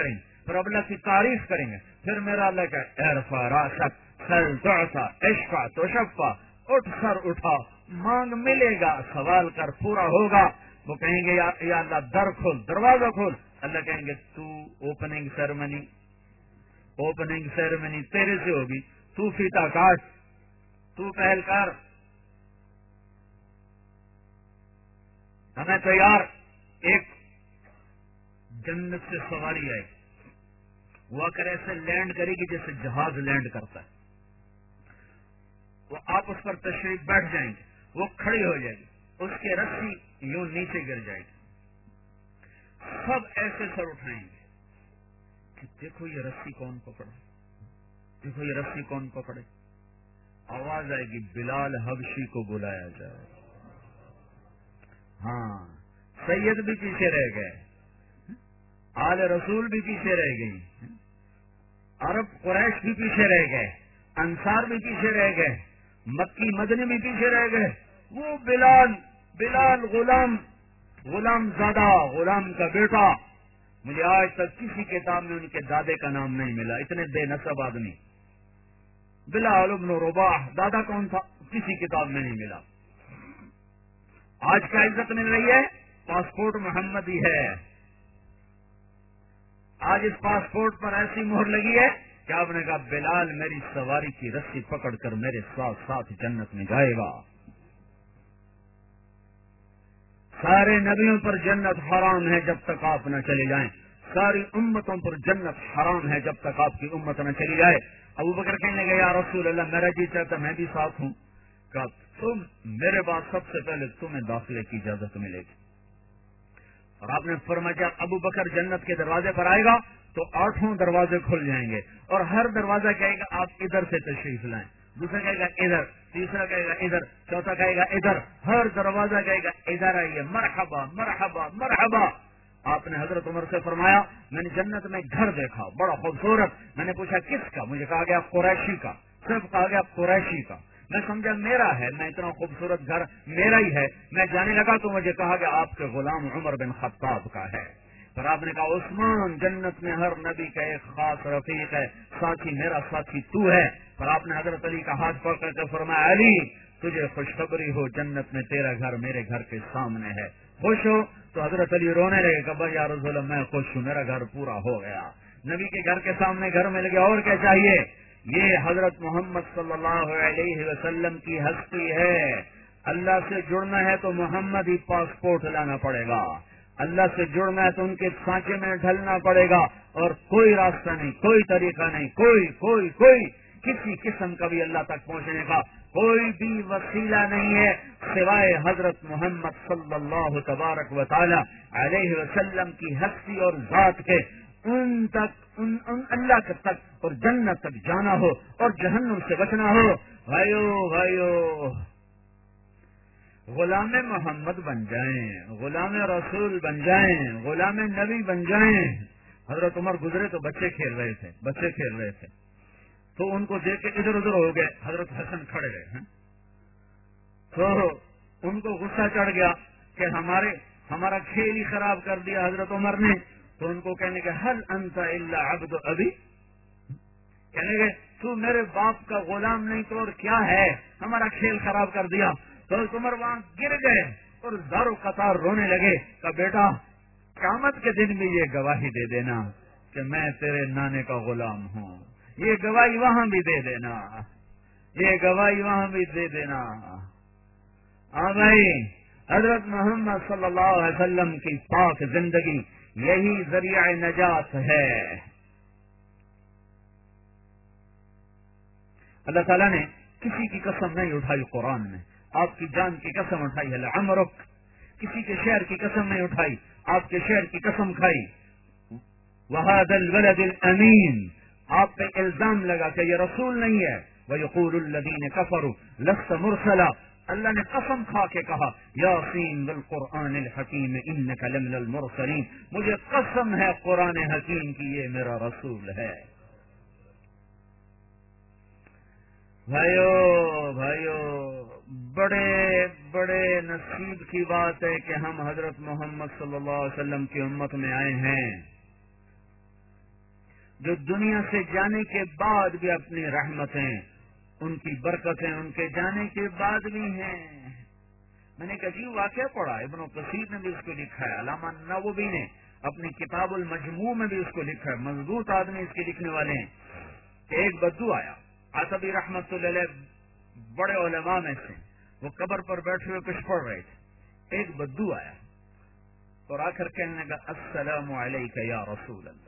پھر اب اللہ کی تعریف کریں گے. پھر میرا اللہ کا ارفع راسک سل تعطا اشفع تشفع، اٹھ سر اٹھا مانگ ملے گا، سوال کر پورا ہوگا. وہ کہیں گے یا, یا اللہ در کھول، دروازہ کھول. اللہ کہیں گے تو اوپننگ سیرمنی اوپننگ سیرمنی تیرے سے ہوگی، تو فیتا کاٹ، تو پہل کر، ہمیں تیار. ایک جنت سے سواری آئے، وہ اگر ایسے لینڈ کرے گی جیسے جہاز لینڈ کرتا ہے. وہ آپ اس پر تشریف بیٹھ جائیں گے، وہ کھڑی ہو جائے گی، اس کے رسی یوں نیچے گر جائے گی. سب ایسے سر اٹھائیں گے کہ دیکھو یہ رسی کون پکڑے، دیکھو یہ رسی کون پکڑے. آواز آئے گی بلال حبشی کو بلایا جائے. ہاں سید بھی پیچھے رہ گئے، آل رسول بھی پیچھے رہ گئی، عرب قریش بھی پیچھے رہ گئے، انصار بھی پیچھے رہ گئے، مکی مدنی بھی پیچھے رہ گئے. وہ بلال بلال غلام غلام زادہ، غلام کا بیٹا، مجھے آج تک کسی کتاب میں ان کے دادے کا نام نہیں ملا، اتنے بے نسب آدمی. بلال ابن رباح دادا کون تھا؟ کسی کتاب میں نہیں ملا. آج کیا عزت مل رہی ہے؟ پاسپورٹ محمدی ہے. آج اس پاسپورٹ پر ایسی مہر لگی ہے کہ آپ نے کہا بلال میری سواری کی رسی پکڑ کر میرے ساتھ ساتھ جنت میں جائے گا. سارے نبیوں پر جنت حرام ہے جب تک آپ نہ چلے جائیں، ساری امتوں پر جنت حرام ہے جب تک آپ کی امت نہ چلی جائے. ابو بکر کہنے لگے یا رسول اللہ میرا جی چاہتا میں بھی ساتھ ہوں. کہا تم میرے بعد سب سے پہلے تمہیں داخلے کی اجازت ملے گی. اور آپ نے فرمایا ابو بکر جنت کے دروازے پر آئے گا تو آٹھوں دروازے کھل جائیں گے، اور ہر دروازہ کہے گا آپ ادھر سے تشریف لائیں، دوسرا کہے گا ادھر، تیسرا کہے گا ادھر، چوتھا کہے گا ادھر، ہر دروازہ کہے گا ادھر آئیے، مرحبا مرحبا مرحبا. آپ نے حضرت عمر سے فرمایا میں نے جنت میں گھر دیکھا بڑا خوبصورت. میں نے پوچھا کس کا؟ مجھے کہا گیا قریشی کا. صرف کہا گیا قریشی کا. میں سمجھا میرا ہے، میں اتنا خوبصورت گھر میرا ہی ہے. میں جانے لگا تو مجھے کہا گیا آپ کے غلام عمر بن خطاب کا ہے. پھر آپ نے کہا عثمان جنت میں ہر نبی کا ایک خاص رفیق ہے، ساتھی میرا ساتھی تو ہے. پھر آپ نے حضرت علی کا ہاتھ پکڑ کر فرمایا علی تجھے خوشخبری ہو جنت میں تیرا گھر میرے گھر کے سامنے ہے، خوش ہو؟ تو حضرت علی رونے لگے کہ بھائی یا رسول اللہ میں خوش ہوں، میرا گھر پورا ہو گیا، نبی کے گھر کے سامنے گھر مل گیا، اور کیا چاہیے. یہ حضرت محمد صلی اللہ علیہ وسلم کی ہستی ہے. اللہ سے جڑنا ہے تو محمد ہی پاسپورٹ لانا پڑے گا، اللہ سے جڑنا ہے تو ان کے سانچے میں ڈھلنا پڑے گا، اور کوئی راستہ نہیں، کوئی طریقہ نہیں، کوئی کوئی کوئی کسی قسم کا بھی اللہ تک پہنچنے کا کوئی بھی وسیلہ نہیں ہے سوائے حضرت محمد صلی اللہ تبارک و تعالی علیہ وسلم کی ہستی اور ذات کے. ان تک ان, ان اللہ کے تک اور جنت تک جانا ہو اور جہنم سے بچنا ہو. بھائیو بھائیو غلام محمد بن جائیں، غلام رسول بن جائیں، غلام نبی بن جائیں. حضرت عمر گزرے تو بچے کھیل رہے تھے بچے کھیل رہے تھے تو ان کو دیکھ کے ادھر ادھر ہو گئے. حضرت حسن کھڑے رہے ہیں تو ان کو غصہ چڑھ گیا کہ ہمارے ہمارا کھیل ہی خراب کر دیا حضرت عمر نے. تو ان کو کہنے کے حل انت الا عبد ابی، کہنے کے تو میرے باپ کا غلام نہیں تو اور کیا ہے، ہمارا کھیل خراب کر دیا. تو عمر وہاں گر گئے اور زارو قطار رونے لگے کہ بیٹا قیامت کے دن بھی یہ گواہی دے دینا کہ میں تیرے نانے کا غلام ہوں، یہ گواہی وہاں بھی دے دینا، یہ گواہی وہاں بھی دے دینا. ہاں بھائی حضرت محمد صلی اللہ علیہ وسلم کی پاک زندگی یہی ذریعہ نجات ہے. اللہ تعالیٰ نے کسی کی قسم نہیں اٹھائی قرآن میں، آپ کی جان کی قسم اٹھائی ہے لعمرک. کسی کے شہر کی قسم نہیں اٹھائی، آپ کے شہر کی قسم کھائی. وَهَذَا الْوَلَدِ الْأَمِينَ، آپ پہ الزام لگا کہ یہ رسول نہیں ہے. وَيَقُولُ الَّذِينَ كَفَرُوا لَسْتَ مُرْسَلًا، اللہ نے قسم کھا کے کہا یاسین وَالْقُرْآنِ الْحَکِیمِ إِنَّكَ لَمِنَ الْمُرْسَلِينَ، مجھے قسم ہے قرآن حکیم کی یہ میرا رسول ہے. بھائیو بھائیو بڑے بڑے نصیب کی بات ہے کہ ہم حضرت محمد صلی اللہ علیہ وسلم کی امت میں آئے ہیں. جو دنیا سے جانے کے بعد بھی اپنی رحمتیں، ان کی برکتیں ان کے جانے کے بعد بھی ہیں۔ میں نے ایک عجیب واقعہ پڑھا، ابن کثیر نے بھی اس کو لکھا ہے، علامہ نووی نے اپنی کتاب المجموع میں بھی اس کو لکھا ہے، مضبوط آدمی اس کے لکھنے والے ہیں، کہ ایک بدو آیا، عتبی رحمت اللہ علیہ بڑے علماء میں سے، وہ قبر پر بیٹھے ہوئے کچھ پڑھ رہے تھے، ایک بدو آیا اور آ کر کہنے لگا السلام علیک یا رسول اللہ۔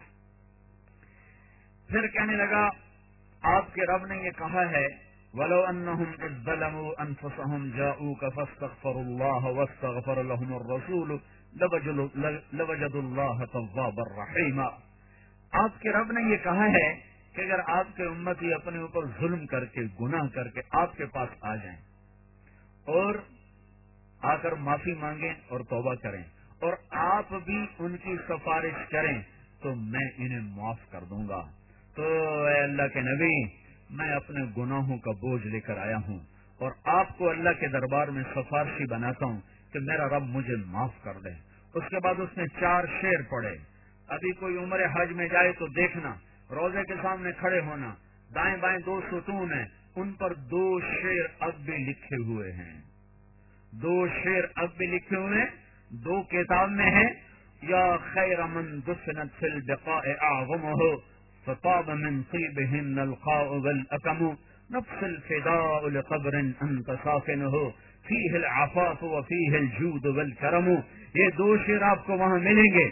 پھر کہنے لگا آپ کے رب نے یہ کہا ہے وَلَوْ أَنَّهُمْ إِذْ ظَلَمُوا أَنفُسَهُمْ جَاءُوكَ فَاسْتَغْفَرُوا اللَّهَ وَاسْتَغْفَرَ لَهُمُ الرَّسُولُ لَوَجَدُوا اللَّهَ تَوَّابًا رَحِيمًا۔ آپ کے رب نے یہ کہا ہے کہ اگر آپ کے امتی اپنے اوپر ظلم کر کے گناہ کر کے آپ کے پاس آ جائیں اور آ کر معافی مانگیں اور توبہ کریں اور آپ بھی ان کی سفارش کریں تو میں انہیں معاف کر دوں گا۔ تو اے اللہ کے نبی، میں اپنے گناہوں کا بوجھ لے کر آیا ہوں اور آپ کو اللہ کے دربار میں سفارشی بناتا ہوں کہ میرا رب مجھے معاف کر دے۔ اس کے بعد اس نے چار شعر پڑھے۔ ابھی کوئی عمر حج میں جائے تو دیکھنا، روزے کے سامنے کھڑے ہونا، دائیں بائیں دو ستون ہیں، ان پر دو شعر اب بھی لکھے ہوئے ہیں، دو شعر اب بھی لکھے ہوئے ہیں، دو کتاب میں ہے، یا خیر من دفنت فی البقاء اعظمہ فطاب من طیبہن القاء والاکم نفس الفداء لقبر انت ساکنہ فیہ العفاف وفیہ الجود والکرم۔ یہ دو شعر آپ کو وہاں ملیں گے،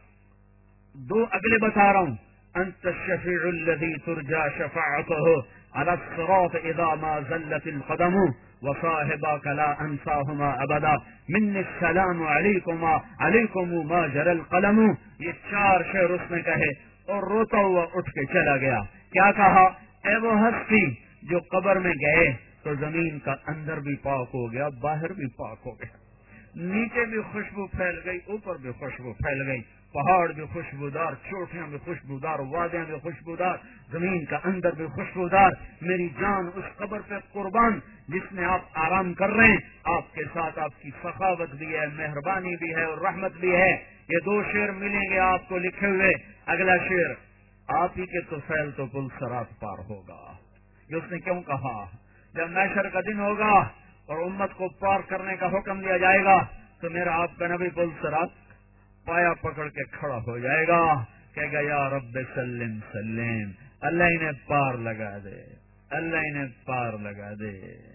دو اگلے بتا رہا ہوں، انت الشفیع الذی ترجى شفاعتہ على الصراط اذا ما زلت القدم وصاحباك لا انساهما ابدا من السلام علیکما علیکم ما جرى القلم۔ یہ چار شعر اس نے کہے اور روتا ہوا اٹھ کے چلا گیا۔ کیا کہا؟ اے وہ ہستی جو قبر میں گئے تو زمین کا اندر بھی پاک ہو گیا، باہر بھی پاک ہو گیا، نیچے بھی خوشبو پھیل گئی، اوپر بھی خوشبو پھیل گئی، پہاڑ بھی خوشبودار، چوٹیاں بھی خوشبودار، وادیاں بھی خوشبودار، زمین کا اندر بھی خوشبودار۔ میری جان اس قبر پہ قربان جس میں آپ آرام کر رہے ہیں، آپ کے ساتھ آپ کی سخاوت بھی ہے، مہربانی بھی ہے اور رحمت بھی ہے۔ یہ دو شعر ملیں گے آپ کو لکھے ہوئے۔ اگلا شعر، آپ ہی کے تو فیل تو پل صراط پار ہوگا۔ یہ اس نے کیوں کہا؟ جب محشر کا دن ہوگا اور امت کو پار کرنے کا حکم دیا جائے گا تو میرا آپ کا نبی پل صراط پایا پکڑ کے کھڑا ہو جائے گا، کہے گا یا رب سلم سلم، اللہ انہیں پار لگا دے، اللہ انہیں پار لگا دے۔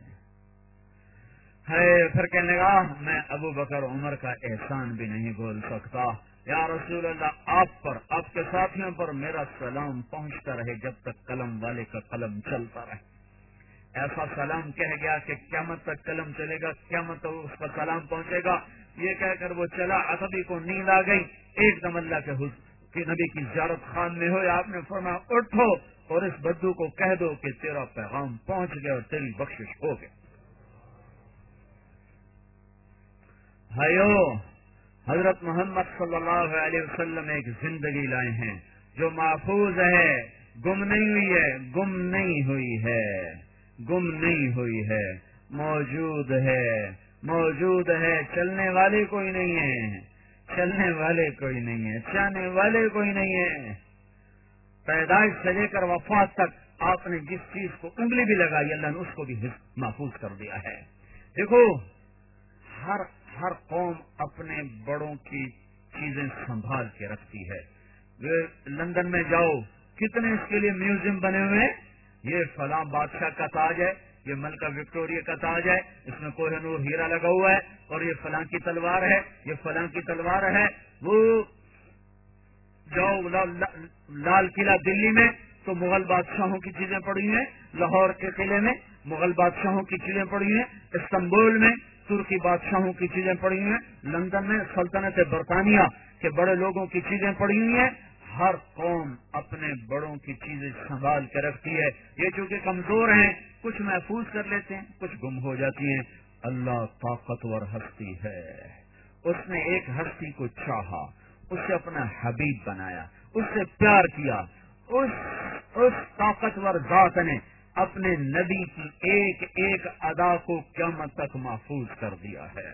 ہے پھر کہنے لگا میں ابو بکر عمر کا احسان بھی نہیں بھول سکتا، یا رسول اللہ آپ پر، آپ کے ساتھیوں پر میرا سلام پہنچتا رہے جب تک قلم والے کا قلم چلتا رہے۔ ایسا سلام کہہ گیا کہ قیامت تک قلم چلے گا، قیامت تک اس کا سلام پہنچے گا۔ یہ کہہ کر وہ چلا، عتبی کو نیند آ گئی، ایک دم اللہ کے حضور کہ نبی کی زیارت خان میں ہوئے، آپ نے فرمایا اٹھو اور اس بدو کو کہہ دو کہ تیرا پیغام پہنچ گیا اور تیری بخشش ہو گئی۔ بھائیو، حضرت محمد صلی اللہ علیہ وسلم ایک زندگی لائے ہیں جو محفوظ ہے، گم نہیں ہوئی ہے، گم نہیں ہوئی ہے، گم نہیں ہوئی ہے، موجود ہے، موجود ہے، چلنے والے کوئی نہیں ہے، چلنے والے کوئی نہیں ہے، چاہنے والے کوئی نہیں ہے۔ پیدائش سے لے کر وفات تک آپ نے جس چیز کو انگلی بھی لگائی اللہ نے اس کو بھی محفوظ کر دیا ہے۔ دیکھو، ہر ہر قوم اپنے بڑوں کی چیزیں سنبھال کے رکھتی ہے۔ لندن میں جاؤ، کتنے اس کے لیے میوزیم بنے ہوئے ہیں، یہ فلاں بادشاہ کا تاج ہے، یہ ملکہ وکٹوریہ کا تاج ہے، اس میں کوہ نور ہیرا لگا ہوا ہے، اور یہ فلاں کی تلوار ہے، یہ فلاں کی تلوار ہے۔ وہ جاؤ لال قلعہ دلی میں تو مغل بادشاہوں کی چیزیں پڑی ہیں، لاہور کے قلعے میں مغل بادشاہوں کی چیزیں پڑی ہیں، استنبول میں ترکی بادشاہوں کی چیزیں پڑی ہیں، لندن میں سلطنت برطانیہ کے بڑے لوگوں کی چیزیں پڑی ہوئی ہیں۔ ہر قوم اپنے بڑوں کی چیزیں سنبھال کے رکھتی ہے۔ یہ چونکہ کمزور ہیں کچھ محفوظ کر لیتے ہیں، کچھ گم ہو جاتی ہیں۔ اللہ طاقتور ہستی ہے، اس نے ایک ہستی کو چاہا، اسے اپنا حبیب بنایا، اس سے پیار کیا، اس اس طاقتور ذات نے اپنے نبی کی ایک ایک ادا کو قیامت تک محفوظ کر دیا ہے۔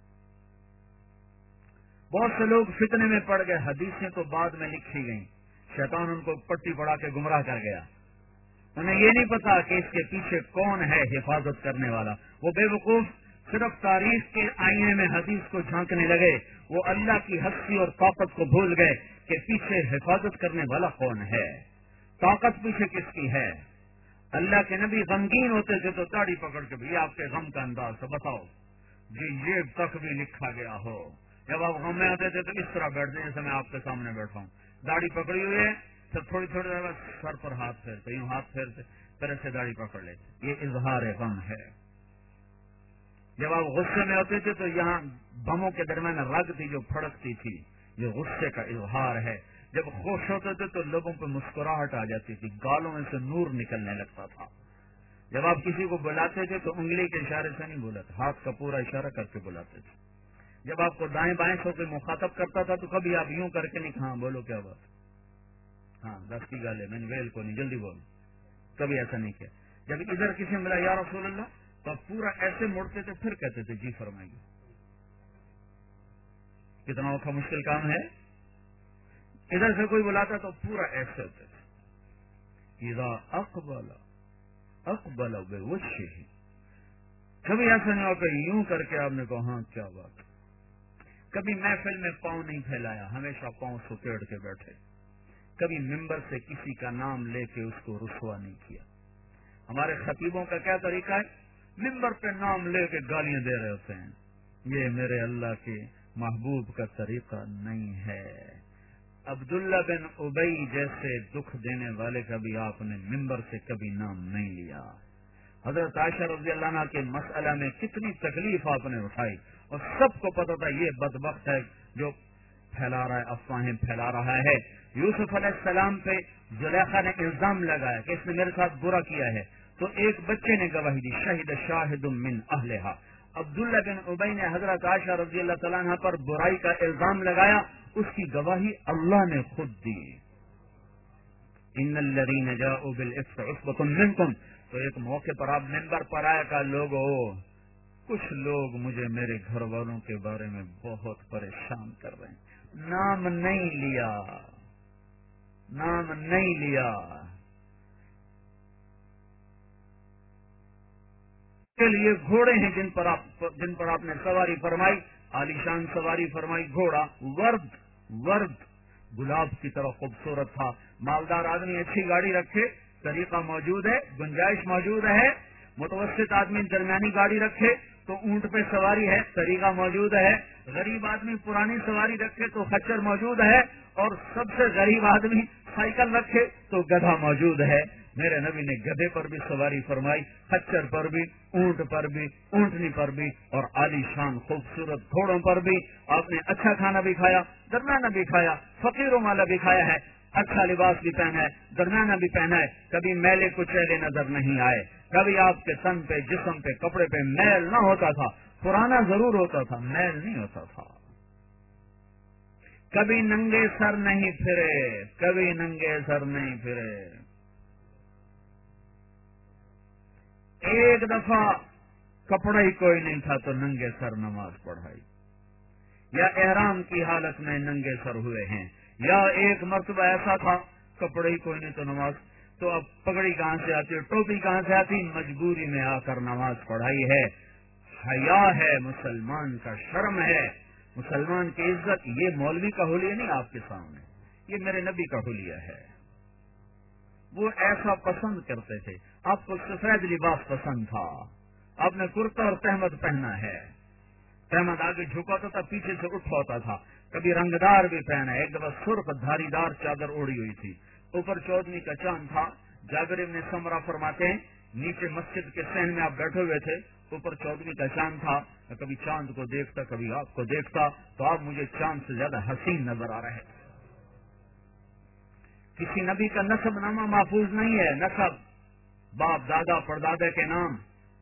بہت سے لوگ فتنے میں پڑ گئے، حدیثیں تو بعد میں لکھی گئیں، شیطان ان کو پٹی پڑا کے گمراہ کر گیا. انہیں یہ نہیں پتا کہ اس کے پیچھے کون ہے حفاظت کرنے والا. وہ بے وقوف صرف تاریخ کے آئینے میں حدیث کو جھانکنے لگے. وہ اللہ کی ہستی اور طاقت کو بھول گئے کہ پیچھے حفاظت کرنے والا کون ہے, طاقت پیچھے کس کی ہے. اللہ کے نبی غمگین ہوتے تھے تو داڑھی پکڑ کے بھی آپ کے غم کا انداز تو بتاؤ جی یہ تک بھی لکھا گیا ہو. جب آپ غم میں آتے تھے تو اس طرح بیٹھتے ہیں جیسے میں آپ کے سامنے بیٹھا ہوں, داڑھی پکڑی ہوئی ہے, پھر تھوڑی تھوڑی دیر بعد سر پر ہاتھ پھیرتے, یوں ہاتھ پھیرتے پھر سے داڑھی پکڑ لیتے. یہ اظہار غم ہے. جب آپ غصے میں ہوتے تھے تو یہاں بموں کے درمیان رگ تھی جو پھڑکتی تھی, یہ غصے کا اظہار ہے. جب خوش ہوتے تھے تو لوگوں پہ مسکراہٹ آ جاتی تھی, گالوں میں سے نور نکلنے لگتا تھا. جب آپ کسی کو بلاتے تھے تو انگلی کے اشارے سے نہیں بلاتے, ہاتھ کا پورا اشارہ کر کے بلاتے تھے. جب آپ کو دائیں بائیں سے کوئی مخاطب کرتا تھا تو کبھی آپ یوں کر کے نہیں, ہاں بولو کیا بات, ہاں دس کی گالے میں نے ویل کو نہیں, جلدی بولو, کبھی ایسا نہیں کیا. جب ادھر کسی ملا یا رسول اللہ تو آپ پورا ایسے مڑتے تھے, پھر کہتے تھے جی فرمائیے. کتنا اوکھا مشکل کام ہے. ادھر سے کوئی بلاتا تو پورا ایسے ہوتے تھے. اذا اقبل اقبل بوجهه, کبھی ایسا نہیں ہوا کہ یوں کر کے آپ نے کہا ہاں کیا بات. کبھی محفل میں پاؤں نہیں پھیلایا, ہمیشہ پاؤں سکیڑ کے بیٹھے. کبھی ممبر سے کسی کا نام لے کے اس کو رسوا نہیں کیا. ہمارے خطیبوں کا کیا طریقہ ہے, ممبر پہ نام لے کے گالیاں دے رہے ہوتے ہیں. یہ میرے اللہ کے محبوب کا طریقہ نہیں ہے. عبداللہ بن ابئی جیسے دکھ دینے والے کا بھی آپ نے ممبر سے کبھی نام نہیں لیا. حضرت عائشہ رضی اللہ عنہ کے مسئلہ میں کتنی تکلیف آپ نے اٹھائی, اور سب کو پتا تھا یہ بدبخت ہے جو پھیلا رہا ہے, افواہیں پھیلا رہا ہے. یوسف علیہ السلام پہ زلیخا نے الزام لگایا کہ اس نے میرے ساتھ برا کیا ہے, تو ایک بچے نے گواہی دی, شہید شاہد من اہلہا. عبداللہ بن ابئی نے حضرت عائشہ رضی اللہ تعالیٰ عنہ پر برائی کا الزام لگایا, اس کی گواہی اللہ نے خود دی. ان الذین جاءوا بالافک عصبۃ منکم. تو ایک موقع پر آپ ممبر پر آیا کہ لوگوں, کچھ لوگ مجھے میرے گھر والوں کے بارے میں بہت پریشان کر رہے ہیں. نام نہیں لیا, نام نہیں لیا. کے لیے گھوڑے ہیں جن پر آپ جن پر آپ نے سواری فرمائی, عالیشان سواری فرمائی. گھوڑا ورد ورد گلاب کی طرح خوبصورت تھا. مالدار آدمی اچھی گاڑی رکھے, طریقہ موجود ہے, گنجائش موجود ہے. متوسط آدمی درمیانی گاڑی رکھے تو اونٹ پہ سواری ہے, طریقہ موجود ہے. غریب آدمی پرانی سواری رکھے تو خچر موجود ہے, اور سب سے غریب آدمی سائیکل رکھے تو گدھا موجود ہے. میرے نبی نے گدھے پر بھی سواری فرمائی, خچر پر بھی, اونٹ پر بھی, اونٹنی پر بھی, اور عالی شان خوبصورت گھوڑوں پر بھی. آپ نے اچھا کھانا بھی کھایا, درمیانہ بھی کھایا, فقیروں والا بھی کھایا ہے, اچھا لباس بھی پہنا ہے, درمیانہ بھی پہنا ہے. کبھی میلے کچیلے نظر نہیں آئے. کبھی آپ کے تن پہ, جسم پہ, کپڑے پہ میل نہ ہوتا تھا. پرانا ضرور ہوتا تھا, میل نہیں ہوتا تھا. کبھی ننگے سر نہیں پھرے, کبھی ننگے سر نہیں پھرے. ایک دفعہ کپڑا ہی کوئی نہیں تھا تو ننگے سر نماز پڑھائی, یا احرام کی حالت میں ننگے سر ہوئے ہیں, یا ایک مرتبہ ایسا تھا کپڑے ہی کوئی نہیں تو نماز. تو اب پگڑی کہاں سے آتی, ٹوپی کہاں سے آتی, مجبوری میں آ کر نماز پڑھائی ہے. حیا ہے مسلمان کا, شرم ہے مسلمان کی عزت. یہ مولوی کا حلیہ نہیں آپ کے سامنے, یہ میرے نبی کا حلیہ ہے. وہ ایسا پسند کرتے تھے. آپ کو سفید لباس پسند تھا, آپ نے کرتا اور تہمد پہنا ہے. تہمد آگے جھکاتا تھا, پیچھے سے اٹھ ہوتا تھا. کبھی رنگدار بھی پہنا. ایک دفعہ سرخ دھاری دار چادر اوڑی ہوئی تھی, اوپر چودھویں کا چاند تھا. جابر ابن سمرہ فرماتے ہیں نیچے مسجد کے صحن میں آپ بیٹھے ہوئے تھے, اوپر چودھویں کا چاند تھا. کبھی چاند کو دیکھتا, کبھی آپ کو دیکھتا, تو آپ مجھے چاند سے زیادہ حسین نظر آ رہے. کسی نبی کا نسب نامہ محفوظ نہیں ہے. نسب باپ دادا پردادا کے نام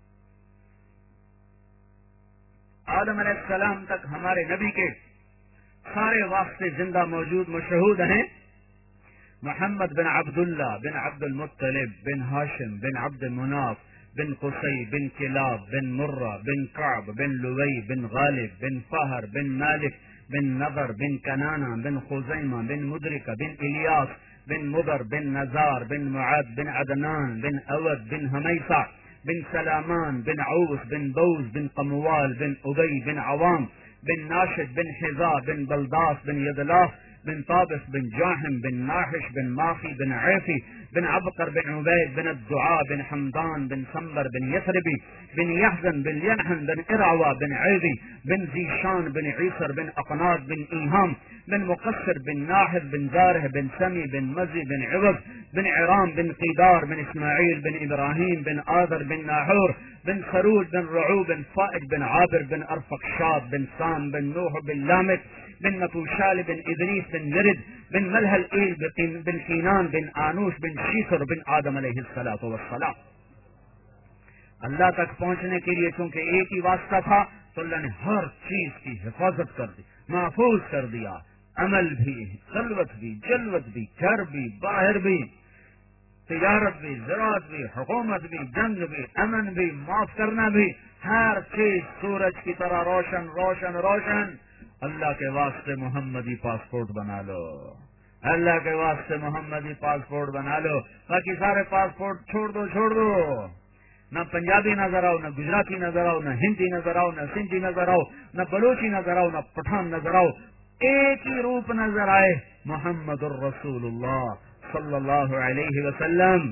آدم علیہ السلام تک ہمارے نبی کے سارے واسطے زندہ موجود مشہود ہیں. محمد بن عبداللہ بن عبد المطلب بن ہاشم بن عبد مناف بن قصی بن کلاب بن مرہ بن کعب بن لوی بن غالب بن فہر بن مالک بن نضر بن کنانہ بن خزیمہ بن مدرکہ بن الیاس بن مضر بن نزار بن معد بن عدنان بن اود بن حمیصہ بن سلامان بن عوس بن بوز بن قموال بن ابی بن عوام بن ناشد بن حذا بن بلداس بن یدلاف بن طابس بن جاحم بن ناحش بن ماخی بن عیفی بن عبقر بن عبید بن الدعاء بن حمدان بن سمبر بن یثربی بن یحزن بن ینحن بن ارعوا بن عیدی بن زیشان بن عیسر بن اقناط بن ایہام بن مقصر بن ناحد بن زارح بن سمی بن مزی بن عوض بن عرام بن قیدار بن اسماعیل بن ابراہیم بن آذر بن ناحور بن خروج بن رعو بن فائج بن عابر بن ارفقشاد بن سام بن نوح بن لامک بن نتوشال بن ادریس بن نرد بن ملحل ایل بن کینان بن آنوش بن شیخر بن آدم علیہ الصلوۃ والسلام. اللہ تک پہنچنے کے لیے چونکہ ایک ہی واسطہ تھا تو اللہ نے ہر چیز کی حفاظت کر دی، محفوظ کر دیا، عمل بھی، خلوت بھی، جلوت بھی، گھر بھی، باہر بھی، تجارت بھی، زراعت بھی، حکومت بھی، جنگ بھی، امن بھی، معاف کرنا بھی، ہر چیز سورج کی طرح روشن روشن روشن. اللہ کے واسطے محمدی پاسپورٹ بنا لو، اللہ کے واسطے محمدی پاسپورٹ بنا لو، باقی سارے پاسپورٹ چھوڑ دو چھوڑ دو. نہ پنجابی نظر آؤ، نہ گجراتی نظر آؤ، نہ ہندی نظر آؤ، نہ سندھی نظر آؤ، نہ بلوچی نظر آؤ، نہ پٹھان نظر آؤ، ایک ہی روپ نظر آئے، محمد الرسول اللہ صلی اللہ علیہ وسلم.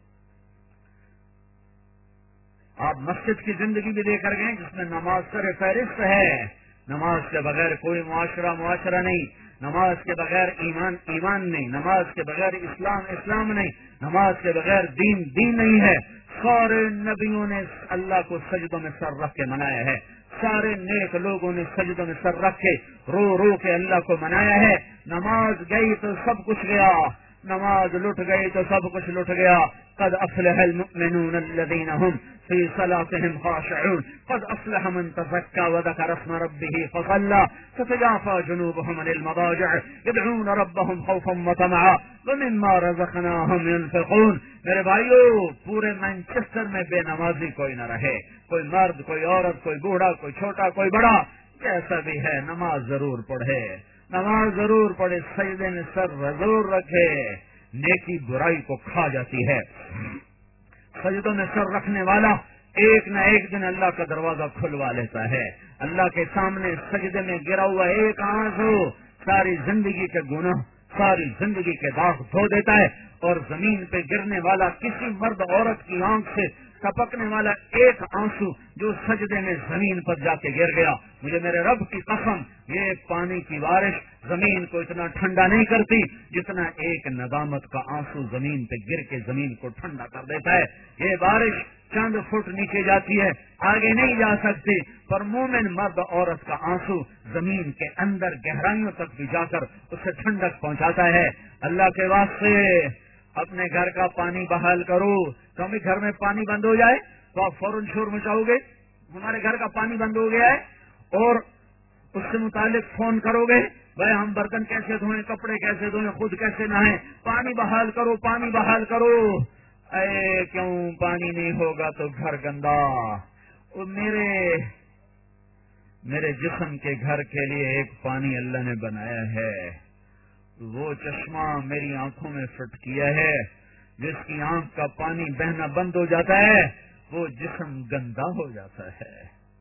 آپ مسجد کی زندگی بھی دے کر گئے جس میں نماز سر فہرست ہے. نماز کے بغیر کوئی معاشرہ معاشرہ نہیں، نماز کے بغیر ایمان ایمان نہیں، نماز کے بغیر اسلام اسلام نہیں، نماز کے بغیر دین دین نہیں ہے. سارے نبیوں نے اللہ کو سجدوں میں سر رکھ کے منایا ہے، سارے نیک لوگوں نے سجدوں میں سر رکھ کے رو رو کے اللہ کو منایا ہے. نماز گئی تو سب کچھ گیا، نماز لٹ گئی تو سب کچھ لٹ گیا. قد افلح المؤمنون الذين هم في صلاتهم خاشعون قد افلح من تزكى وذكر اسم ربه فصلى تتجافى جنوبهم عن المضاجع يدعون ربهم خوفا وطمعا ومما رزقناهم ينفقون. میرے بھائیو، پورے مانچسٹر میں بے نمازی کوئی نہ رہے، کوئی مرد، کوئی عورت، کوئی بوڑھا، کوئی چھوٹا، کوئی بڑا، جیسا بھی ہے نماز ضرور پڑھے، نماز ضرور پڑھے، سجدے میں سر ضرور رکھے. نیکی برائی کو کھا جاتی ہے. سجدوں میں سر رکھنے والا ایک نہ ایک دن اللہ کا دروازہ کھلوا لیتا ہے. اللہ کے سامنے سجدے میں گرا ہوا ایک آنسو ساری زندگی کے گناہ، ساری زندگی کے داغ دھو دیتا ہے. اور زمین پہ گرنے والا کسی مرد عورت کی آنکھ سے ٹپکنے والا ایک آنسو جو سجدے میں زمین پر جا کے گر گیا، مجھے میرے رب کی قسم یہ پانی کی بارش زمین کو اتنا ٹھنڈا نہیں کرتی جتنا ایک ندامت کا آنسو زمین پہ گر کے زمین کو ٹھنڈا کر دیتا ہے. یہ بارش چند فٹ نیچے جاتی ہے، آگے نہیں جا سکتی، پر مومن مرد عورت کا آنسو زمین کے اندر گہرائیوں تک بھی جا کر اسے ٹھنڈک پہنچاتا ہے. اللہ کے واسطے اپنے گھر کا پانی بحال کرو. کبھی گھر میں پانی بند ہو جائے تو آپ فوراً شور مچاؤ گے، ہمارے گھر کا پانی بند ہو گیا ہے، اور اس سے متعلق فون کرو گے، بھائی ہم برتن کیسے دھوئیں، کپڑے کیسے دھوئیں، خود کیسے نہائیں، پانی بحال کرو، پانی بحال کرو. اے کیوں پانی نہیں ہوگا تو گھر گندا. میرے میرے جسم کے گھر کے لیے ایک پانی اللہ نے بنایا ہے، وہ چشمہ میری آنکھوں میں فٹ کیا ہے، جس کی آنکھ کا پانی بہنا بند ہو جاتا ہے وہ جسم گندا ہو جاتا ہے.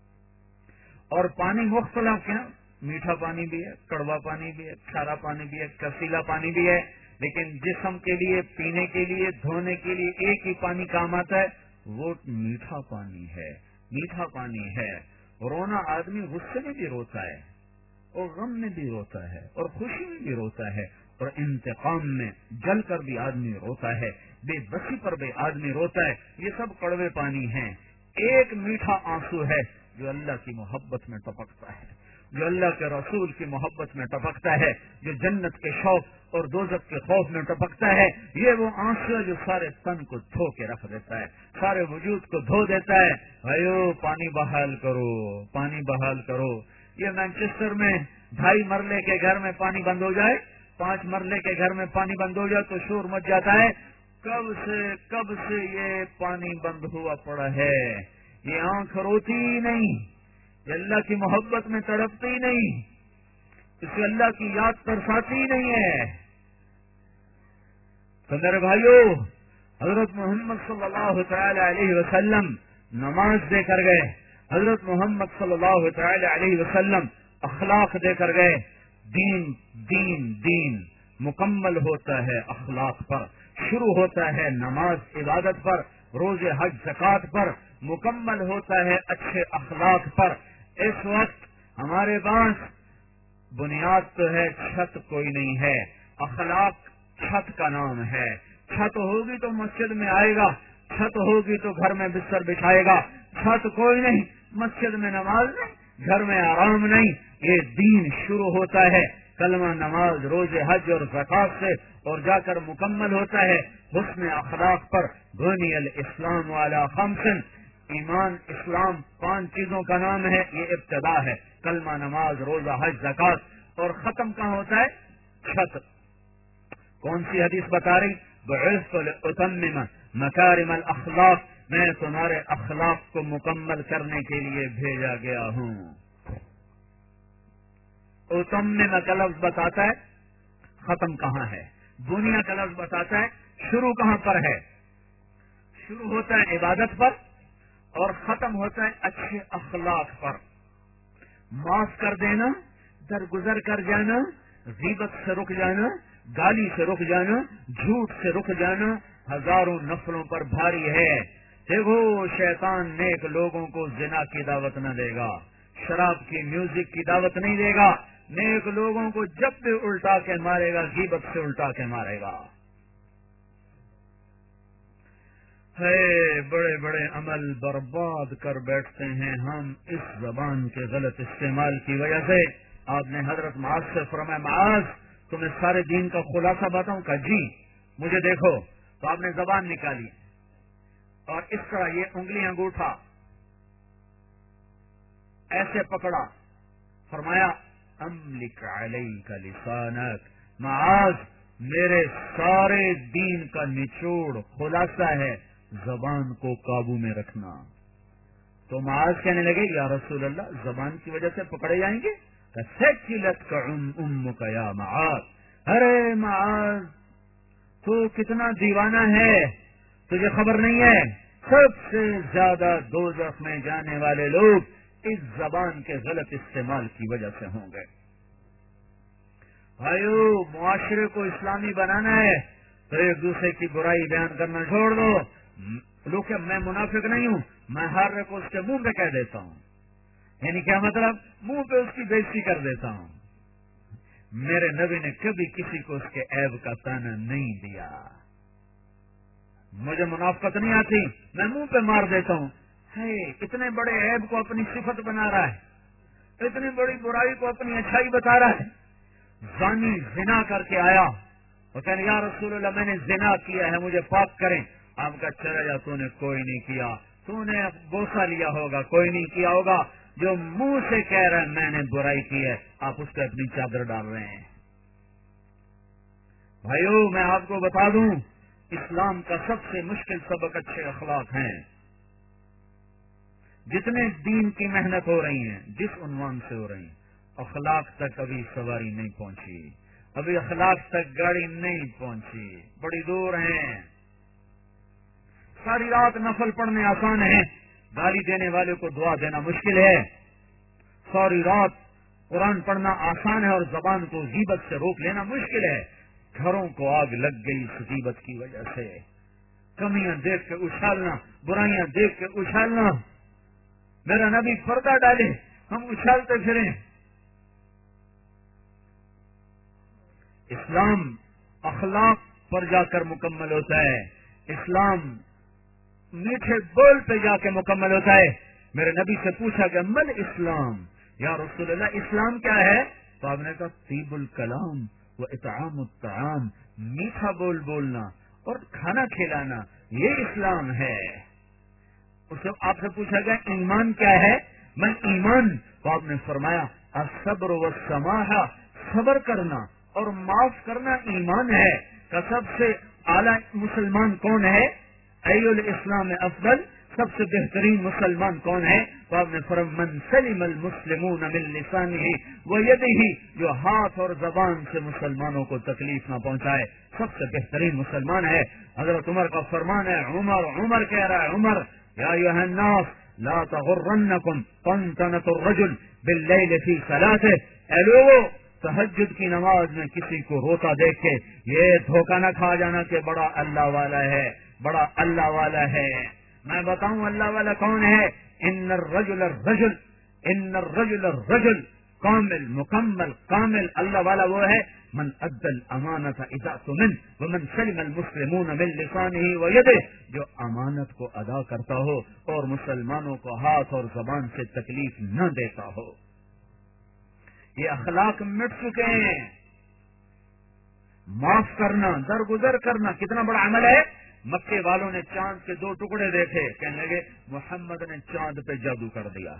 اور پانی مختلف ہے، میٹھا پانی بھی ہے، کڑوا پانی بھی ہے، کھارا پانی بھی ہے، کسیلا پانی بھی ہے، لیکن جسم کے لیے، پینے کے لیے، دھونے کے لیے ایک ہی پانی کام آتا ہے، وہ میٹھا پانی ہے. میٹھا پانی ہے. رونا آدمی غصے میں بھی روتا ہے، اور غم میں بھی روتا ہے، اور خوشی میں بھی روتا ہے، اور انتقام میں جل کر بھی آدمی روتا ہے، بے بسی پر بھی آدمی روتا ہے. یہ سب کڑوے پانی ہیں. ایک میٹھا آنسو ہے جو اللہ کی محبت میں ٹپکتا ہے، جو اللہ کے رسول کی محبت میں ٹپکتا ہے، جو جنت کے شوق اور دوزخ کے خوف میں ٹپکتا ہے. یہ وہ آنسو ہے جو سارے تن کو دھو کے رکھ دیتا ہے، سارے وجود کو دھو دیتا ہے. بھائیو پانی بحال کرو، پانی بحال کرو. یہ مانچسٹر میں ڈھائی مرلے کے گھر میں پانی بند ہو جائے، پانچ مرلے کے گھر میں پانی بند ہو جائے تو شور مچ جاتا ہے. کب سے کب سے یہ پانی بند ہوا پڑا ہے. یہ آنکھ روتی ہی نہیں، یہ اللہ کی محبت میں تڑپتی نہیں، اسے اللہ کی یاد ترساتی نہیں ہے. تو میرے بھائیو حضرت محمد صلی اللہ تعالی علیہ وسلم نماز دے کر گئے، حضرت محمد صلی اللہ تعالی علیہ وسلم اخلاق دے کر گئے. دین دین دین مکمل ہوتا ہے اخلاق پر، شروع ہوتا ہے نماز عبادت پر، روزے حج زکات پر، مکمل ہوتا ہے اچھے اخلاق پر. اس وقت ہمارے پاس بنیاد تو ہے، چھت کوئی نہیں ہے. اخلاق چھت کا نام ہے. چھت ہوگی تو مسجد میں آئے گا، چھت ہوگی تو گھر میں بستر بچھائے گا. چھت کوئی نہیں، مسجد میں نماز نہیں، گھر میں آرام نہیں. یہ دین شروع ہوتا ہے کلمہ نماز روزے حج اور زکات سے، اور جا کر مکمل ہوتا ہے حسن اخلاق پر. بنی الاسلام والا خمسن، ایمان اسلام پانچ چیزوں کا نام ہے. یہ ابتدا ہے کلمہ نماز روزہ حج زکات. اور ختم کہاں ہوتا ہے؟ چھت. کون سی حدیث بتا رہی؟ بعثت لأتمم مکارم الاخلاق، میں تمہارے اخلاق کو مکمل کرنے کے لیے بھیجا گیا ہوں. اتمم کا لفظ بتاتا ہے ختم کہاں ہے، دنیا کا لفظ بتاتا ہے شروع کہاں پر ہے. شروع ہوتا ہے عبادت پر اور ختم ہوتا ہے اچھے اخلاق پر. معاف کر دینا، درگزر کر جانا، غیبت سے رک جانا، گالی سے رک جانا، جھوٹ سے رک جانا ہزاروں نفلوں پر بھاری ہے. دیکھو شیطان نیک لوگوں کو زنا کی دعوت نہ دے گا، شراب کی میوزک کی دعوت نہیں دے گا. نیک لوگوں کو جب بھی الٹا کے مارے گا، غیبت سے الٹا کے مارے گا. ہے بڑے بڑے عمل برباد کر بیٹھتے ہیں ہم اس زبان کے غلط استعمال کی وجہ سے. آپ نے حضرت معاذ سے فرمایا معاذ تمہیں سارے دین کا خلاصہ بتاؤں؟ کہ جی مجھے دیکھو. تو آپ نے زبان نکالی اور اس طرح یہ انگلی انگوٹھا ایسے پکڑا، فرمایا املک علیک لسانک. معاذ میرے سارے دین کا نچوڑ خلاصہ ہے زبان کو قابو میں رکھنا. تو معاذ کہنے لگے یا رسول اللہ زبان کی وجہ سے پکڑے جائیں گے؟ سکلت کا امک یا معاذ. ارے معاذ تو کتنا دیوانہ ہے، تجھے خبر نہیں ہے سب سے زیادہ دوزخ میں جانے والے لوگ اس زبان کے غلط استعمال کی وجہ سے ہوں گے. بھائیو معاشرے کو اسلامی بنانا ہے تو ایک دوسرے کی برائی بیان کرنا چھوڑ دو. لوگ کہ میں منافق نہیں ہوں، میں ہر ایک کو اس کے منہ پہ کہہ دیتا ہوں. یعنی کیا مطلب؟ منہ پہ اس کی بےزتی کر دیتا ہوں. میرے نبی نے کبھی کسی کو اس کے عیب کا تانا نہیں دیا. مجھے منافقت نہیں آتی، میں منہ پہ مار دیتا ہوں. ہے اتنے بڑے عیب کو اپنی صفت بنا رہا ہے، اتنی بڑی برائی کو اپنی اچھائی بتا رہا ہے. زانی زنا کر کے آیا وہ کہنے یا رسول اللہ میں نے زنا کیا ہے مجھے پاک کریں. آپ کا چلا جا تو نے کوئی نہیں کیا، تو نے بوسہ لیا ہوگا، کوئی نہیں کیا ہوگا. جو منہ سے کہہ رہا ہے میں نے برائی کی ہے، آپ اس پہ اپنی چادر ڈال رہے ہیں. بھائیو میں آپ کو بتا دوں اسلام کا سب سے مشکل سبق اچھے اخلاق ہیں. جتنے دین کی محنت ہو رہی ہیں جس عنوان سے ہو رہی ہیں، اخلاق تک ابھی سواری نہیں پہنچی، ابھی اخلاق تک گاڑی نہیں پہنچی، بڑی دور ہیں. ساری رات نفل پڑھنے آسان ہے، گالی دینے والے کو دعا دینا مشکل ہے. ساری رات قرآن پڑھنا آسان ہے اور زبان کو غیبت سے روک لینا مشکل ہے. گھروں کو آگ لگ گئی اس غیبت کی وجہ سے. کمیاں دیکھ کے اچھالنا، برائیاں دیکھ کے اچھالنا. میرا نبی پردہ ڈالے ہم اچھالتے پھریں. اسلام اخلاق پر جا کر مکمل ہوتا ہے، اسلام میٹھے بول پہ جا کے مکمل ہوتا ہے. میرے نبی سے پوچھا کہ مل اسلام یا رسول اللہ اسلام کیا ہے؟ تو آپ نے کہا طیب الکلام و اطعام الطعام، میٹھا بول بولنا اور کھانا کھلانا یہ اسلام ہے. اس آپ سے پوچھا گیا ایمان کیا ہے؟ میں ایمان، تو آپ نے فرمایا الصبر والسماح، صبر کرنا اور معاف کرنا ایمان ہے. کہ سب سے اعلیٰ مسلمان کون ہے؟ ای الاسلام افضل سب سے بہترین مسلمان کون ہے؟ تو آپ نے فرمایا من سلم المسلمون من لسانہ ویدہ، جو ہاتھ اور زبان سے مسلمانوں کو تکلیف نہ پہنچائے، سب سے بہترین مسلمان ہے۔ حضرت عمر کا فرمان ہے، عمر عمر کہہ رہا ہے، عمر یا ایھا الناس لا تغرنکم طنطنۃ الرجل باللیل فی صلاته، اے لوگو تہجد کی نماز میں کسی کو روتا دیکھ کے یہ دھوکہ نہ کھا جانا کہ بڑا اللہ والا ہے، بڑا اللہ والا ہے۔ میں بتاؤں اللہ والا کون ہے؟ ان الرجل الرجل ان الرجل الرجل کامل مکمل کامل اللہ والا وہ ہے من ادى الامانۃ اذا اؤتمن ومن سلم المسلمون من لسانه ويده، جو امانت کو ادا کرتا ہو اور مسلمانوں کو ہاتھ اور زبان سے تکلیف نہ دیتا ہو۔ یہ اخلاق مٹ چکے ہیں۔ معاف کرنا، درگزر کرنا کتنا بڑا عمل ہے۔ مکے والوں نے چاند کے دو ٹکڑے دیکھے، کہنے لگے محمد نے چاند پہ جادو کر دیا۔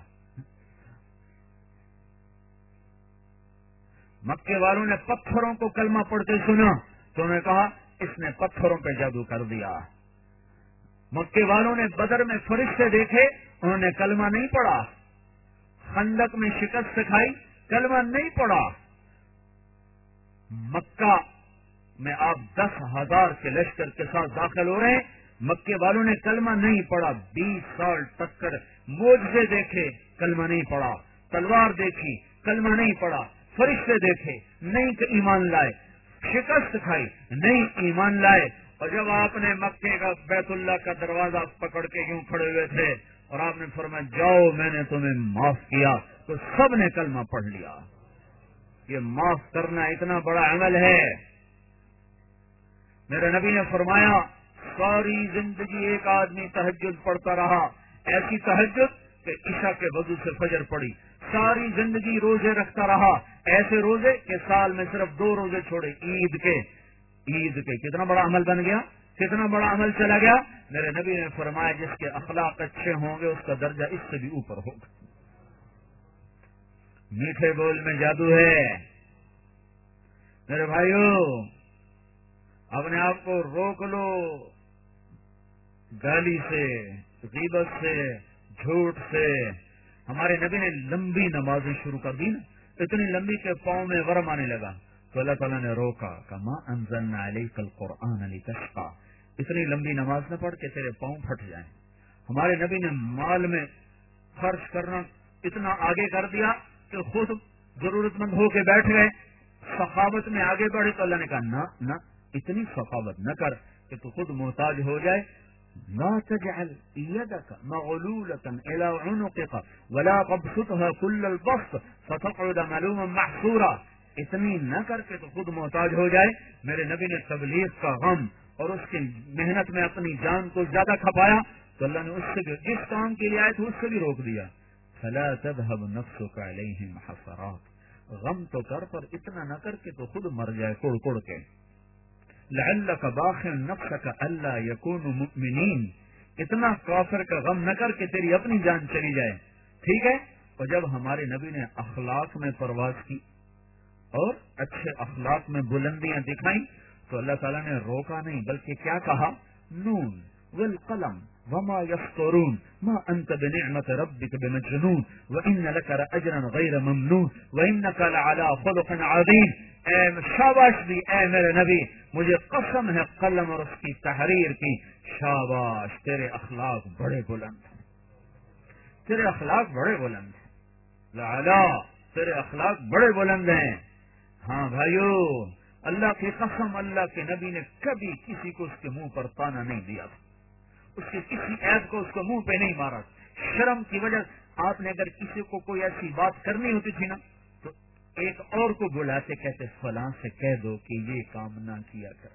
مکے والوں نے پتھروں کو کلمہ پڑھتے سنا تو انہوں نے کہا اس نے پتھروں پہ جادو کر دیا۔ مکے والوں نے بدر میں فرشتے دیکھے، انہوں نے کلمہ نہیں پڑھا۔ خندق میں شکست کھائی، کلمہ نہیں پڑھا۔ مکہ میں آپ دس ہزار کے لشکر کے ساتھ داخل ہو رہے ہیں، مکے والوں نے کلمہ نہیں پڑھا۔ بیس سال تک کر معجزے دیکھے، کلمہ نہیں پڑھا۔ تلوار دیکھی، کلمہ نہیں پڑھا۔ فرشتے دیکھے، نہیں کہ ایمان لائے۔ شکست کھائی، نہیں ایمان لائے۔ اور جب آپ نے مکے کا بیت اللہ کا دروازہ پکڑ کے یوں کھڑے ہوئے تھے اور آپ نے فرمایا جاؤ میں نے تمہیں معاف کیا، تو سب نے کلمہ پڑھ لیا۔ یہ معاف کرنا اتنا بڑا عمل ہے۔ میرے نبی نے فرمایا ساری زندگی ایک آدمی تہجد پڑھتا رہا، ایسی تہجد کہ عشاء کے وضو سے فجر پڑی، ساری زندگی روزے رکھتا رہا، ایسے روزے کہ سال میں صرف دو روزے چھوڑے، عید کے عید کے کتنا بڑا عمل بن گیا، کتنا بڑا عمل چلا گیا۔ میرے نبی نے فرمایا جس کے اخلاق اچھے ہوں گے اس کا درجہ اس سے بھی اوپر ہوگا۔ میٹھے بول میں جادو ہے میرے بھائیو، اپنے آپ کو روک لو گالی سے، غیبت سے، جھوٹ سے۔ ہمارے نبی نے لمبی نمازیں شروع کر دی نا، اتنی لمبی کہ پاؤں میں ورم آنے لگا تو اللہ تعالیٰ نے روکا، کما انزلنا علیک القرآن لتشقی، اتنی لمبی نماز نہ پڑھ کے تیرے پاؤں پھٹ جائیں۔ ہمارے نبی نے مال میں خرچ کرنا اتنا آگے کر دیا کہ خود ضرورت مند ہو کے بیٹھ گئے، سخاوت میں آگے بڑھے تو اللہ نے کہا نہ نہ اتنی سخاوت نہ کر کہ تو خود محتاج ہو جائے۔ لا تجعل يدك مغلولة إلى عنقك ولا تبسطها كل البسط فتقعد ملوما محسورا، اتنی نہ کر کے تو خود محتاج ہو جائے۔ میرے نبی نے تبلیغ کا غم اور اس کی محنت میں اپنی جان کو زیادہ کھپایا تو اللہ نے اس سے جو جس کام کے لیے آئے تھے اس سے بھی روک دیا۔ فلا تذهب نفسك عليهم حسرات، غم تو کر پر اتنا نہ کر کے تو خود مر جائے کوڑ کوڑ کے۔ لعلك باخع نفسك الا يكونوا مؤمنين، اتنا کافر کا غم نہ کر کے تیری اپنی جان چلی جائے، ٹھیک ہے۔ اور جب ہمارے نبی نے اخلاق میں پرواز کی اور اچھے اخلاق میں بلندیاں دکھائیں تو اللہ تعالیٰ نے روکا نہیں بلکہ کیا کہا، نون والقلم وما يسطرون ما انت بنعمت ربك بمجنون وان لك لاجرا غير ممنون وانك لعلى خلق عظيم۔ اے شاباش دی اے میرے نبی، مجھے قسم ہے قلم اور اس کی تحریر کی، شاباش تیرے اخلاق بڑے بلند ہیں، تیرے اخلاق بڑے بلند ہیں، لعلا تیرے اخلاق بڑے بلند ہیں۔ ہاں بھائیو، اللہ کی قسم اللہ کے نبی نے کبھی کسی کو اس کے منہ پر تانا نہیں دیا تھا، اس کے کسی عیب کو اس کو منہ پہ نہیں مارا۔ شرم کی وجہ آپ نے اگر کسی کو کوئی ایسی بات کرنی ہوتی تھی نا تو ایک اور کو بلاتے کہتے فلاں سے کہہ دو کہ یہ کام نہ کیا کرے۔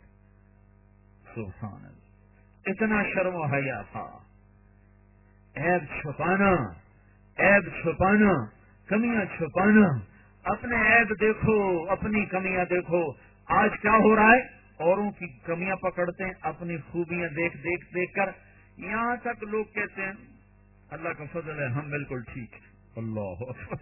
سبحان اللہ، اتنا شرم و حیا تھا۔ عیب چھپانا، عیب چھپانا، کمیاں چھپانا، اپنے عیب دیکھو، اپنی کمیاں دیکھو۔ آج کیا ہو رہا ہے، اوروں کی کمیاں پکڑتے ہیں، اپنی خوبیاں دیکھ دیکھ دیکھ کر یہاں تک لوگ کہتے ہیں اللہ کا فضل ہے ہم بالکل ٹھیک ہے۔ اللہ اکبر،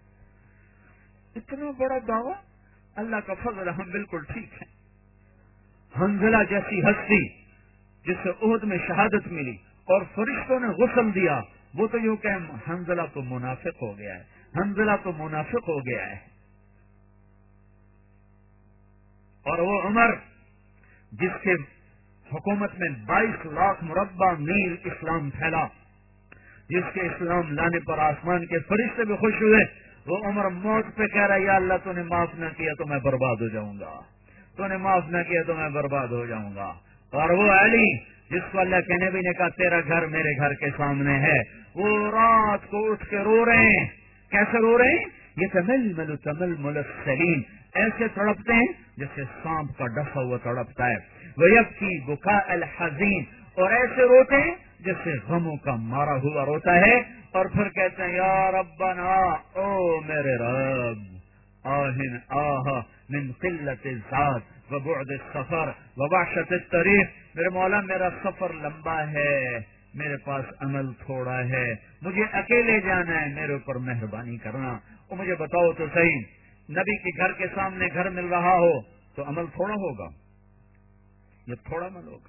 اتنا بڑا دعویٰ، اللہ کا فضل ہے ہم بالکل ٹھیک ہے۔ حنظلہ جیسی ہستی جس سے احد میں شہادت ملی اور فرشتوں نے غسل دیا، وہ تو یوں کہ حنظلہ تو منافق ہو گیا ہے، حنظلہ تو منافق ہو گیا ہے۔ اور وہ عمر جس کے حکومت میں بائیس لاکھ مربع میل اسلام پھیلا، جس کے اسلام لانے پر آسمان کے فرشتے بھی خوش ہوئے، وہ عمر موت پہ کہہ رہا یا اللہ تو نے معاف نہ کیا تو میں برباد ہو جاؤں گا، تو نے معاف نہ کیا تو میں برباد ہو جاؤں گا۔ اور وہ علی جس کو اللہ کے نبی نے کہا تیرا گھر میرے گھر کے سامنے ہے، وہ رات کو اٹھ کے رو رہے ہیں۔ کیسے رو رہے ہیں؟ یہ تململ تململ السلیم، ایسے تڑپتے ہیں جیسے سانپ کا ڈسا ہوا تڑپتا ہے۔ ویبکی بکاء الحزین، اور ایسے روتے ہیں جیسے غموں کا مارا ہوا روتا ہے، اور پھر کہتے ہیں یا ربنا، او میرے رب، آہن آہ من قلت الذات وبعد السفر ووحشت الطریق، میرے مولا میرا سفر لمبا ہے، میرے پاس عمل تھوڑا ہے، مجھے اکیلے جانا ہے، میرے اوپر مہربانی کرنا۔ اور مجھے بتاؤ تو صحیح، نبی کے گھر کے سامنے گھر مل رہا ہو تو عمل تھوڑا ہوگا، یہ تھوڑا عمل ہوگا۔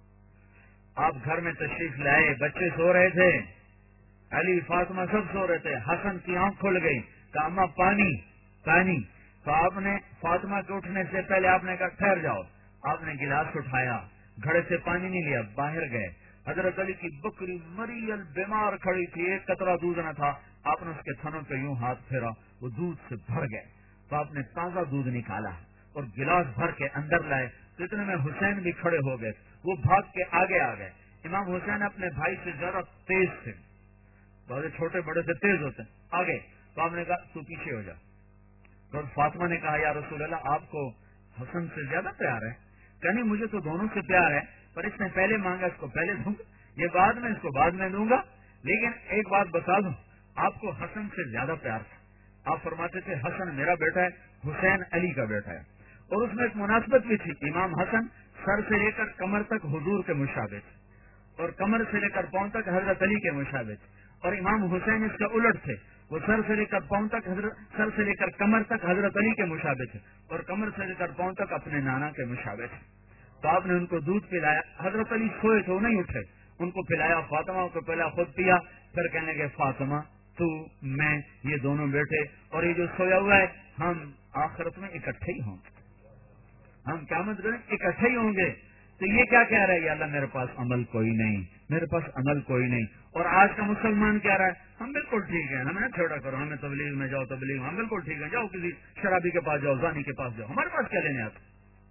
آپ گھر میں تشریف لائے، بچے سو رہے تھے، علی فاطمہ سب سو رہے تھے، حسن کی آنکھ کھل گئی، کہا اماں پانی پانی، تو آپ نے فاطمہ کے اٹھنے سے پہلے آپ نے کہا ٹھہر جاؤ، آپ نے گلاس اٹھایا، گھڑے سے پانی نہیں لیا، باہر گئے، حضرت علی کی بکری مری بیمار کھڑی تھی، ایک قطرہ دودھ نہ تھا، آپ نے اس کے تھنوں پہ یوں ہاتھ پھیرا، وہ دودھ سے بھر گئے، تو آپ نے تازہ دودھ نکالا اور گلاس بھر کے اندر لائے، تو اتنے میں حسین بھی کھڑے ہو گئے، وہ بھاگ کے آگے آ گئے۔ امام حسین اپنے بھائی سے زیادہ تیز تھے، بڑے چھوٹے بڑے سے تیز ہوتے ہیں، آگے، تو آپ نے کہا تو پیچھے ہو جا۔ تو فاطمہ نے کہا یا رسول اللہ آپ کو حسن سے زیادہ پیار ہے؟ کہ نہیں مجھے تو دونوں سے پیار ہے، پر اس نے پہلے مانگا اس کو پہلے دوں گا، یہ بعد میں اس کو بعد میں دوں گا، لیکن ایک بات بتا دوں آپ کو حسن سے زیادہ پیار تھا۔ آپ فرماتے تھے حسن میرا بیٹا ہے، حسین علی کا بیٹا ہے، اور اس میں ایک مناسبت بھی تھی، امام حسن سر سے لے کر کمر تک حضور کے مشابہ تھے، اور کمر سے لے کر پاؤں تک حضرت علی کے مشابہ تھے، اور امام حسین اس کے الٹ تھے، وہ سر سے لے کر پاؤں تک حضرت سر سے لے کر کمر تک حضرت علی کے مشابہ تھے، اور کمر سے لے کر پاؤں تک اپنے نانا کے مشابہ تھے۔ تو آپ نے ان کو دودھ پلایا، حضرت علی سوئے تو نہیں اٹھے، ان کو پلایا، فاطمہ کو پہلا خود پیا، پھر کہنے لگے فاطمہ تو میں یہ دونوں بیٹے اور یہ جو سویا ہوا ہے ہم آخرت میں اکٹھے ہی ہوں گے، ہم قیامت کریں اکٹھے ہی ہوں گے۔ تو یہ کیا کہہ رہا ہے یا اللہ میرے پاس عمل کوئی نہیں، میرے پاس عمل کوئی نہیں۔ اور آج کا مسلمان کہہ رہا ہے ہم بالکل ٹھیک ہیں، ہمیں چھوڑا کرو، ہمیں تبلیغ میں جاؤ، تبلیغ ہم بالکل ٹھیک ہیں، جاؤ کسی شرابی کے پاس جاؤ، زانی کے پاس جاؤ، ہمارے پاس کیا لینے آتے؟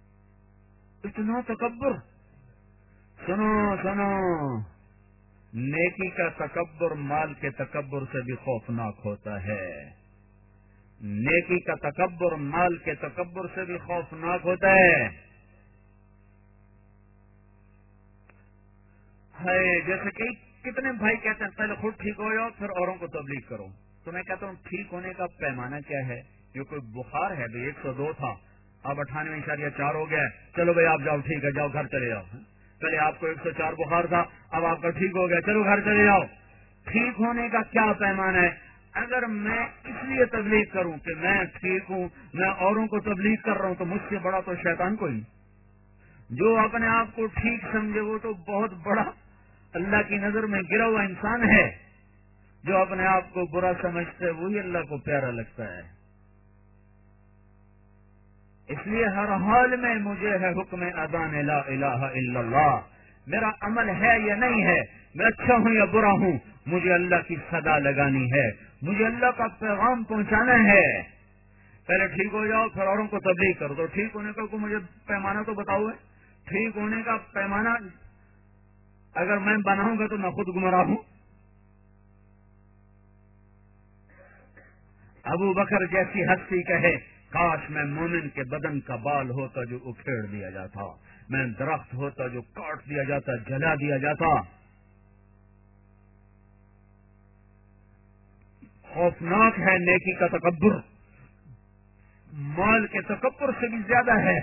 اتنا تکبر! سنو سنو، نیکی کا تکبر مال کے تکبر سے بھی خوفناک ہوتا ہے، نیکی کا تکبر مال کے تکبر سے بھی خوفناک ہوتا ہے۔ ہے جیسے کہ کتنے بھائی کہتے ہیں پہلے خود ٹھیک ہو جاؤ پھر اوروں کو تبلیغ کرو، تو میں کہتا ہوں ٹھیک ہونے کا پیمانہ کیا ہے؟ یہ کوئی بخار ہے بھائی، ایک سو دو تھا اب اٹھانوے اشاریہ چار ہو گیا ہے، چلو بھائی آپ جاؤ، ٹھیک ہے جاؤ گھر چلے جاؤ، پہلے آپ کو ایک سو چار بخار تھا اب آپ کا ٹھیک ہو گیا، چلو گھر چلے جاؤ۔ ٹھیک ہونے کا کیا پیمانہ ہے؟ اگر میں اس لیے تبلیغ کروں کہ میں ٹھیک ہوں، میں اوروں کو تبلیغ کر رہا ہوں، تو مجھ سے بڑا تو شیطان کوئی نہیں۔ جو اپنے آپ کو ٹھیک سمجھے وہ تو بہت بڑا اللہ کی نظر میں گرا ہوا انسان ہے، جو اپنے آپ کو برا سمجھتا ہے وہی اللہ کو پیارا لگتا ہے۔ اس لیے ہر حال میں مجھے ہے حکم اذان لا الہ الا اللہ، میرا عمل ہے یا نہیں ہے، میں اچھا ہوں یا برا ہوں، مجھے اللہ کی صدا لگانی ہے، مجھے اللہ کا پیغام پہنچانا ہے۔ پہلے ٹھیک ہو جاؤ پھر اوروں کو تبلیغ کرو، تو ٹھیک ہونے کا کوئی مجھے پیمانہ تو بتاؤ ہے؟ ٹھیک ہونے کا پیمانہ اگر میں بناؤں گا تو میں خود گمراہ ہوں۔ ابو بکر جیسی ہستی کہے کاش میں مومن کے بدن کا بال ہوتا جو اکھیڑ دیا جاتا، میں درخت ہوتا جو کاٹ دیا جاتا، جلا دیا جاتا۔ خوفناک ہے نیکی کا تکبر، مال کے تکبر سے بھی زیادہ ہے۔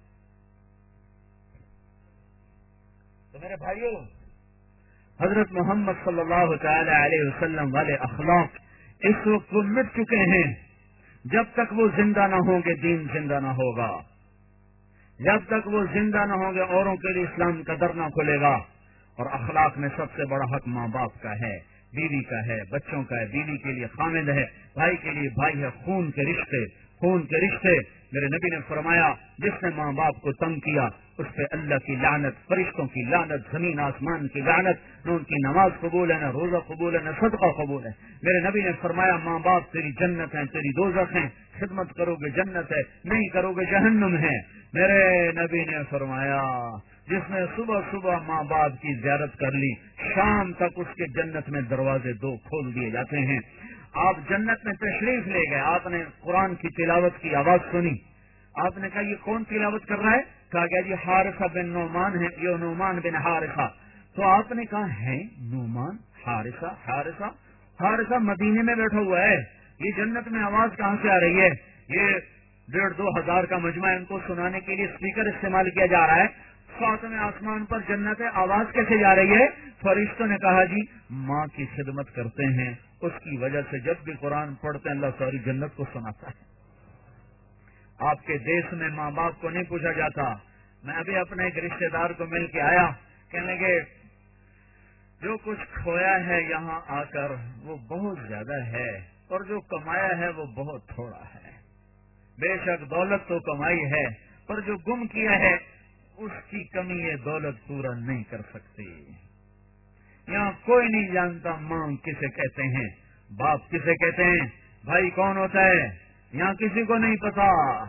تو میرے بھائیوں، حضرت محمد صلی اللہ تعالی علیہ وسلم والے اخلاق اس وقت وہ مٹ چکے ہیں، جب تک وہ زندہ نہ ہوں گے دین زندہ نہ ہوگا، جب تک وہ زندہ نہ ہوں گے اوروں کے لیے اسلام کا در نہ کھلے گا۔ اور اخلاق میں سب سے بڑا حق ماں باپ کا ہے، بیوی کا ہے، بچوں کا ہے، بیوی کے لیے خامد ہے، بھائی کے لیے بھائی ہے، خون کے رشتے خون کے رشتے میرے نبی نے فرمایا جس نے ماں باپ کو تنگ کیا اس پہ اللہ کی لعنت، فرشتوں کی لعنت، زمین آسمان کی لعنت، نہ ان کی نماز قبول ہے، نہ روزہ قبول ہے، نہ صدقہ قبول ہے۔ میرے نبی نے فرمایا ماں باپ تیری جنت ہیں، تیری دوزخ ہیں، خدمت کرو گے جنت ہے، نہیں کرو گے جہنم ہے۔ میرے نبی نے فرمایا جس نے صبح صبح ماں باپ کی زیارت کر لی شام تک اس کے جنت میں دروازے دو کھول دیے جاتے ہیں۔ آپ جنت میں تشریف لے گئے، آپ نے قرآن کی تلاوت کی آواز سنی، آپ نے کہا یہ کون تلاوت کر رہا ہے؟ کہا گیا جی حارثہ بن نعمان ہے، یہ نعمان بن حارثہ۔ تو آپ نے کہا ہے نعمان حارثہ حارثہ حارثہ مدینے میں بیٹھا ہوا ہے، یہ جنت میں آواز کہاں سے آ رہی ہے؟ یہ ڈیڑھ دو ہزار کا مجمع ان کو سنانے کے لیے اسپیکر استعمال کیا جا رہا ہے، ساتویں آسمان پر جنت ہے، آواز کیسے جا رہی ہے؟ فرشتوں نے کہا جی ماں کی خدمت کرتے ہیں، اس کی وجہ سے جب بھی قرآن پڑھتے ہیں اللہ ساری جنت کو سناتا ہے۔ آپ کے دیش میں ماں باپ کو نہیں پوچھا جاتا۔ میں ابھی اپنے ایک رشتے دار کو مل کے آیا، کہنے لگے جو کچھ کھویا ہے یہاں آ کر وہ بہت زیادہ ہے اور جو کمایا ہے وہ بہت تھوڑا ہے۔ بے شک دولت تو کمائی ہے پر جو گم کیا ہے اس کی کمی یہ دولت پورا نہیں کر سکتی۔ یہاں کوئی نہیں جانتا ماں کسے کہتے ہیں، باپ کسے کہتے ہیں، بھائی کون ہوتا ہے، یہاں کسی کو نہیں پتا۔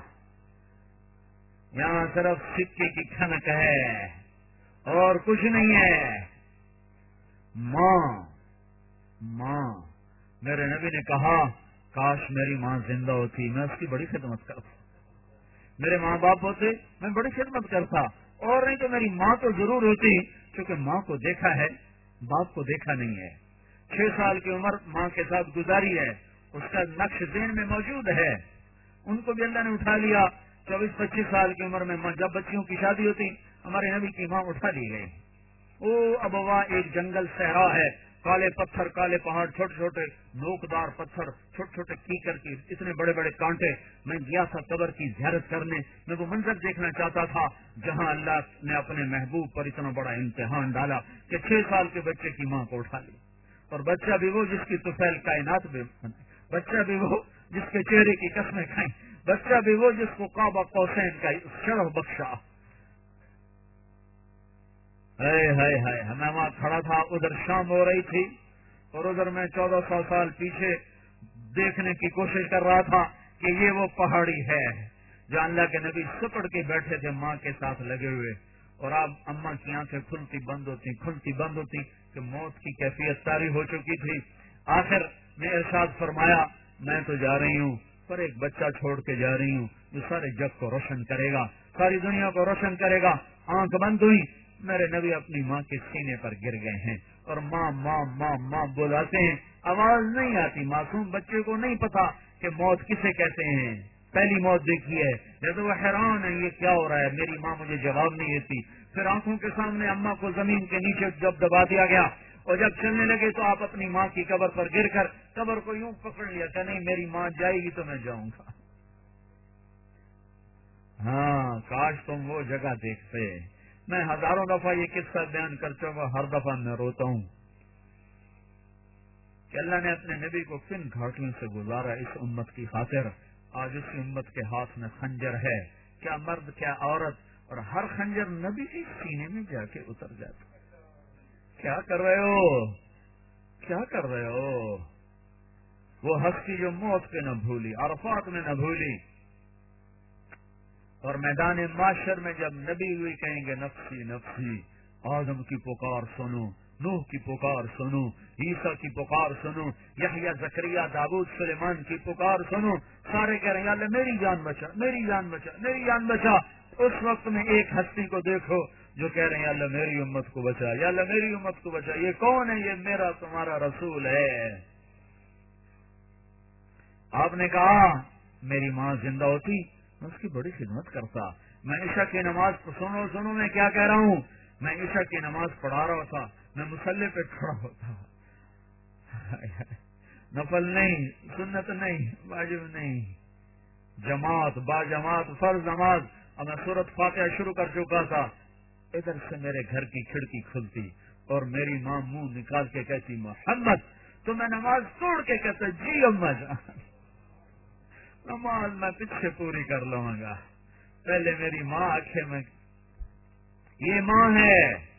یہاں صرف سکے کی کھنک ہے اور کچھ نہیں ہے۔ ماں ماں میرے نبی نے کہا کاش میری ماں زندہ ہوتی، میں اس کی بڑی خدمت کرتا۔ میرے ماں باپ ہوتے میں بڑی خدمت کرتا، اور نہیں تو میری ماں تو ضرور ہوتی، کیونکہ ماں کو دیکھا ہے باپ کو دیکھا نہیں ہے۔ چھ سال کی عمر ماں کے ساتھ گزاری ہے، اس کا نقش ذہن میں موجود ہے۔ ان کو بھی اللہ نے اٹھا لیا چوبیس پچیس سال کی عمر میں، جب بچیوں کی شادی ہوتی ہمارے نبی کی ماں اٹھا لی گئی۔ او ابوا ایک جنگل صحرا ہے، کالے پتھر، کالے پہاڑ، چھوٹے چھوٹے نوکدار پتھر، چھوٹے چھوٹے کیکر کی اتنے بڑے بڑے کانٹے۔ میں گیا تھا قبر کی زیارت کرنے، میں وہ منظر دیکھنا چاہتا تھا جہاں اللہ نے اپنے محبوب پر اتنا بڑا امتحان ڈالا کہ چھ سال کے بچے کی ماں کو اٹھا لی، اور بچہ بھی وہ جس کی طفیل کائنات میں، بچہ بھی وہ جس کے چہرے کی قسمیں کھائیں، بچہ بھی وہ جس کو قاب قوسین کا شرف بخشا۔ ہائے ہائے ہائے، میں وہاں کھڑا تھا، ادھر شام ہو رہی تھی اور ادھر میں چودہ سو سال پیچھے دیکھنے کی کوشش کر رہا تھا کہ یہ وہ پہاڑی ہے جو اللہ کے نبی سپڑ کے بیٹھے تھے ماں کے ساتھ لگے ہوئے، اور اب اماں کی آنکھیں کھلتی بند ہوتی کھلتی بند ہوتی کہ موت کی کیفیت طاری ہو چکی تھی۔ آخر میں ارشاد فرمایا میں تو جا رہی ہوں پر ایک بچہ چھوڑ کے جا رہی ہوں جو سارے جگ کو روشن کرے گا، ساری دنیا کو روشن کرے گا۔ آنکھ بند ہوئی، میرے نبی اپنی ماں کے سینے پر گر گئے ہیں اور ماں ماں ماں ماں بلاتے ہیں، آواز نہیں آتی۔ معصوم بچے کو نہیں پتا کہ موت کسے کہتے ہیں، پہلی موت دیکھی ہے جب وہ حیران ہے یہ کیا ہو رہا ہے، میری ماں مجھے جواب نہیں دیتی۔ پھر آنکھوں کے سامنے اماں کو زمین کے نیچے جب دبا دیا گیا اور جب چلنے لگے تو آپ اپنی ماں کی قبر پر گر کر قبر کو یوں پکڑ لیا کہ نہیں میری ماں جائے گی تو میں جاؤں گا۔ ہاں کاش تم وہ جگہ دیکھتے۔ میں ہزاروں دفعہ یہ قصہ بیان کر چکا، ہر دفعہ میں روتا ہوں کہ اللہ نے اپنے نبی کو کن گھاٹیوں سے گزارا اس امت کی خاطر۔ آج اس امت کے ہاتھ میں خنجر ہے، کیا مرد کیا عورت، اور ہر خنجر نبی کے سینے میں جا کے اتر جاتا۔ کیا کر رہے ہو، کیا کر رہے ہو؟ وہ ہستی جو موت پہ نہ بھولی، عرفات میں نہ بھولی، اور میدان معاشر میں جب نبی ہوئی کہیں گے نفسی نفسی، آدم کی پکار سنو، نوح کی پکار سنو، عیسیٰ کی پکار سنو، یحییٰ زکریا داؤد سلیمان کی پکار سنو، سارے کہہ رہے ہیں یا اللہ میری جان بچا، میری جان بچا، میری جان بچا۔ اس وقت میں ایک ہستی کو دیکھو جو کہہ رہے ہیں یا اللہ میری امت کو بچا، یا اللہ میری امت کو بچا۔ یہ کون ہے؟ یہ میرا تمہارا رسول ہے۔ آپ نے کہا میری ماں زندہ ہوتی میں اس کی بڑی خدمت کرتا۔ میں عشاء کی نماز سنو سنو میں کیا کہہ رہا ہوں، میں عشاء کی نماز پڑھا رہا تھا، میں مصلی پہ کھڑا ہوتا، نفل نہیں، سنت نہیں، واجب نہیں، جماعت با جماعت فرض نماز، اور میں سورت فاتحہ شروع کر چکا تھا۔ ادھر سے میرے گھر کی کھڑکی کھلتی اور میری ماں منہ نکال کے کہتی محمد، تو میں نماز توڑ کے کہتا جی اما جان، نماز میں پیچھے پوری کر لوں گا، پہلے میری ماں آنکھیں میں، یہ ماں ہے۔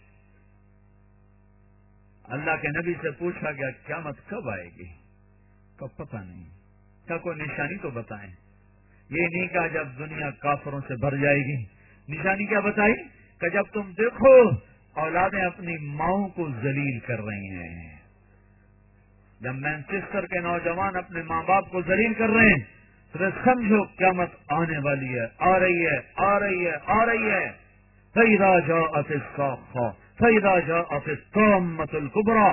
اللہ کے نبی سے پوچھا گیا قیامت کب آئے گی؟ کب؟ پتہ نہیں، کیا کوئی نشانی تو بتائیں۔ یہ نہیں کہا جب دنیا کافروں سے بھر جائے گی، نشانی کیا بتائی کہ جب تم دیکھو اولادیں اپنی ماؤں کو ذلیل کر رہی ہیں، جب مینچسٹر کے نوجوان اپنے ماں باپ کو ذلیل کر رہے ہیں تو سمجھو قیامت آنے والی ہے، آ رہی ہے، آ رہی ہے، آ رہی ہے۔ فَإِذَا جَاءَتِ الصَّاخَّةُ فَإِذَا جَاءَتِ الطَّامَّةُ الْكُبْرَى،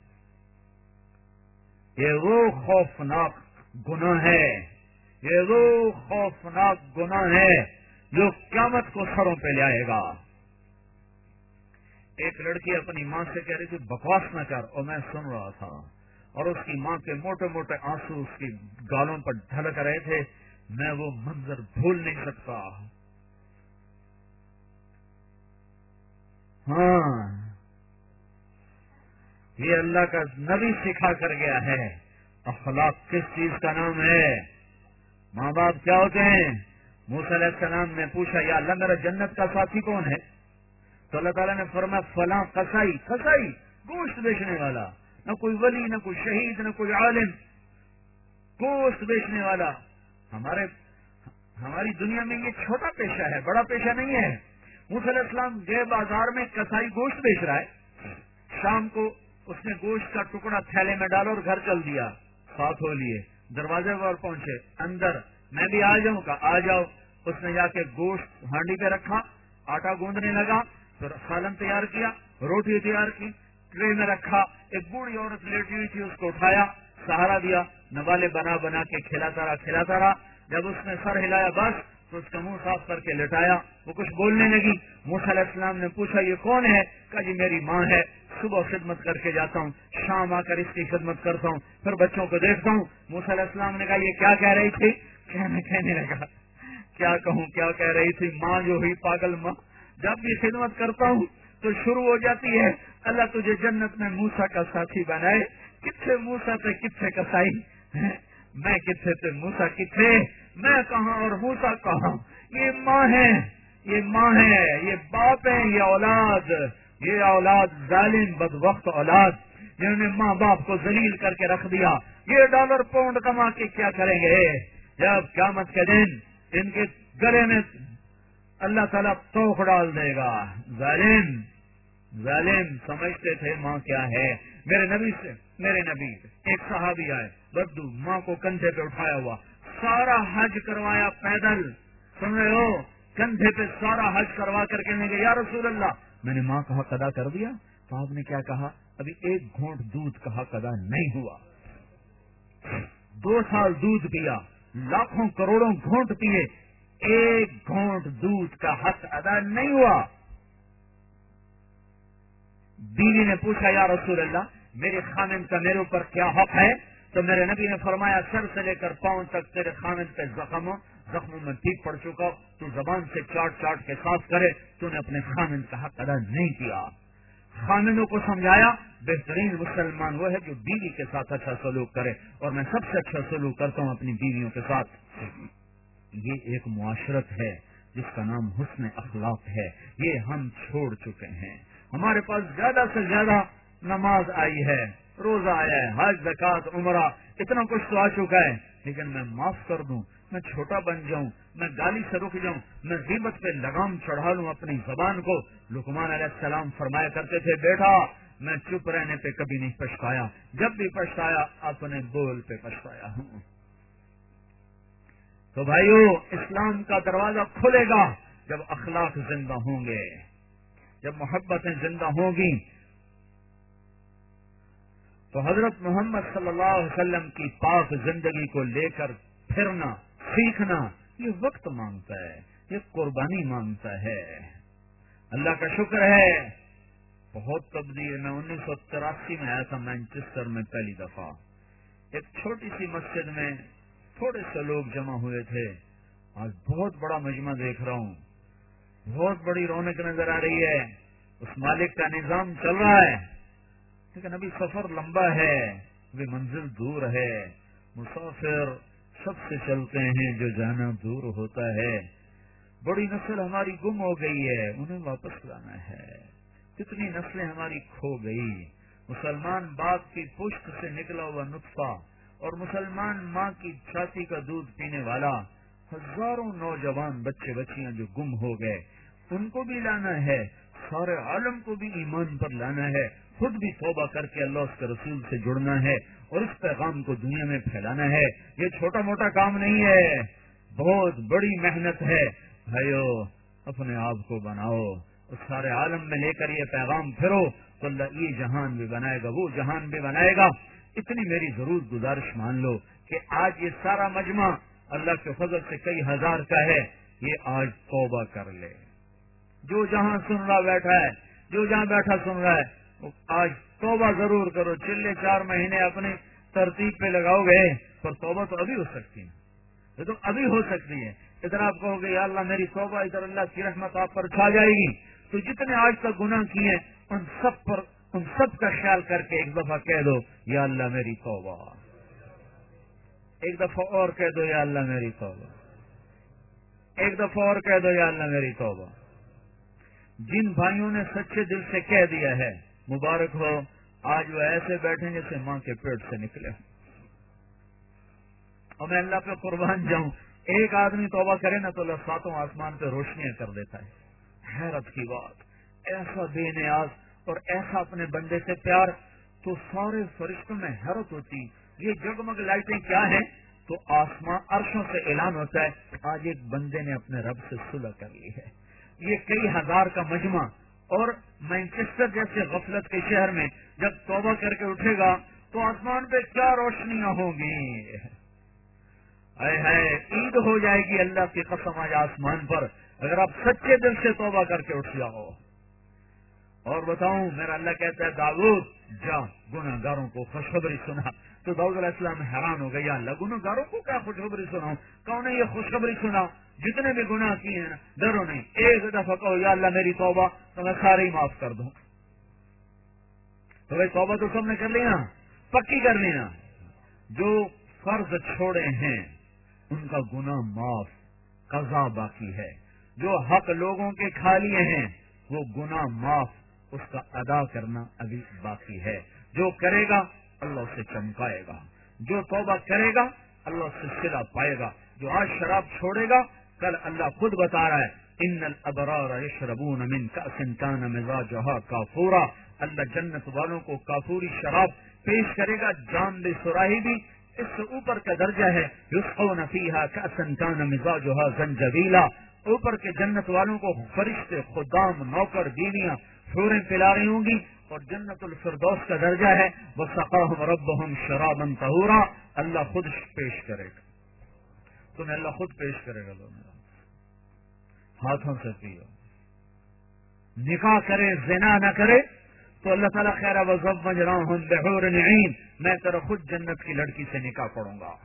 یہ وہ خوفناک گناہ ہے، یہ وہ خوفناک گناہ ہے جو قیامت کو سروں پہ لائے گا۔ ایک لڑکی اپنی ماں سے کہہ رہی تھی بکواس نہ کر، اور میں سن رہا تھا، اور اس کی ماں کے موٹے موٹے آنسو اس کی گالوں پر ڈھلک رہے تھے، میں وہ منظر بھول نہیں سکتا۔ ہاں، یہ اللہ کا نبی سکھا کر گیا ہے۔ اخلاق کس چیز کا نام ہے؟ ماں باپ کیا ہوتے ہیں؟ موسیٰ علیہ السلام نے پوچھا یا اللہ میرا جنت کا ساتھی کون ہے؟ تو اللہ تعالیٰ نے فرمایا فلاں قصائی، قصائی گوشت بیچنے والا، نہ کوئی ولی، نہ کوئی شہید، نہ کوئی عالم، گوشت بیچنے والا۔ ہمارے ہماری دنیا میں یہ چھوٹا پیشہ ہے، بڑا پیشہ نہیں ہے۔ موسیٰ علیہ السلام گئے بازار میں، قصائی گوشت بیچ رہا ہے، شام کو اس نے گوشت کا ٹکڑا تھیلے میں ڈالا اور گھر چل دیا، ساتھ ہو لیے، دروازے پر پہنچے، اندر میں بھی آ جاؤں کا آ جاؤ۔ اس نے جا کے گوشت ہانڈی پہ رکھا، آٹا گوندنے لگا، پھر سالن تیار کیا، روٹی تیار کی، ٹرے میں رکھا، ایک بوڑھی عورت لیٹی ہوئی تھی اس کو اٹھایا، سہارا دیا، نوالے بنا بنا کے کھلاتا رہا کھلاتا رہا۔ جب اس نے سر ہلایا بس تو اس کا منہ صاف کر کے لٹایا، وہ کچھ بولنے لگی۔ موسیٰ علیہ السلام نے پوچھا یہ کون ہے؟ کہا جی میری ماں ہے، صبح خدمت کر کے جاتا ہوں، شام آ کر اس کی خدمت کرتا ہوں، پھر بچوں کو دیکھتا ہوں۔ موسیٰ علیہ السلام نے کہا یہ کیا کہہ رہی تھی؟ کہنے کہنے لگا کیا کہوں کیا کہہ رہی تھی، ماں جو ہوئی پاگل ماں، جب بھی خدمت کرتا ہوں تو شروع ہو جاتی ہے اللہ تجھے جنت میں موسیٰ کا ساتھی بنائے۔ کتنے موسیٰ تھے کتنے کسائی، میں کتنے تھے موسیٰ کتنے، میں کہاں اور موسیٰ کہاں۔ یہ ماں ہے، یہ ماں ہے، یہ باپ ہے، یہ اولاد، یہ اولاد ظالم بدبخت اولاد جنہوں نے ماں باپ کو ذلیل کر کے رکھ دیا۔ یہ ڈالر پاؤنڈ کما کے کیا کریں گے جب قیامت کے دن ان کے گلے میں اللہ تعالیٰ توق ڈال دے گا۔ ظالم ظالم سمجھتے تھے ماں کیا ہے۔ میرے نبی سے میرے نبی ایک صحابی آئے، بدو ماں کو کندھے پہ اٹھایا ہوا، سارا حج کروایا پیدل، سن رہے ہو، کندھے پہ سارا حج کروا کر کہنے گے یا رسول اللہ میں نے ماں کا حق ادا کر دیا؟ تو آپ نے کیا کہا؟ ابھی ایک گھونٹ دودھ کا حق ادا نہیں ہوا۔ دو سال دودھ پیا، لاکھوں کروڑوں گھونٹ پیے، ایک گھونٹ دودھ کا حق ادا نہیں ہوا۔ بیوی نے پوچھا یا رسول اللہ میرے خامن کا میرے اوپر کیا حق ہے؟ تو میرے نبی نے فرمایا سر سے لے کر پاؤں تک تیرے خامن پہ زخموں زخموں میں ٹھیک پڑ چکا، تو زبان سے چاٹ چاٹ کے صاف کرے، تو نے اپنے خامن کا حق ادا نہیں کیا۔ خامنوں کو سمجھایا بہترین مسلمان وہ ہے جو بیوی کے ساتھ اچھا سلوک کرے، اور میں سب سے اچھا سلوک کرتا ہوں اپنی بیویوں کے ساتھ۔ یہ ایک معاشرت ہے جس کا نام حسن اخلاق ہے، یہ ہم چھوڑ چکے ہیں۔ ہمارے پاس زیادہ سے زیادہ نماز آئی ہے، روزہ آیا ہے، حج زکات عمرہ اتنا کچھ تو آ چکا ہے، لیکن میں معاف کر دوں، میں چھوٹا بن جاؤں، میں گالی سے رک جاؤں، میں غیبت پہ لگام چڑھا لوں اپنی زبان کو۔ لقمان علیہ السلام فرمایا کرتے تھے بیٹا میں چپ رہنے پہ کبھی نہیں پچھتایا، جب بھی پچھتایا اپنے بول پہ پچھتایا ہوں۔ تو بھائیو اسلام کا دروازہ کھلے گا جب اخلاق زندہ ہوں گے، جب محبتیں زندہ ہوں گی۔ تو حضرت محمد صلی اللہ علیہ وسلم کی پاک زندگی کو لے کر پھرنا سیکھنا یہ وقت مانگتا ہے، یہ قربانی مانگتا ہے۔ اللہ کا شکر ہے بہت تبدیلی۔ میں انیس سو تراسی میں آیا تھا مینچسٹر میں پہلی دفعہ، ایک چھوٹی سی مسجد میں تھوڑے سے لوگ جمع ہوئے تھے، آج بہت بڑا مجمع دیکھ رہا ہوں، بہت بڑی رونق نظر آ رہی ہے۔ اس مالک کا نظام چل رہا ہے، لیکن ابھی سفر لمبا ہے، ابھی منزل دور ہے. مسافر سب سے چلتے ہیں جو جانا دور ہوتا ہے. بڑی نسل ہماری گم ہو گئی ہے، انہیں واپس لانا ہے. کتنی نسلیں ہماری کھو گئی. مسلمان باپ کی پشت سے نکلا ہوا نطفہ اور مسلمان ماں کی چھاتی کا دودھ پینے والا ہزاروں نوجوان بچے بچیاں جو گم ہو گئے، ان کو بھی لانا ہے. سارے عالم کو بھی ایمان پر لانا ہے. خود بھی توبہ کر کے اللہ اس کے رسول سے جڑنا ہے اور اس پیغام کو دنیا میں پھیلانا ہے. یہ چھوٹا موٹا کام نہیں ہے، بہت بڑی محنت ہے. بھائیو اپنے آپ کو بناؤ اور سارے عالم میں لے کر یہ پیغام پھرو تو اللہ یہ جہان بھی بنائے گا، وہ جہان بھی بنائے گا. اتنی میری ضرور گزارش مان لو کہ آج یہ سارا مجمع اللہ کے فضل سے کئی ہزار کا ہے، یہ آج توبہ کر لے. جو جہاں سن رہا بیٹھا ہے، جو جہاں بیٹھا سن رہا ہے، آج توبہ ضرور کرو. چلے چار مہینے اپنی ترتیب پہ لگاؤ گے پر توبہ تو ابھی ہو سکتی ہے، یہ تو ابھی ہو سکتی ہے. ادھر آپ کہو گے یا اللہ میری توبہ، ادھر اللہ کی رحمت آپ پر چھا جائے گی. تو جتنے آج تک گناہ کیے ان سب پر ان سب کا خیال کر کے ایک دفعہ کہہ دو یا اللہ میری توبہ. ایک دفعہ اور کہہ دو یا اللہ میری توبہ. ایک دفعہ اور کہہ دو یا اللہ میری توبہ. جن بھائیوں نے سچے دل سے کہہ دیا ہے مبارک ہو، آج وہ ایسے بیٹھیں جیسے ماں کے پیٹ سے نکلے. اور میں اللہ پہ قربان جاؤں، ایک آدمی توبہ کرے نا تو اللہ ساتوں آسمان پہ روشنیاں کر دیتا ہے. حیرت کی بات، ایسا بے نیاز اور ایسا اپنے بندے سے پیار. تو سارے فرشتوں میں حیرت ہوتی یہ جگمگ لائٹیں کیا ہیں؟ تو آسمان عرشوں سے اعلان ہوتا ہے آج ایک بندے نے اپنے رب سے صلح کر لی ہے. یہ کئی ہزار کا مجمع اور مینچسٹر جیسے غفلت کے شہر میں جب توبہ کر کے اٹھے گا تو آسمان پہ کیا روشنیاں ہوں گی. اے ہے عید ہو جائے گی اللہ کی قسم آج آسمان پر اگر آپ سچے دل سے توبہ کر کے اٹھ جاؤ. اور بتاؤں میرا اللہ کہتا ہے داؤد جا گناہ گاروں کو خوشخبری سنا. تو داؤد علیہ السلام حیران ہو گیا، اللہ گناہ گاروں کو کیا خوشخبری سناؤں؟ کون ہے یہ خوشخبری سنا؟ جتنے بھی گناہ کیے ہیں ڈرو نہیں، ایک دفعہ کہو یا اللہ میری توبہ تو میں سارے ہی معاف کر دوں. تو بھائی توبہ تو سب نے کر لی نا، پکی کر لی نا. جو فرض چھوڑے ہیں ان کا گناہ معاف، قضا باقی ہے. جو حق لوگوں کے کھا لیے ہیں وہ گناہ معاف، اس کا ادا کرنا ابھی باقی ہے. جو کرے گا اللہ اسے چمکائے گا، جو توبہ کرے گا اللہ اس سے صلہ پائے گا. جو آج شراب چھوڑے گا کل اللہ خود بتا رہا ہے ان الابرار یشربون من کأس کان مزاجها کافورا. اللہ جنت والوں کو کافوری شراب پیش کرے گا، جام بھی سراہی بھی. اس سے اوپر کا درجہ ہے یسقون فیہا کأسا کان مزاجها زنجبیلا. اوپر کے جنت والوں کو فرشتے، خدام، نوکر، بیویاں، حوریں پلا رہی ہوں گی. اور جنت الفردوس کا درجہ ہے وسقاہم ربہم شرابا طہورا. اللہ خود پیش کرے گا، تمہیں اللہ خود پیش کرے گا. ہاتھوں سے پیو. نکاح کرے زنا نہ کرے تو اللہ تعالیٰ خیر وزوجناہم بحور عین، میں تیرا خود جنت کی لڑکی سے نکاح پڑھوں گا.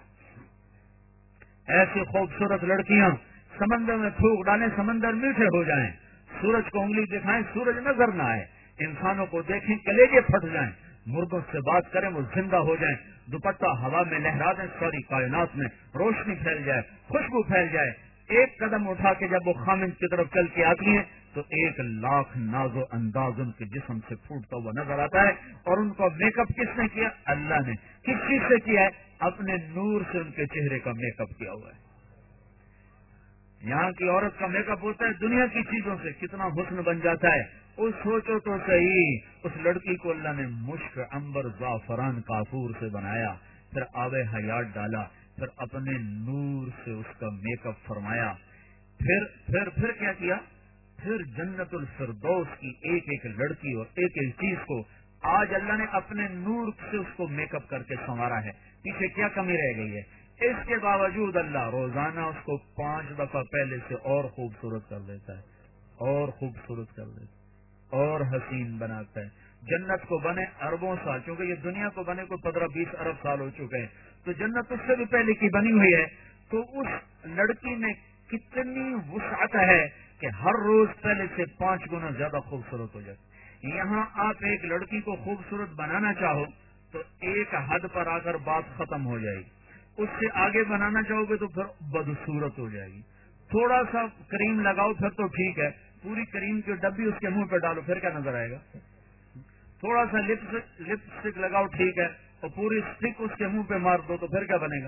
ایسی خوبصورت لڑکیاں سمندر میں پھونک ڈالیں، سمندر میٹھے ہو جائیں. سورج کو انگلی دکھائیں سورج نظر نہ آئے. انسانوں کو دیکھیں کلیجے پھٹ جائیں. مردوں سے بات کریں وہ زندہ ہو جائیں. دوپٹہ ہوا میں لہرا دیں، ساری کائنات میں روشنی پھیل جائے، خوشبو پھیل جائے. ایک قدم اٹھا کے جب وہ خامن کی طرف چل کے آتی ہیں تو ایک لاکھ ناز و انداز ان کے جسم سے پھوٹتا ہوا نظر آتا ہے. اور ان کو میک اپ کس نے کیا؟ اللہ نے. کس چیز سے کیا ہے؟ اپنے نور سے ان کے چہرے کا میک اپ کیا ہوا ہے. یہاں کی عورت کا میک اپ ہوتا ہے دنیا کی چیزوں سے، کتنا حسن بن جاتا ہے. اس سوچو تو صحیح، اس لڑکی کو اللہ نے مشک، عنبر، زعفران، کافور سے بنایا، پھر آب حیات ڈالا، پھر اپنے نور سے اس کا میک اپ فرمایا. پھر پھر پھر کیا کیا؟ پھر جنت الفردوس کی ایک ایک لڑکی اور ایک ایک چیز کو آج اللہ نے اپنے نور سے اس کو میک اپ کر کے سنوارا ہے. پیچھے کیا کمی رہ گئی ہے؟ اس کے باوجود اللہ روزانہ اس کو پانچ دفعہ پہلے سے اور خوبصورت کر دیتا ہے، اور خوبصورت کر دیتا ہے، اور حسین بناتا ہے. جنت کو بنے اربوں سال، کیونکہ یہ دنیا کو بنے کو پندرہ بیس ارب سال ہو چکے ہیں، تو جنت اس سے بھی پہلے کی بنی ہوئی ہے. تو اس لڑکی میں کتنی وسعت ہے کہ ہر روز پہلے سے پانچ گنا زیادہ خوبصورت ہو جائے۔ یہاں آپ ایک لڑکی کو خوبصورت بنانا چاہو تو ایک حد پر آ کر بات ختم ہو جائے گی، اس سے آگے بنانا چاہو گے تو پھر بدصورت ہو جائے گی۔ تھوڑا سا کریم لگاؤ پھر تو ٹھیک ہے، پوری کریم کی ڈبی اس کے منہ پہ ڈالو پھر کیا نظر آئے گا؟ تھوڑا سا لپ اسٹک لگاؤ ٹھیک ہے، اور پوری اسٹک اس کے منہ پہ مار دو تو پھر کیا بنے گا؟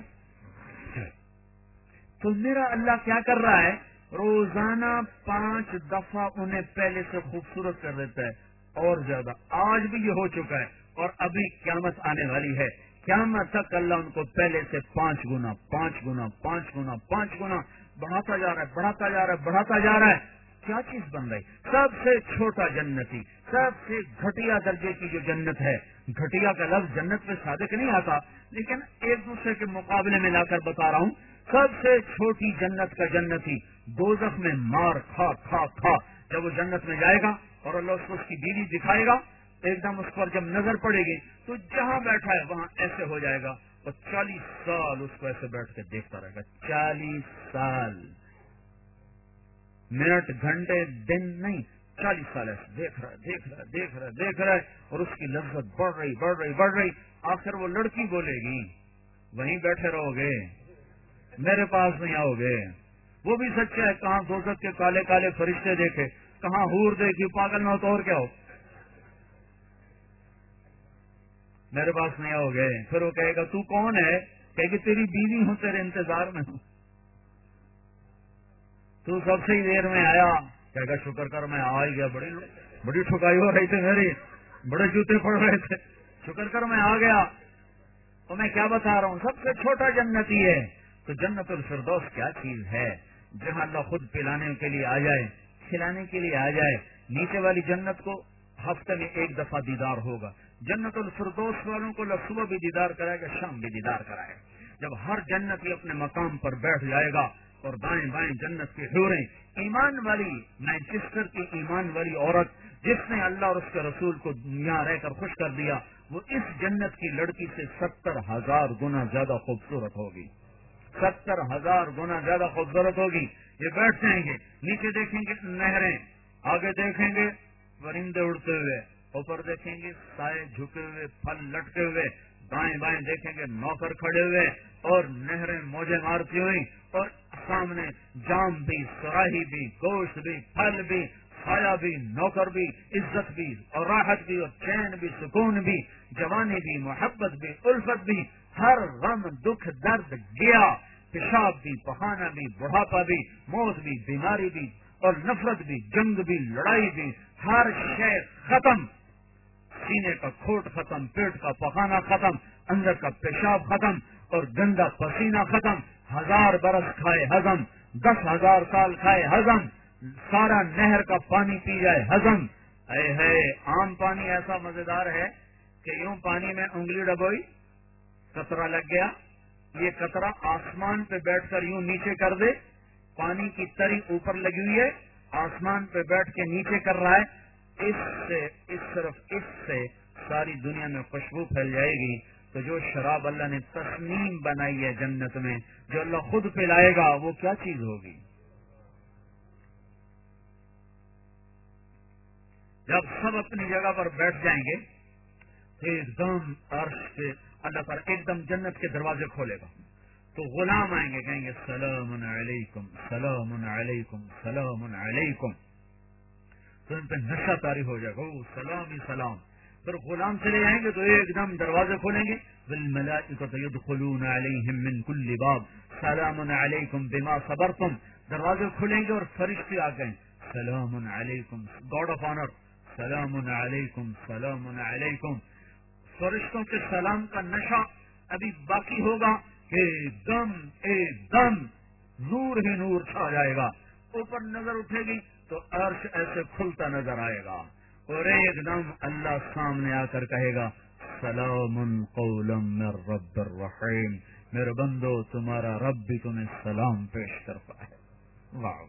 تو میرا اللہ کیا کر رہا ہے؟ روزانہ پانچ دفعہ انہیں پہلے سے خوبصورت کر دیتا ہے اور زیادہ۔ آج بھی یہ ہو چکا ہے اور ابھی قیامت آنے والی ہے، قیامت تک اللہ ان کو پہلے سے پانچ گنا پانچ گنا پانچ گنا پانچ گنا بڑھاتا جا رہا ہے بڑھاتا جا رہا ہے بڑھاتا جا رہا ہے۔ کیا چیز بن رہی؟ سب سے چھوٹا جنتی، سب سے گھٹیا درجے کی جو جنت ہے، گھٹیا کا لفظ جنت میں صادق نہیں آتا لیکن ایک دوسرے کے مقابلے میں لا کر بتا رہا ہوں، سب سے چھوٹی جنت کا جنتی دوزخ میں مار کھا کھا کھا جب وہ جنت میں جائے گا اور اللہ اس کو اس کی بیوی دکھائے گا، ایک دم اس پر جب نظر پڑے گی تو جہاں بیٹھا ہے وہاں ایسے ہو جائے گا اور چالیس سال اس کو ایسے بیٹھ کے دیکھتا رہے گا۔ چالیس سال، منٹ گھنٹے دن نہیں، چالیس سال ایسے دیکھ رہا ہے دیکھ رہا ہے دیکھ رہا ہے دیکھ رہا ہے اور اس کی لذت بڑھ رہی بڑھ رہی بڑھ رہی آخر وہ لڑکی بولے گی وہیں بیٹھے رہو گے، میرے پاس نہیں آؤ گے۔ وہ بھی سچا ہے، کہاں دوزخ کے کالے کالے فرشتے دیکھے، کہاں حور دیکھی، پاگل نہ ہو تو اور کیا ہو، میرے پاس نہیں آؤ گے۔ پھر وہ کہے گا تو کون ہے؟ کہے گی تیری بیوی ہوں، تیرے انتظار میں ہوں، تو سب سے ہی دیر میں آیا۔ کہے گا شکر کر میں آ ہی گیا، بڑی بڑی ٹھکائی ہو رہی تھی میری، بڑے جوتے پڑ رہے تھے، شکر کر میں آ گیا۔ تو میں کیا بتا رہا ہوں، سب سے چھوٹا جنتی ہے۔ تو جنت الفردوس کیا چیز ہے جہاں اللہ خود پلانے کے لیے آ جائے، کھلانے کے لیے آ جائے۔ نیچے والی جنت کو ہفتے میں ایک دفعہ دیدار ہوگا، جنت الفردوس والوں کو اللہ صبح بھی دیدار کرائے گا، شام بھی دیدار کرائے گا۔ جب ہر جنتی اپنے مقام پر بیٹھ جائے گا اور دائیں بائیں جنت کی حوریں، ایمان والی مانچسٹر کی ایمان والی عورت جس نے اللہ اور اس کے رسول کو یہاں رہ کر خوش کر دیا، وہ اس جنت کی لڑکی سے ستر ہزار گنا زیادہ خوبصورت ہوگی، ستر ہزار گنا زیادہ خوبصورت ہوگی۔ یہ بیٹھ جائیں گے، نیچے دیکھیں گے نہریں، آگے دیکھیں گے پرندے اڑتے ہوئے، اوپر دیکھیں گے سائے جھکے ہوئے، پھل لٹکے ہوئے، دائیں بائیں دیکھیں گے نوکر کھڑے ہوئے اور نہریں موجیں مارتی ہوئی، اور سامنے جام بھی، سراہی بھی، گوشت بھی، پھل بھی، سایہ بھی، نوکر بھی، عزت بھی اور راحت بھی اور چین بھی، سکون بھی، جوانی بھی، محبت بھی، الفت بھی، ہر غم دکھ درد گیا، پیشاب بھی، پخانہ بھی، بڑھاپا بھی، موت بھی، بیماری بھی اور نفرت بھی، جنگ بھی، لڑائی بھی، ہر شے ختم، سینے کا کھوٹ ختم، پیٹ کا پخانہ ختم، اندر کا پیشاب ختم اور گندا پسینہ ختم، ہزار برس کھائے ہضم، دس ہزار سال کھائے ہضم، سارا نہر کا پانی پی جائے ہضم۔ اے ہے عام پانی ایسا مزیدار ہے کہ یوں پانی میں انگلی ڈبوئی، قطرہ لگ گیا، یہ قطرہ آسمان پہ بیٹھ کر یوں نیچے کر دے، پانی کی تری اوپر لگی ہوئی ہے، آسمان پہ بیٹھ کے نیچے کر رہا ہے، اس سے اس صرف اس سے ساری دنیا میں خوشبو پھیل جائے گی۔ تو جو شراب اللہ نے تسنیم بنائی ہے جنت میں، جو اللہ خود پلائے گا، وہ کیا چیز ہوگی؟ جب سب اپنی جگہ پر بیٹھ جائیں گے تو ایک دم عرش کے اللہ پر ایک دم جنت کے دروازے کھولے گا، تو غلام آئیں گے، کہیں گے سلام علیکم سلام علیکم سلام علیکم، تو ان پہ نشہ طاری ہو جائے گا، او سلام ہی سلام۔ پھر غلام چلے جائیں گے تو ایک دم دروازے کھولیں گے، بالملائکۃ یدخلون علیہم من کل باب سلام علیکم بما صبرتم، دروازے کھلیں گے اور فرشتے آ گئے، سلام علیکم، گاڈ آف آنر، سلام علیکم سلام علیکم۔ فرشتوں کے سلام کا نشہ ابھی باقی ہوگا، ایک دم ایک دم نور ہی نور چھا جائے گا، اوپر نظر اٹھے گی تو عرش ایسے کھلتا نظر آئے گا، اور ایک دم اللہ سامنے آ کر کہے گا سلام قولا من رب الرحیم، میرے بندو تمہارا رب بھی تمہیں سلام پیش کرتا ہے۔ واہ،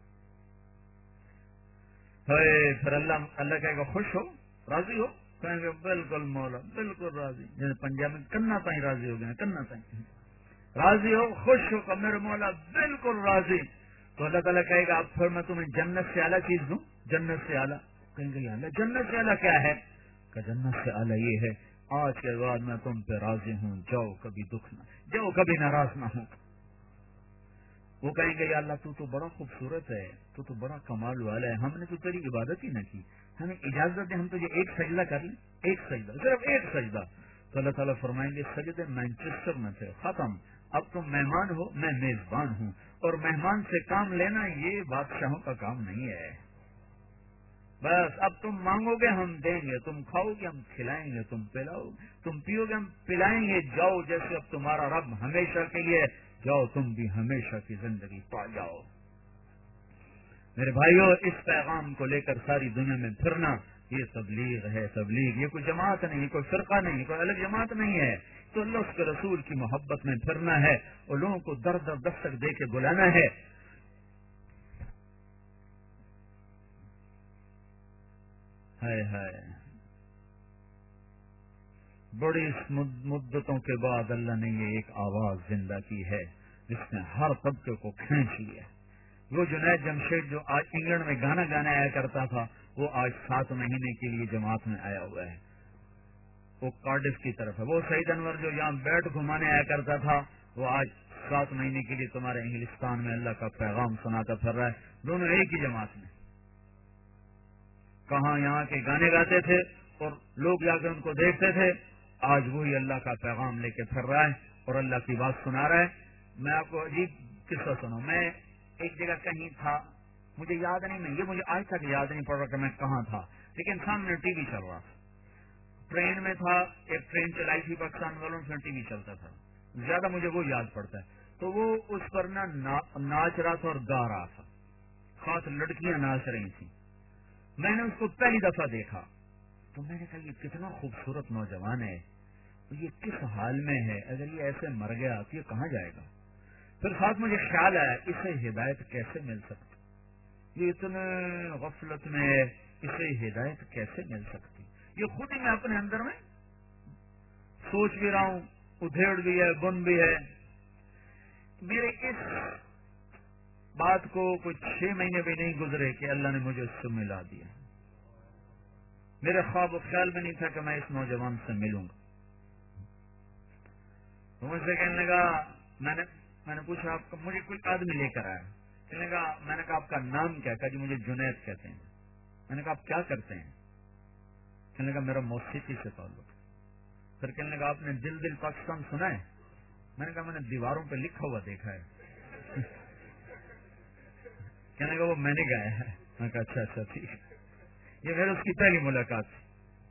پھر اللہ اللہ کہے گا خوش ہو، راضی ہو؟ کہیں گے بالکل مولا بالکل راضی، جیسے پنجاب میں کنا تائیں راضی ہو گئے، کنا تائیں راضی ہو، خوش ہو کہ میرے مولا بالکل راضی۔ تو اللہ تعالیٰ کہے گا اب پھر میں تمہیں جنت سے اعلیٰ چیز دوں، جنت سے اعلیٰ. کہیں گے اللہ جنت سے اعلیٰ کیا ہے؟ کہ جنت سے اعلیٰ یہ ہے آج کے بعد میں تم پہ راضی ہوں، جاؤ کبھی دکھ نہ، جاؤ کبھی ناراض نہ ہوں. وہ کہیں گے یا اللہ تو تو بڑا خوبصورت ہے، تو تو بڑا کمال والا ہے، ہم نے تو تیری عبادت ہی نہ کی، ہمیں اجازت دے ہم تجھے ایک سجدہ کر لیں، ایک سجدہ، صرف ایک سجدہ. تو اللہ تعالیٰ فرمائیں گے سجدے مینچسٹر میں تھے، ختم، اب تم مہمان ہو میں میزبان ہوں، اور مہمان سے کام لینا یہ بادشاہوں کا کام نہیں ہے. بس اب تم مانگو گے ہم دیں گے، تم کھاؤ گے ہم کھلائیں گے، تم پلاؤ تم پیو گے ہم پلائیں گے. جاؤ جیسے اب تمہارا رب ہمیشہ کے لیے، جاؤ تم بھی ہمیشہ کی زندگی پا جاؤ. میرے بھائیو اس پیغام کو لے کر ساری دنیا میں پھرنا یہ تبلیغ ہے. تبلیغ یہ کوئی جماعت نہیں، کوئی فرقہ نہیں، کوئی الگ جماعت نہیں ہے. تو اللہ اس کے رسول کی محبت میں پھرنا ہے اور لوگوں کو در در دستک دے کے بلانا ہے. ہائے ہائے بڑی مدتوں کے بعد اللہ نے یہ ایک آواز زندہ کی ہے جس نے ہر طبقے کو کھینچ لیا. وہ جنید جمشید جو آج انگلینڈ میں گانا گانا آیا کرتا تھا وہ آج سات مہینے کے لیے جماعت میں آیا ہوا ہے، وہ کارڈف کی طرف ہے. وہ سعید انور جو یہاں بیٹ گھمانے آیا کرتا تھا وہ آج سات مہینے کے لیے تمہارے انگلستان میں اللہ کا پیغام سناتا پھر رہا ہے. دونوں ایک ہی جماعت میں، کہاں یہاں کے گانے گاتے تھے اور لوگ جا کے ان کو دیکھتے تھے، آج وہی اللہ کا پیغام لے کے پھر رہا ہے اور اللہ کی بات سنا رہا ہے. میں آپ کو عجیب قصہ سنوں. میں ایک جگہ کہیں تھا، مجھے یاد نہیں، میں یہ مجھے آج تک یاد نہیں پڑ رہا کہ میں کہاں تھا، لیکن سامنے ٹی وی چل رہا تھا. ٹرین میں تھا، ایک ٹرین چلائی تھی پاکستان والوں سے، ٹی وی چلتا تھا، زیادہ مجھے وہ یاد پڑتا ہے. تو وہ اس پر نا ناچ رہا تھا اور گا رہا تھا، خاص لڑکیاں ناچ رہی تھیں. میں نے اس کو پہلی دفعہ دیکھا تو میں نے کہا یہ کتنا خوبصورت نوجوان ہے، یہ کس حال میں ہے، اگر یہ ایسے مر گیا تو یہ کہاں جائے گا. پھر ساتھ مجھے خیال آیا اسے ہدایت کیسے مل سکتی، یہ اتنے غفلت میں ہے، اسے ہدایت کیسے مل سکتی. یہ خود ہی میں اپنے اندر میں سوچ بھی رہا ہوں، ادھیڑ بھی ہے، بن بھی ہے. میرے اس بات کو کچھ چھ مہینے بھی نہیں گزرے کہ اللہ نے مجھے اس سے ملا دیا. میرے خواب و خیال میں نہیں تھا کہ میں اس نوجوان سے ملوں گا. تو مجھ سے کہنے لگا، میں نے میں نے پوچھا آپ کو، مجھے کوئی آدمی لے کر آیا. کہنے لگا، میں نے کہا آپ کا نام کیا؟ کہا جی مجھے جنید کہتے ہیں. میں نے کہا آپ کیا کرتے ہیں؟ کہنے لگا میرا موسیقی سے تعلق. پھر کہنے لگا آپ نے دل دل پاکستان سنا ہے؟ میں نے کہا میں نے دیواروں پہ لکھا ہوا دیکھا ہے. کہنے لگا وہ میں نے گایا ہے. میں نے کہا اچھا اچھا ٹھیک ہے. یہ میرے اس کی پہلی ملاقات تھی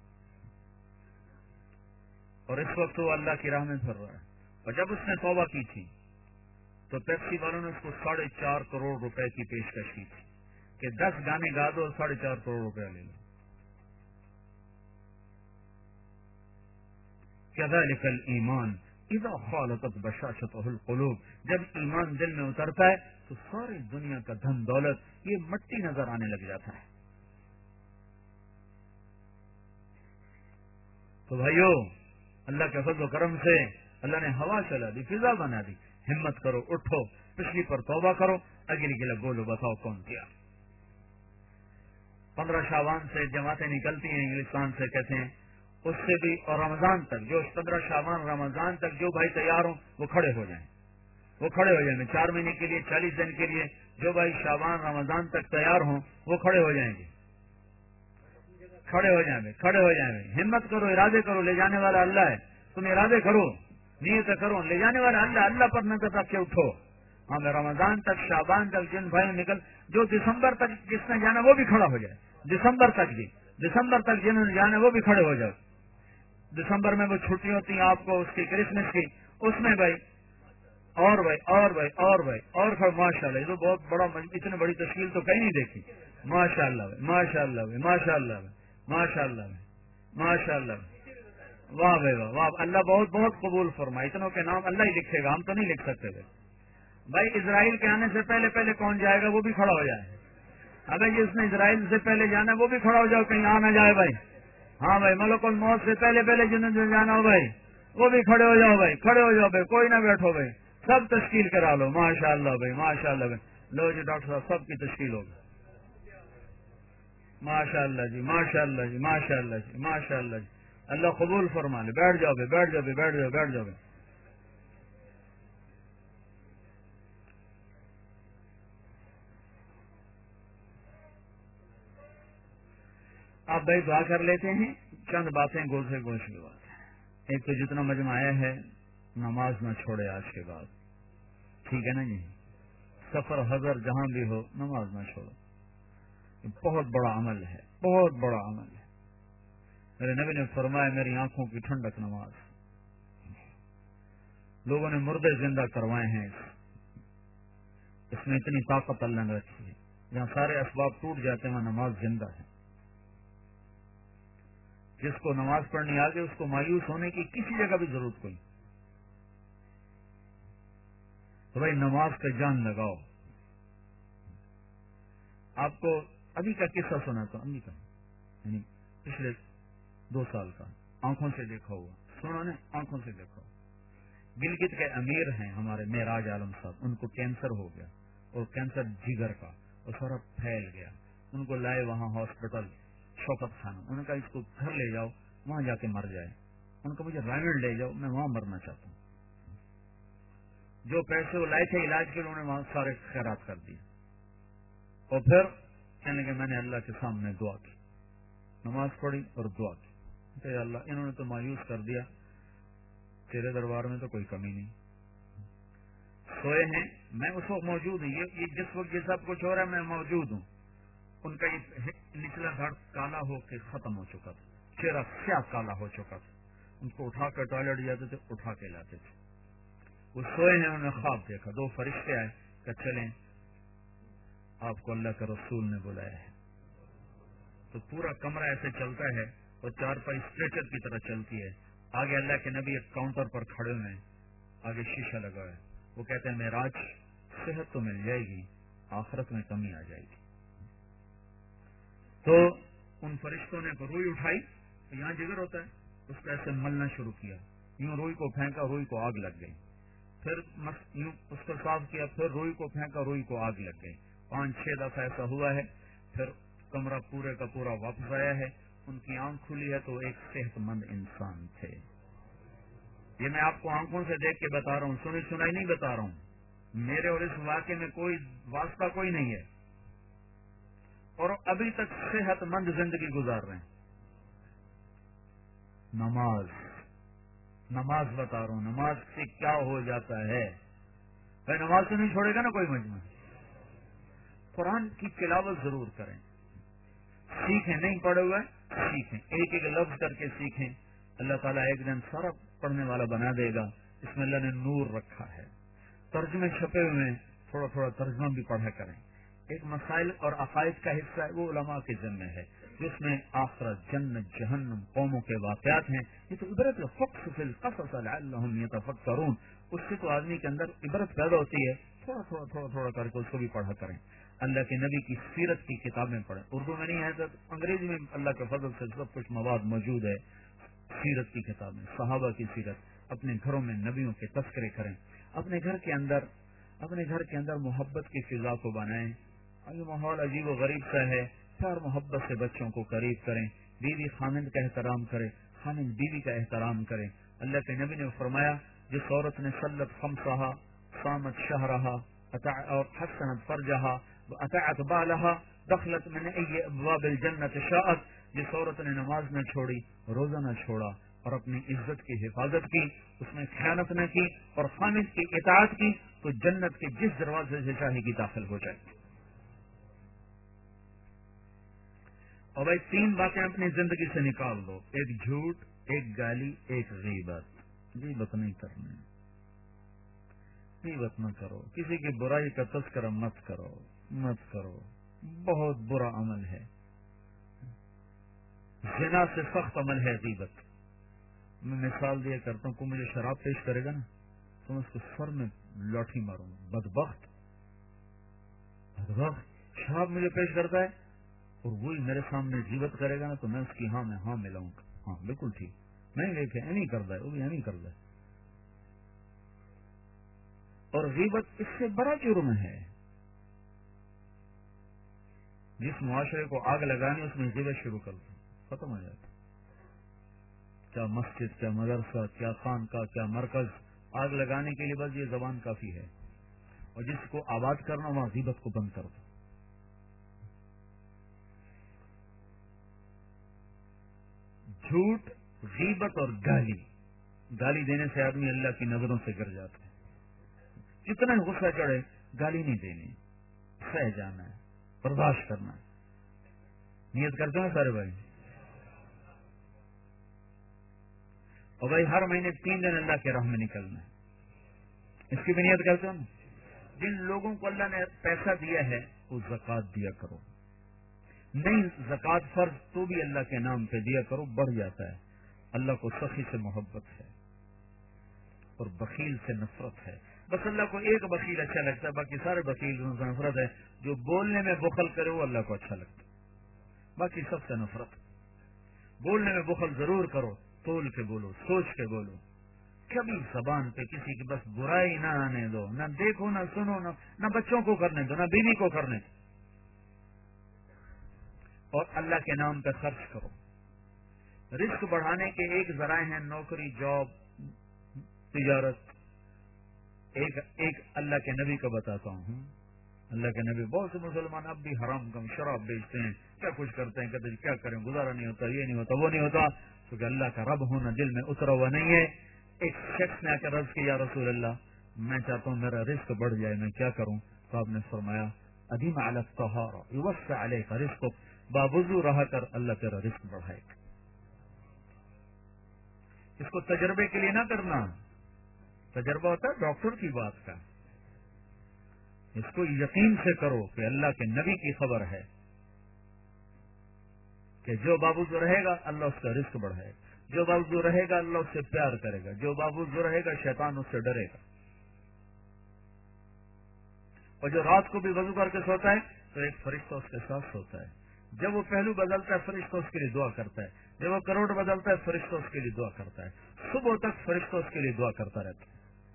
اور اس وقت وہ اللہ کی راہ میں پھر رہا ہے. اور جب اس نے توبہ کی تھی تو پیپسی والوں نے اس کو ساڑھے چار کروڑ روپے کی پیشکش کی تھی کہ دس گانے گا دو اور ساڑھے چار کروڑ روپے لے لو. کذالک الایمان اذا خالطت بشاشتہ القلوب. جب ایمان دل میں اترتا ہے تو ساری دنیا کا دھن دولت یہ مٹی نظر آنے لگ جاتا ہے. تو بھائیو اللہ کے فضل و کرم سے اللہ نے ہوا چلا دی، فضا بنا دی. ہمت کرو، اٹھو، پچھلی پر توبہ کرو، اگلی کے لیے بولو بتاؤ کون کیا. پندرہ شعبان سے جماعتیں نکلتی ہیں انگلستان سے، کہتے ہیں اس سے بھی، اور رمضان تک جو پندرہ شعبان رمضان تک جو بھائی تیار ہوں وہ کھڑے ہو جائیں، وہ کھڑے ہو جائیں گے. چار مہینے کے لیے، چالیس دن کے لیے جو بھائی شعبان رمضان تک تیار ہوں وہ کھڑے ہو جائیں گے، کھڑے ہو جائیں گے، کھڑے ہو جائیں گے. ہمت کرو، ارادے کرو، لے جانے والا اللہ ہے. تم ارادے کرو، نیت کرو، لے جانے والا اللہ، اللہ پر نظر رکھ کے اٹھو. ہمیں رمضان تک، شعبان تک جن بھائی نکل، جو دسمبر تک جس نے جانا وہ بھی کھڑا ہو جائے. دسمبر تک بھی، دسمبر تک جنہوں نے جانا وہ بھی کھڑے ہو جائے. دسمبر میں وہ چھٹی ہوتی ہیں آپ کو اس کی کرسمس کی، اس میں بھائی اور بھائی اور بھائی اور بھائی اور ماشاء اللہ. یہ تو بہت بڑا، اتنی بڑی تشکیل تو کہیں نہیں دیکھی. ماشاء اللہ بھائی، ماشاء اللہ بھائی، ماشاء اللہ بھائی، ماشاء اللہ بھائی، ماشاء اللہ. واہ بھائی واہ واہ، اللہ بہت بہت قبول فرمائے. اتنوں کے نام اللہ ہی لکھے گا، ہم تو نہیں لکھ سکتے تھے. بھائی اسرائیل کے آنے سے پہلے پہلے کون جائے گا وہ بھی کھڑا ہو جائے. اگر جس نے اسرائیل سے پہلے جانا وہ بھی کھڑا ہو جاؤ، کہیں آ نہ جائے بھائی. ہاں بھائی، ملک الموت سے پہلے پہلے جنہوں نے جانا ہو بھائی وہ بھی کھڑے ہو جاؤ بھائی، کھڑے ہو جاؤ بھائی، کوئی نہ بیٹھو بھائی، سب تشکیل کرا لو. ماشاء اللہ بھائی، ماشاء اللہ بھائی. لو جی ڈاکٹر صاحب سب کی تشکیل ہوگی. ماشاء اللہ جی ماشاء اللہ جی ماشاء اللہ جی ماشاء اللہ جی. اللہ قبول فرما لے. بیٹھ جاؤ گے بیٹھ جاؤ گے بیٹھ جاؤ بیٹھ جاؤ گے. آپ بھائی دعا کر لیتے ہیں. چند باتیں گوش سے گوش کی بات ہے. ایک تو جتنا مجمع آیا ہے نماز نہ چھوڑے آج کے بعد. ٹھیک ہے نا جی. سفر حضر جہاں بھی ہو نماز نہ چھوڑو. بہت بڑا عمل ہے بہت بڑا عمل ہے. میرے نبی نے فرمایا میری آنکھوں کی ٹھنڈک نماز. لوگوں نے مردے زندہ کروائے ہیں. اس میں اتنی طاقت اللہ نے رکھی ہے. جہاں سارے اسباب ٹوٹ جاتے ہیں وہاں نماز زندہ ہے. جس کو نماز پڑھنی آگے اس کو مایوس ہونے کی کسی جگہ بھی ضرورت کوئی. تو بھائی نماز کا جان لگاؤ. آپ کو ابھی کا قصہ سنا تھا ابھی کا یعنی پچھلے دو سال کا آنکھوں سے دیکھا ہوا سنا نے آنکھوں سے دیکھا ہوا. گلگت کے امیر ہیں ہمارے معراج عالم صاحب. ان کو کینسر ہو گیا اور کینسر جگر کا اور سارا پھیل گیا. ان کو لائے وہاں ہاسپٹل شوکت خانہ. انہوں نے کہا اس کو گھر لے جاؤ وہاں جا کے مر جائے. ان کو مجھے رائمنڈ لے جاؤ میں وہاں مرنا چاہتا ہوں. جو پیسے وہ لائے تھے علاج کے انہوں نے وہاں سارے خیرات کر دیے. اور پھر کہنے لگے میں نے اللہ کے سامنے دعا کی نماز پڑھی اور دعا کی کہ اللہ انہوں نے تو مایوس کر دیا. تیرے دربار میں تو کوئی کمی نہیں. سوئے ہیں میں اس وقت موجود ہوں. یہ جس وقت یہ سب کچھ ہو رہا ہے میں موجود ہوں. ان کا یہ نچلا دھڑ کالا ہو کے ختم ہو چکا تھا. چہرہ سیاہ کالا ہو چکا تھا. ان کو اٹھا کر ٹوائلٹ جاتے تھے اٹھا کے لاتے تھے. وہ سوئے ہیں انہوں نے خواب دیکھا. دو فرشتے آئے کہ چلیں آپ کو اللہ کے رسول نے بلایا ہے. تو پورا کمرہ ایسے چلتا ہے اور چار پائی اسٹریچر کی طرح چلتی ہے. آگے اللہ کے نبی ایک کاؤنٹر پر کھڑے ہوئے ہیں. آگے شیشہ لگا ہے. وہ کہتے ہیں معراج صحت تو مل جائے گی آخرت میں کمی آ جائے گی. تو ان فرشتوں نے روئی اٹھائی تو یہاں جگر ہوتا ہے اس کو ایسے ملنا شروع کیا. یوں روئی کو پھینکا روئی کو آگ لگ گئی. پھر یوں اس کو صاف کیا پھر روئی کو پھینکا روئی کو آگ لگ گئی. پانچ چھ دفعہ ایسا ہوا ہے. پھر کمرہ پورے کا پورا واپس آیا ہے. ان کی آنکھ کھلی ہے تو ایک صحت مند انسان تھے. یہ میں آپ کو آنکھوں سے دیکھ کے بتا رہا ہوں سنی سنائی نہیں بتا رہا ہوں. میرے اور اس واقعے میں کوئی واسطہ کوئی نہیں ہے اور ابھی تک صحت مند زندگی گزار رہے ہیں. نماز نماز بتا رہا ہوں نماز سے کیا ہو جاتا ہے. بھائی نماز سے نہیں چھوڑے گا نا کوئی مجمع. قرآن کی تلاوت ضرور کریں. سیکھیں نہیں پڑھے ہوئے سیکھیں. ایک ایک لفظ کر کے سیکھیں. اللہ تعالیٰ ایک دن سارا پڑھنے والا بنا دے گا. اس میں اللہ نے نور رکھا ہے. ترجمے چھپے ہوئے ہیں تھوڑا تھوڑا ترجمہ بھی پڑھا کریں. ایک مسائل اور عقائد کا حصہ ہے وہ علماء کے ذمہ ہے جس میں آخرت جنت جہنم قوموں کے واقعات ہیں. یہ تو عبرت فقص فی القصص لعلہم یتفکرون. اس سے تو آدمی کے اندر عبرت پیدا ہوتی ہے. تھوڑا تھوڑا تھوڑا تھوڑا کر کے اس کو بھی پڑھا کریں. اللہ کے نبی کی سیرت کی کتابیں پڑھیں. اردو میں نہیں ہے تو انگریزی میں اللہ کے فضل سے سب کچھ مواد موجود ہے. سیرت کی کتابیں صحابہ کی سیرت. اپنے گھروں میں نبیوں کے تذکرے کریں. اپنے گھر کے اندر اپنے گھر کے اندر محبت کی فضا کو بنائیں. یہ ماحول عجیب و غریب سا ہے. پیار محبت سے بچوں کو قریب کریں. بیوی خامند کا احترام کرے خامند بیوی کا احترام کرے. اللہ کے نبی نے فرمایا جس عورت نے صلت خمسہا صامت شہرہا اور حسنت فرجہا اطاعت بالہا دخلت من ای ابواب الجنت شاءت. جس عورت نے نماز نہ چھوڑی روزہ نہ چھوڑا اور اپنی عزت کی حفاظت کی اس میں خیانت نہ کی اور خامد کی اطاعت کی تو جنت کے جس دروازے سے چاہے گی داخل ہو جائے. اور بھائی تین باتیں اپنی زندگی سے نکال دو. ایک جھوٹ ایک گالی ایک غیبت. غیبت نہیں کرنی. غیبت نہ کرو. کسی کی برائی کا تذکرہ مت کرو مت کرو. بہت برا عمل ہے. زنا سے سخت عمل ہے غیبت. میں مثال دیا کرتا ہوں. کوئی مجھے شراب پیش کرے گا نا تو میں اس کو سر میں لاٹھی ماروں گا. بدبخت بدبخت شراب مجھے پیش کرتا ہے اور وہی میرے سامنے غیبت کرے گا نا تو میں اس کی ہاں میں ہاں ملاؤں گا. ہاں بالکل ٹھیک. نہیں دیکھے نہیں کرتا ہے وہ بھی نہیں کرتا ہے. اور غیبت اس سے بڑا جرم ہے. جس معاشرے کو آگ لگانی اس میں غیبت شروع کر دو، ختم ہو جاتا. کیا مسجد، کیا مدرسہ، کیا خانقاہ، کیا مرکز، آگ لگانے کے لیے بس یہ زبان کافی ہے. اور جس کو آباد کرنا وہاں غیبت کو بند کر دو. جھوٹ، غیبت اور گالی، گالی دینے سے آدمی اللہ کی نظروں سے گر جاتا ہے. جتنا غصہ چڑھے گالی نہیں دینی، سہ جانا ہے، برداشت کرنا ہے. نیت کرتے ہیں سارے بھائی؟ اور بھائی ہر مہینے تین دن اللہ کے راہ میں نکلنا ہے، اس کی بھی نیت کرتے ہو. جن لوگوں کو اللہ نے پیسہ دیا ہے وہ زکوٰۃ دیا کرو. نہیں زکوٰۃ فرض تو بھی اللہ کے نام پہ دیا کرو، بڑھ جاتا ہے. اللہ کو سخی سے محبت ہے اور بخیل سے نفرت ہے. بس اللہ کو ایک بخیل اچھا لگتا ہے، باقی سارے بخیل سے نفرت ہے. جو بولنے میں بخل کرے وہ اللہ کو اچھا لگتا ہے، باقی سب سے نفرت. بولنے میں بخل ضرور کرو، تول کے بولو، سوچ کے بولو. کبھی زبان پہ کسی کی بس برائی نہ آنے دو، نہ دیکھو نہ سنو، نہ نہ بچوں کو کرنے دو، نہ بیوی کو کرنے دو. اور اللہ کے نام پہ خرچ کرو. رزق بڑھانے کے ایک ذرائع ہیں نوکری، جاب، تجارت. ایک ایک اللہ کے نبی کا بتاتا ہوں. اللہ کے نبی، بہت سے مسلمان اب بھی حرام کم شراب بیچتے ہیں، کیا کچھ کرتے ہیں، کہتے ہیں کیا کریں، گزارا نہیں ہوتا، یہ نہیں ہوتا، وہ نہیں ہوتا، کیونکہ اللہ کا رب ہونا دل میں اترا ہوا نہیں ہے. ایک شخص نے آ کر عرض کیا، یا رسول اللہ میں چاہتا ہوں میرا رزق بڑھ جائے، میں کیا کروں؟ تو آپ نے فرمایا ادیم علی الطہارہ یوسع علیک رزقک، باوضو رہا کر اللہ تیرا رزق بڑھائے گا. اس کو تجربے کے لیے نہ کرنا. تجربہ ہوتا ہے ڈاکٹر کی بات کا، اس کو یقین سے کرو کہ اللہ کے نبی کی خبر ہے کہ جو باوضو رہے گا اللہ اس کا رزق بڑھائے گا، جو باوضو رہے گا اللہ اس سے پیار کرے گا، جو باوضو رہے گا شیطان اس سے ڈرے گا. اور جو رات کو بھی وضو کر کے سوتا ہے تو ایک فرشتہ اس کے ساتھ سوتا ہے. جب وہ پہلو بدلتا ہے فرشتہ اس کے لیے دعا کرتا ہے، جب وہ کروڑ بدلتا ہے فرشتہ اس کے لیے دعا کرتا ہے، صبح تک فرشتہ اس کے لیے دعا کرتا رہتا ہے.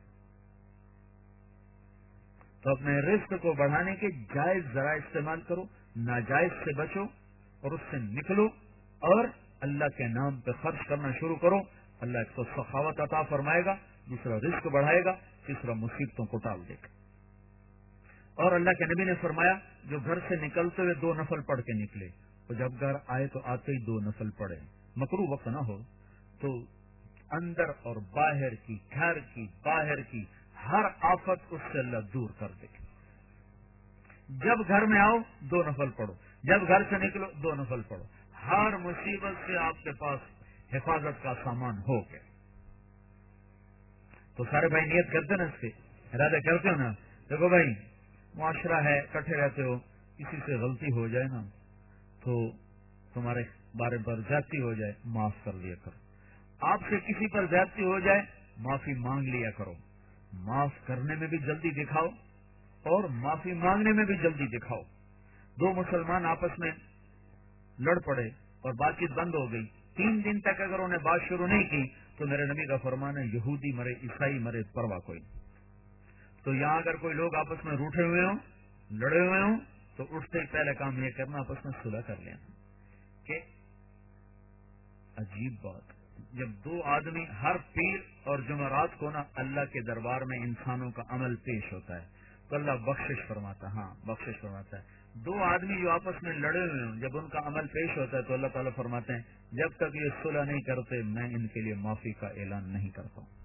تو اپنے رزق کو بڑھانے کے جائز ذرائع استعمال کرو، ناجائز سے بچو اور اس سے نکلو اور اللہ کے نام پہ خرچ کرنا شروع کرو. اللہ ایک تو سخاوت عطا فرمائے گا، دوسرا رزق بڑھائے گا، تیسرا مصیبتوں کو ٹال دے گا. اور اللہ کے نبی نے فرمایا جو گھر سے نکلتے ہوئے دو نفل پڑھ کے نکلے، اور جب گھر آئے تو آتے ہی دو نفل پڑھے، مکروہ وقت نہ ہو، تو اندر اور باہر کی، گھر کی، باہر کی ہر آفت اس سے اللہ دور کر دے. جب گھر میں آؤ دو نفل پڑھو، جب گھر سے نکلو دو نفل پڑھو. ہر مصیبت سے آپ کے پاس حفاظت کا سامان ہو گیا. تو سارے بھائی نیت کرتے نا، اس کے ارادے کرتے ہو نا. دیکھو بھائی معاشرہ ہے، کٹھے رہتے ہو، کسی سے غلطی ہو جائے نا تو تمہارے بارے پر زیادتی ہو جائے معاف کر لیا کرو. آپ سے کسی پر زیادتی ہو جائے معافی مانگ لیا کرو. معاف کرنے میں بھی جلدی دکھاؤ اور معافی مانگنے میں بھی جلدی دکھاؤ. دو مسلمان آپس میں لڑ پڑے اور بات چیت بند ہو گئی، تین دن تک اگر انہیں بات شروع نہیں کی تو میرے نبی کا فرمان ہے یہودی مرے، عیسائی مرے، پرواہ کوئی. تو یہاں اگر کوئی لوگ آپس میں روٹھے ہوئے ہوں، لڑے ہوئے ہوں، تو اٹھتے پہلے کام یہ کرنا آپس میں صلح کر لینا. کہ عجیب بات، جب دو آدمی، ہر پیر اور جمعرات کو نا اللہ کے دربار میں انسانوں کا عمل پیش ہوتا ہے تو اللہ بخشش فرماتا ہے. ہاں بخشش فرماتا ہے. دو آدمی جو آپس میں لڑے ہوئے ہوں، جب ان کا عمل پیش ہوتا ہے تو اللہ تعالیٰ فرماتے ہیں جب تک یہ صلح نہیں کرتے میں ان کے لیے معافی کا اعلان نہیں کرتا ہوں.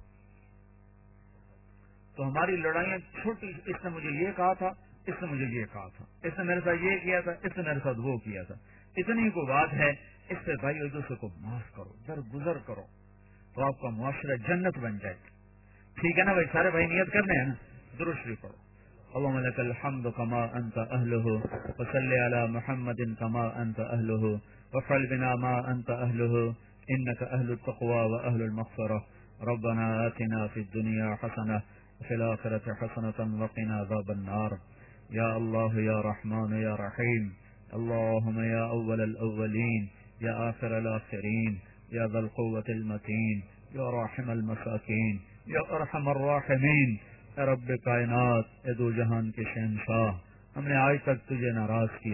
تو ہماری لڑائیاں چھوٹی، اس نے مجھے یہ کہا تھا، اس نے مجھے یہ کہا تھا، اس نے میرے ساتھ یہ کیا تھا، اس نے میرے ساتھ وہ کیا تھا، اتنی کو بات ہے. اس سے بھائی ایک دوسرے کو معاف کرو، درگزر کرو تو آپ کا معاشرہ جنت بن جائے. ٹھیک ہے نا بھائی؟ سارے بھائی نیت کرنے ہیں نا؟ درود شریف پڑھو. اللهم لك الحمد كما انت اهله وصل على محمد كما انت اهله وافعل بنا ما انت اهله انك اهل التقوى واهل المغفرة. ربنا آتنا في الدنيا حسنة وفي الآخرة حسنة وقنا عذاب النار. يا الله يا رحمن يا رحيم، اللهم يا اول الاولين يا آخر الآخرين يا ذا القوة المتين يا راحم المساكين يا ارحم الراحمين. اے رب کائنات، اے دو جہان کے شہنشاہ، ہم نے آج تک تجھے ناراض کیا،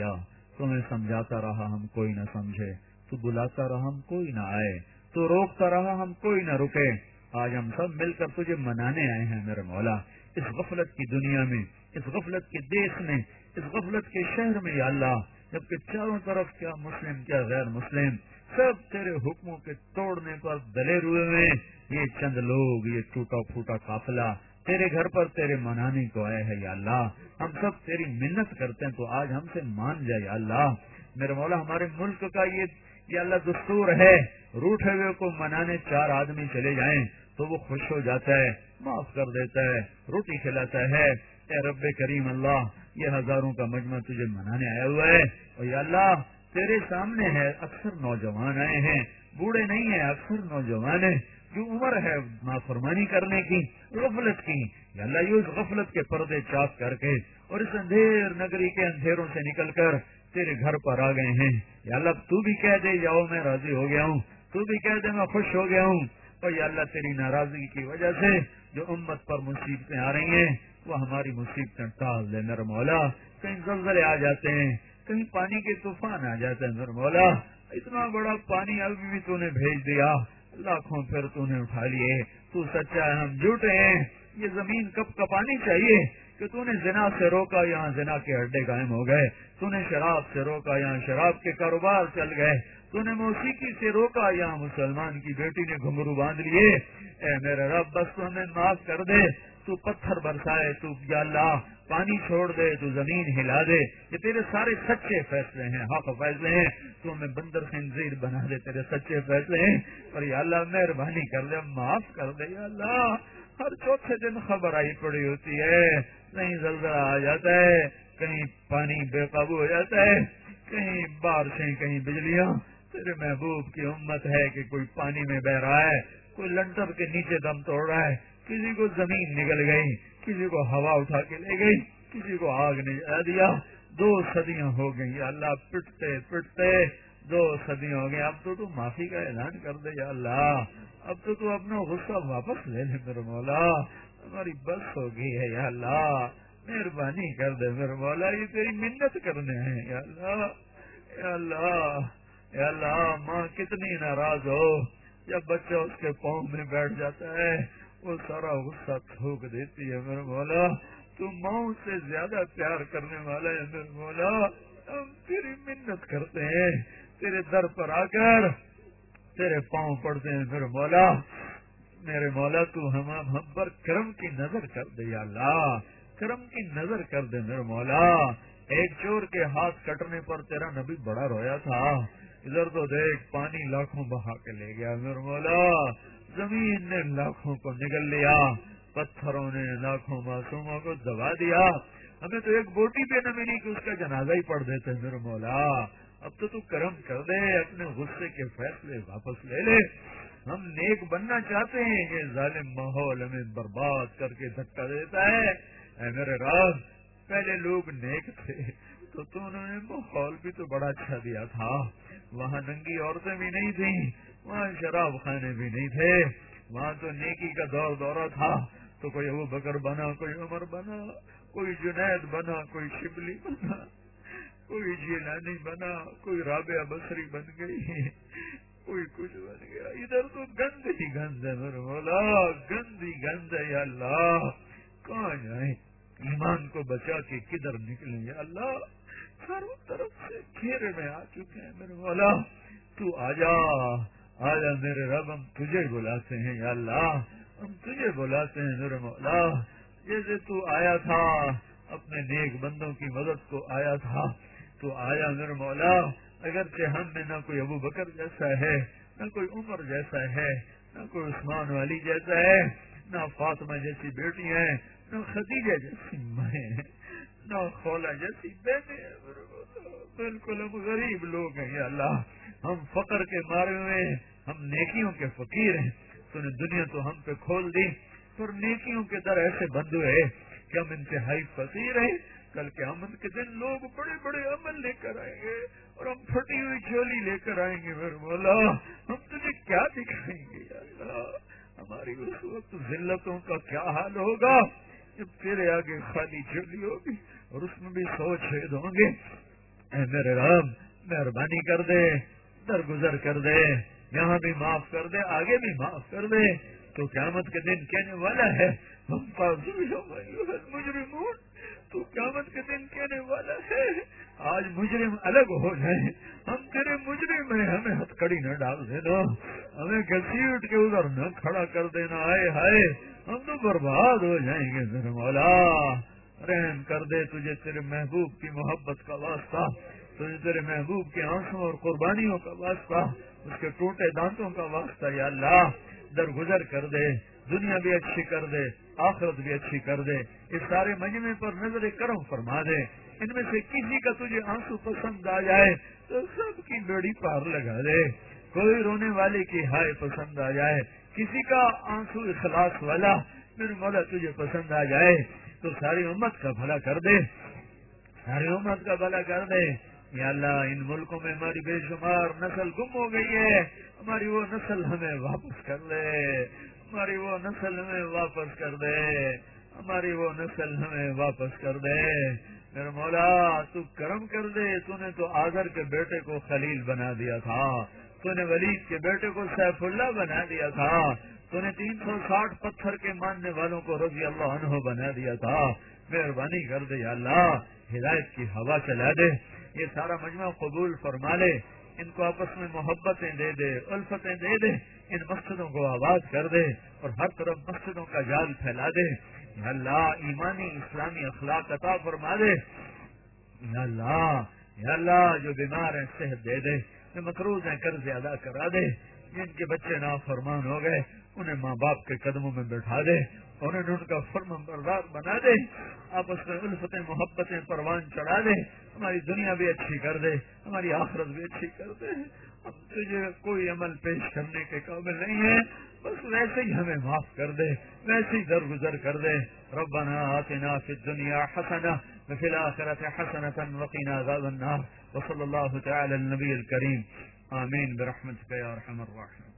तुम्हें समझाता रहा हम कोई न समझे, तू बुलाता रहा हम कोई न आए, तू रोकता रहा हम कोई न रुके। आज हम सब मिलकर तुझे मनाने आए हैं मेरे मौला, इस गफलत की दुनिया में, इस गफलत के देश में, इस गफलत के शहर में या अल्लाह, जबकि चारों तरफ क्या मुस्लिम क्या गैर मुस्लिम सब तेरे हुक्मों के तोड़ने पर दले हुए हैं। ये चंद लोग, ये टूटा फूटा काफिला तेरे घर पर तेरे मनाने को आए हैं या अल्लाह। हम सब तेरी मिन्नत करते हैं तो आज हमसे मान जाए या अल्लाह। मेरे मौला हमारे मुल्क का ये या अल्लाह दस्तूर है, रूठे हुए को मनाने चार आदमी चले जाएं तो वो खुश हो जाता है, माफ कर देता है, रोटी खिलाता है। ए रब्बे करीम अल्लाह, ये हजारों का मजमा तुझे मनाने आया हुआ है और या अल्लाह तेरे सामने है, अक्सर नौजवान आए हैं, बूढ़े नहीं है, अक्सर नौजवान है, जो उम्र है नाफरमानी करने की, गफलत की। या अल्लाह ये उस गफलत के पर्दे चाक करके और इस अंधेर नगरी के अंधेरों से निकलकर तेरे घर पर आ गए हैं। या अल्लाह तू भी कह दे जाओ मैं राजी हो गया हूँ, तू भी कह दे मैं खुश हो गया हूँ। और या अल्लाह तेरी नाराजगी की वजह से जो उम्मत पर मुसीबतें आ रही हैं वो हमारी मुसीबतें टाल दे मेरे मौला। कहीं ज़लज़ले आ जाते हैं, कहीं पानी के तूफान आ जाते हैं मेरे मौला। इतना बड़ा पानी अभी भी तूने भेज दिया, लाखों फिर तूने उठा लिए। तू सच्चा है, हम झूठे हैं। ये जमीन कब कपानी चाहिए कि तूने जिना से रोका, यहाँ जिना के अड्डे कायम हो गए। तूने शराब से रोका, यहाँ शराब के कारोबार चल गए। तूने मौसीकी से रोका, यहाँ मुसलमान की बेटी ने घुंघरू बांध लिए। ए मेरे रब बस तू हमें माफ कर दे, तू पत्थर बरसाए, तू या अल्लाह पानी छोड़ दे, तू जमीन हिला दे। ये तेरे सारे सच्चे फैसले हैं, हक फैसले हैं। तू हमें बंदर खिंजीर बना दे, तेरे सच्चे फैसले हैं। और या अल्लाह मेहरबानी कर दे, माफ कर दे या अल्लाह। हर चौथे दिन खबर आई पड़ी होती है, कहीं ज़लज़ला आ जाता है, कहीं पानी बेकाबू हो जाता है, कहीं बारिशें, कहीं बिजलियाँ। तेरे महबूब की उम्मत है कि कोई पानी में बह रहा है, कोई लंटर के नीचे दम तोड़ रहा है, किसी को जमीन निकल गई, किसी को हवा उठा के ले गई, किसी को आग ने जला दिया। दो सदियां हो गई अल्लाह, पिटते पिटते दो सदियां हो गई। अब तो तू माफी का ऐलान कर दे या अल्लाह, अब तो तू अपना गुस्सा वापस ले ले मेरे मौला। हमारी बस हो गई है या अल्लाह, मेहरबानी कर दे मेरे मौला। ये तेरी मिन्नत करने हैं या अल्लाह, या अल्लाह, या अल्लाह। माँ कितनी नाराज हो, जब बच्चा उसके पाँव में बैठ जाता है वो सारा गुस्सा थूक देती है मेरे मौला। तू माँ से ज्यादा प्यार करने वाला है मेरे मौला। हम तेरी मिन्नत करते हैं, तेरे दर पर आकर तेरे पाँव पड़ते हैं मेरे मौला। मेरे मौला तू हम हम पर करम की नजर कर दे या अल्लाह, करम की नजर कर दे मेरे मौला। एक चोर के हाथ कटने पर तेरा नबी बड़ा रोया था, इधर तो देख पानी लाखों बहा के ले गया मेरे मौला। जमीन ने लाखों को निगल लिया, पत्थरों ने लाखों मासूमों को दबा दिया। हमें तो एक बोटी पे न मिली कि उसका जनाजा ही पढ़ देते मेरे मौला। अब तो तू करम कर दे, अपने गुस्से के फैसले वापस ले ले। हम नेक बनना चाहते हैं, ये जालिम माहौल हमें बर्बाद करके धक्का देता है। ऐ मेरे राज, पहले लोग नेक थे तो तो उन्होंने माहौल भी तो बड़ा अच्छा दिया था। वहाँ नंगी औरतें भी नहीं थी, वहाँ शराब खाने भी नहीं थे, वहाँ तो नेकी का दौर दौरा था। तो कोई अबू बकर बना, कोई उमर बना, कोई जुनैद बना, कोई शिबली बना, कोई जिलानी बना, कोई राबिया बसरी बन गई, कोई कुछ बन गया। इधर तो गंद ही गंद है मेरे मौला, गंद ही गंद है या अल्लाह। कहाँ जाए, ईमान को बचा के किधर निकले या अल्लाह। चारों तरफ से घेरे में आ चुके हैं मेरे मौला। तू आजा, आजा मेरे रब, हम तुझे बुलाते हैं या अल्लाह, हम तुझे बुलाते हैं मेरे मौला। जैसे तू आया था अपने नेक बंदों की मदद को आया था, तू आया मेरे मौला। अगरचे हम में न कोई अबू बकर जैसा है, न कोई उमर जैसा है, न कोई उस्मान वाली जैसा है, न फातिमा जैसी बेटी है, न खदीजा जैसी माए, न खौला जैसी बहने। बिल्कुल हम गरीब लोग हैं या अल्लाह, हम फकर के मारे हुए, हम नेकियों के फकीर हैं। तूने दुनिया तो हम पे खोल दी, पर नेकियों के दर ऐसे बंद हुए कि हम इंतहाई फकीर हैं। कल क़यामत के दिन लोग बड़े बड़े अमल लेकर आएंगे और हम फटी हुई झोली लेकर आएंगे मेरे मौला। हम तुझे क्या दिखाएंगे या अल्लाह। हमारी उस वक्त जिल्लतों का क्या हाल होगा जब तेरे आगे खाली झोली होगी और उसमें भी सौ छेद होंगे। اے میرے رب مہربانی کر دے، درگزر کر دے، یہاں بھی معاف کر دے، آگے بھی معاف کر دے۔ تو قیامت کے دن کہنے والا ہے ہم مجرمون، تو قیامت کے دن کہنے والا ہے آج مجرم الگ ہو جائیں، ہم تیرے مجرم ہیں، ہمیں ہتھکڑی نہ ڈال دینا، ہمیں گھسیٹ کے ادھر نہ کھڑا کر دینا، آئے ہائے ہم تو برباد ہو جائیں گے۔ میرے مولا رحم کر دے، تجھے تیرے محبوب کی محبت کا واسطہ، تجھے تیرے محبوب کے آنسوں اور قربانیوں کا واسطہ، اس کے ٹوٹے دانتوں کا واسطہ یا اللہ درگزر کر دے، دنیا بھی اچھی کر دے، آخرت بھی اچھی کر دے، اس سارے مجمع پر نظر کرم فرما دے، ان میں سے کسی کا تجھے آنسو پسند آ جائے تو سب کی بیڑی پار لگا دے، کوئی رونے والے کی ہائے پسند آ جائے، کسی کا آنسو اخلاص والا میرے مولا تجھے پسند آ جائے تو ساری امت کا بھلا کر دے، ساری امت کا بھلا کر دے یا اللہ۔ ان ملکوں میں ہماری بے شمار نسل گم ہو گئی ہے، ہماری وہ نسل ہمیں واپس کر دے، ہماری وہ نسل ہمیں واپس کر دے، ہماری وہ نسل ہمیں واپس کر دے میرے مولا۔ تو کرم کر دے، تو نے تو آذر کے بیٹے کو خلیل بنا دیا تھا، تو نے ولید کے بیٹے کو سیف اللہ بنا دیا تھا، تو نے تین سو ساٹھ پتھر کے ماننے والوں کو رضی اللہ عنہ بنا دیا تھا، مہربانی کر دے یا اللہ، ہدایت کی ہوا چلا دے، یہ سارا مجمع قبول فرما لے، ان کو آپس میں محبتیں دے دے، الفتیں دے دے، ان مسجدوں کو آباد کر دے اور ہر طرف مسجدوں کا جال پھیلا دے یا اللہ، ایمانی اسلامی اخلاق عطا فرما دے یا اللہ، یا اللہ جو بیمار ہیں صحت دے دے، جو مقروض ہیں قرض ادا کرا دے، جن کے بچے نافرمان ہو گئے انہیں ماں باپ کے قدموں میں بٹھا دے، انہیں ان کا فرمان بردار بنا دے، آپس میں الفتیں محبتیں پروان چڑھا دے، ہماری دنیا بھی اچھی کر دے، ہماری آخرت بھی اچھی کر دے۔ ہم تجھے کوئی عمل پیش کرنے کے قابل نہیں ہے، بس ویسے ہی ہمیں معاف کر دے، ویسے ہی درگزر کر دے۔ ربنا آتنا فی الدنیا حسنہ وفی الآخرۃ حسنۃ وقنا عذاب النار، وصلی اللہ تعالی علی النبی الکریم، آمین برحمتک یا ارحم الراحمین۔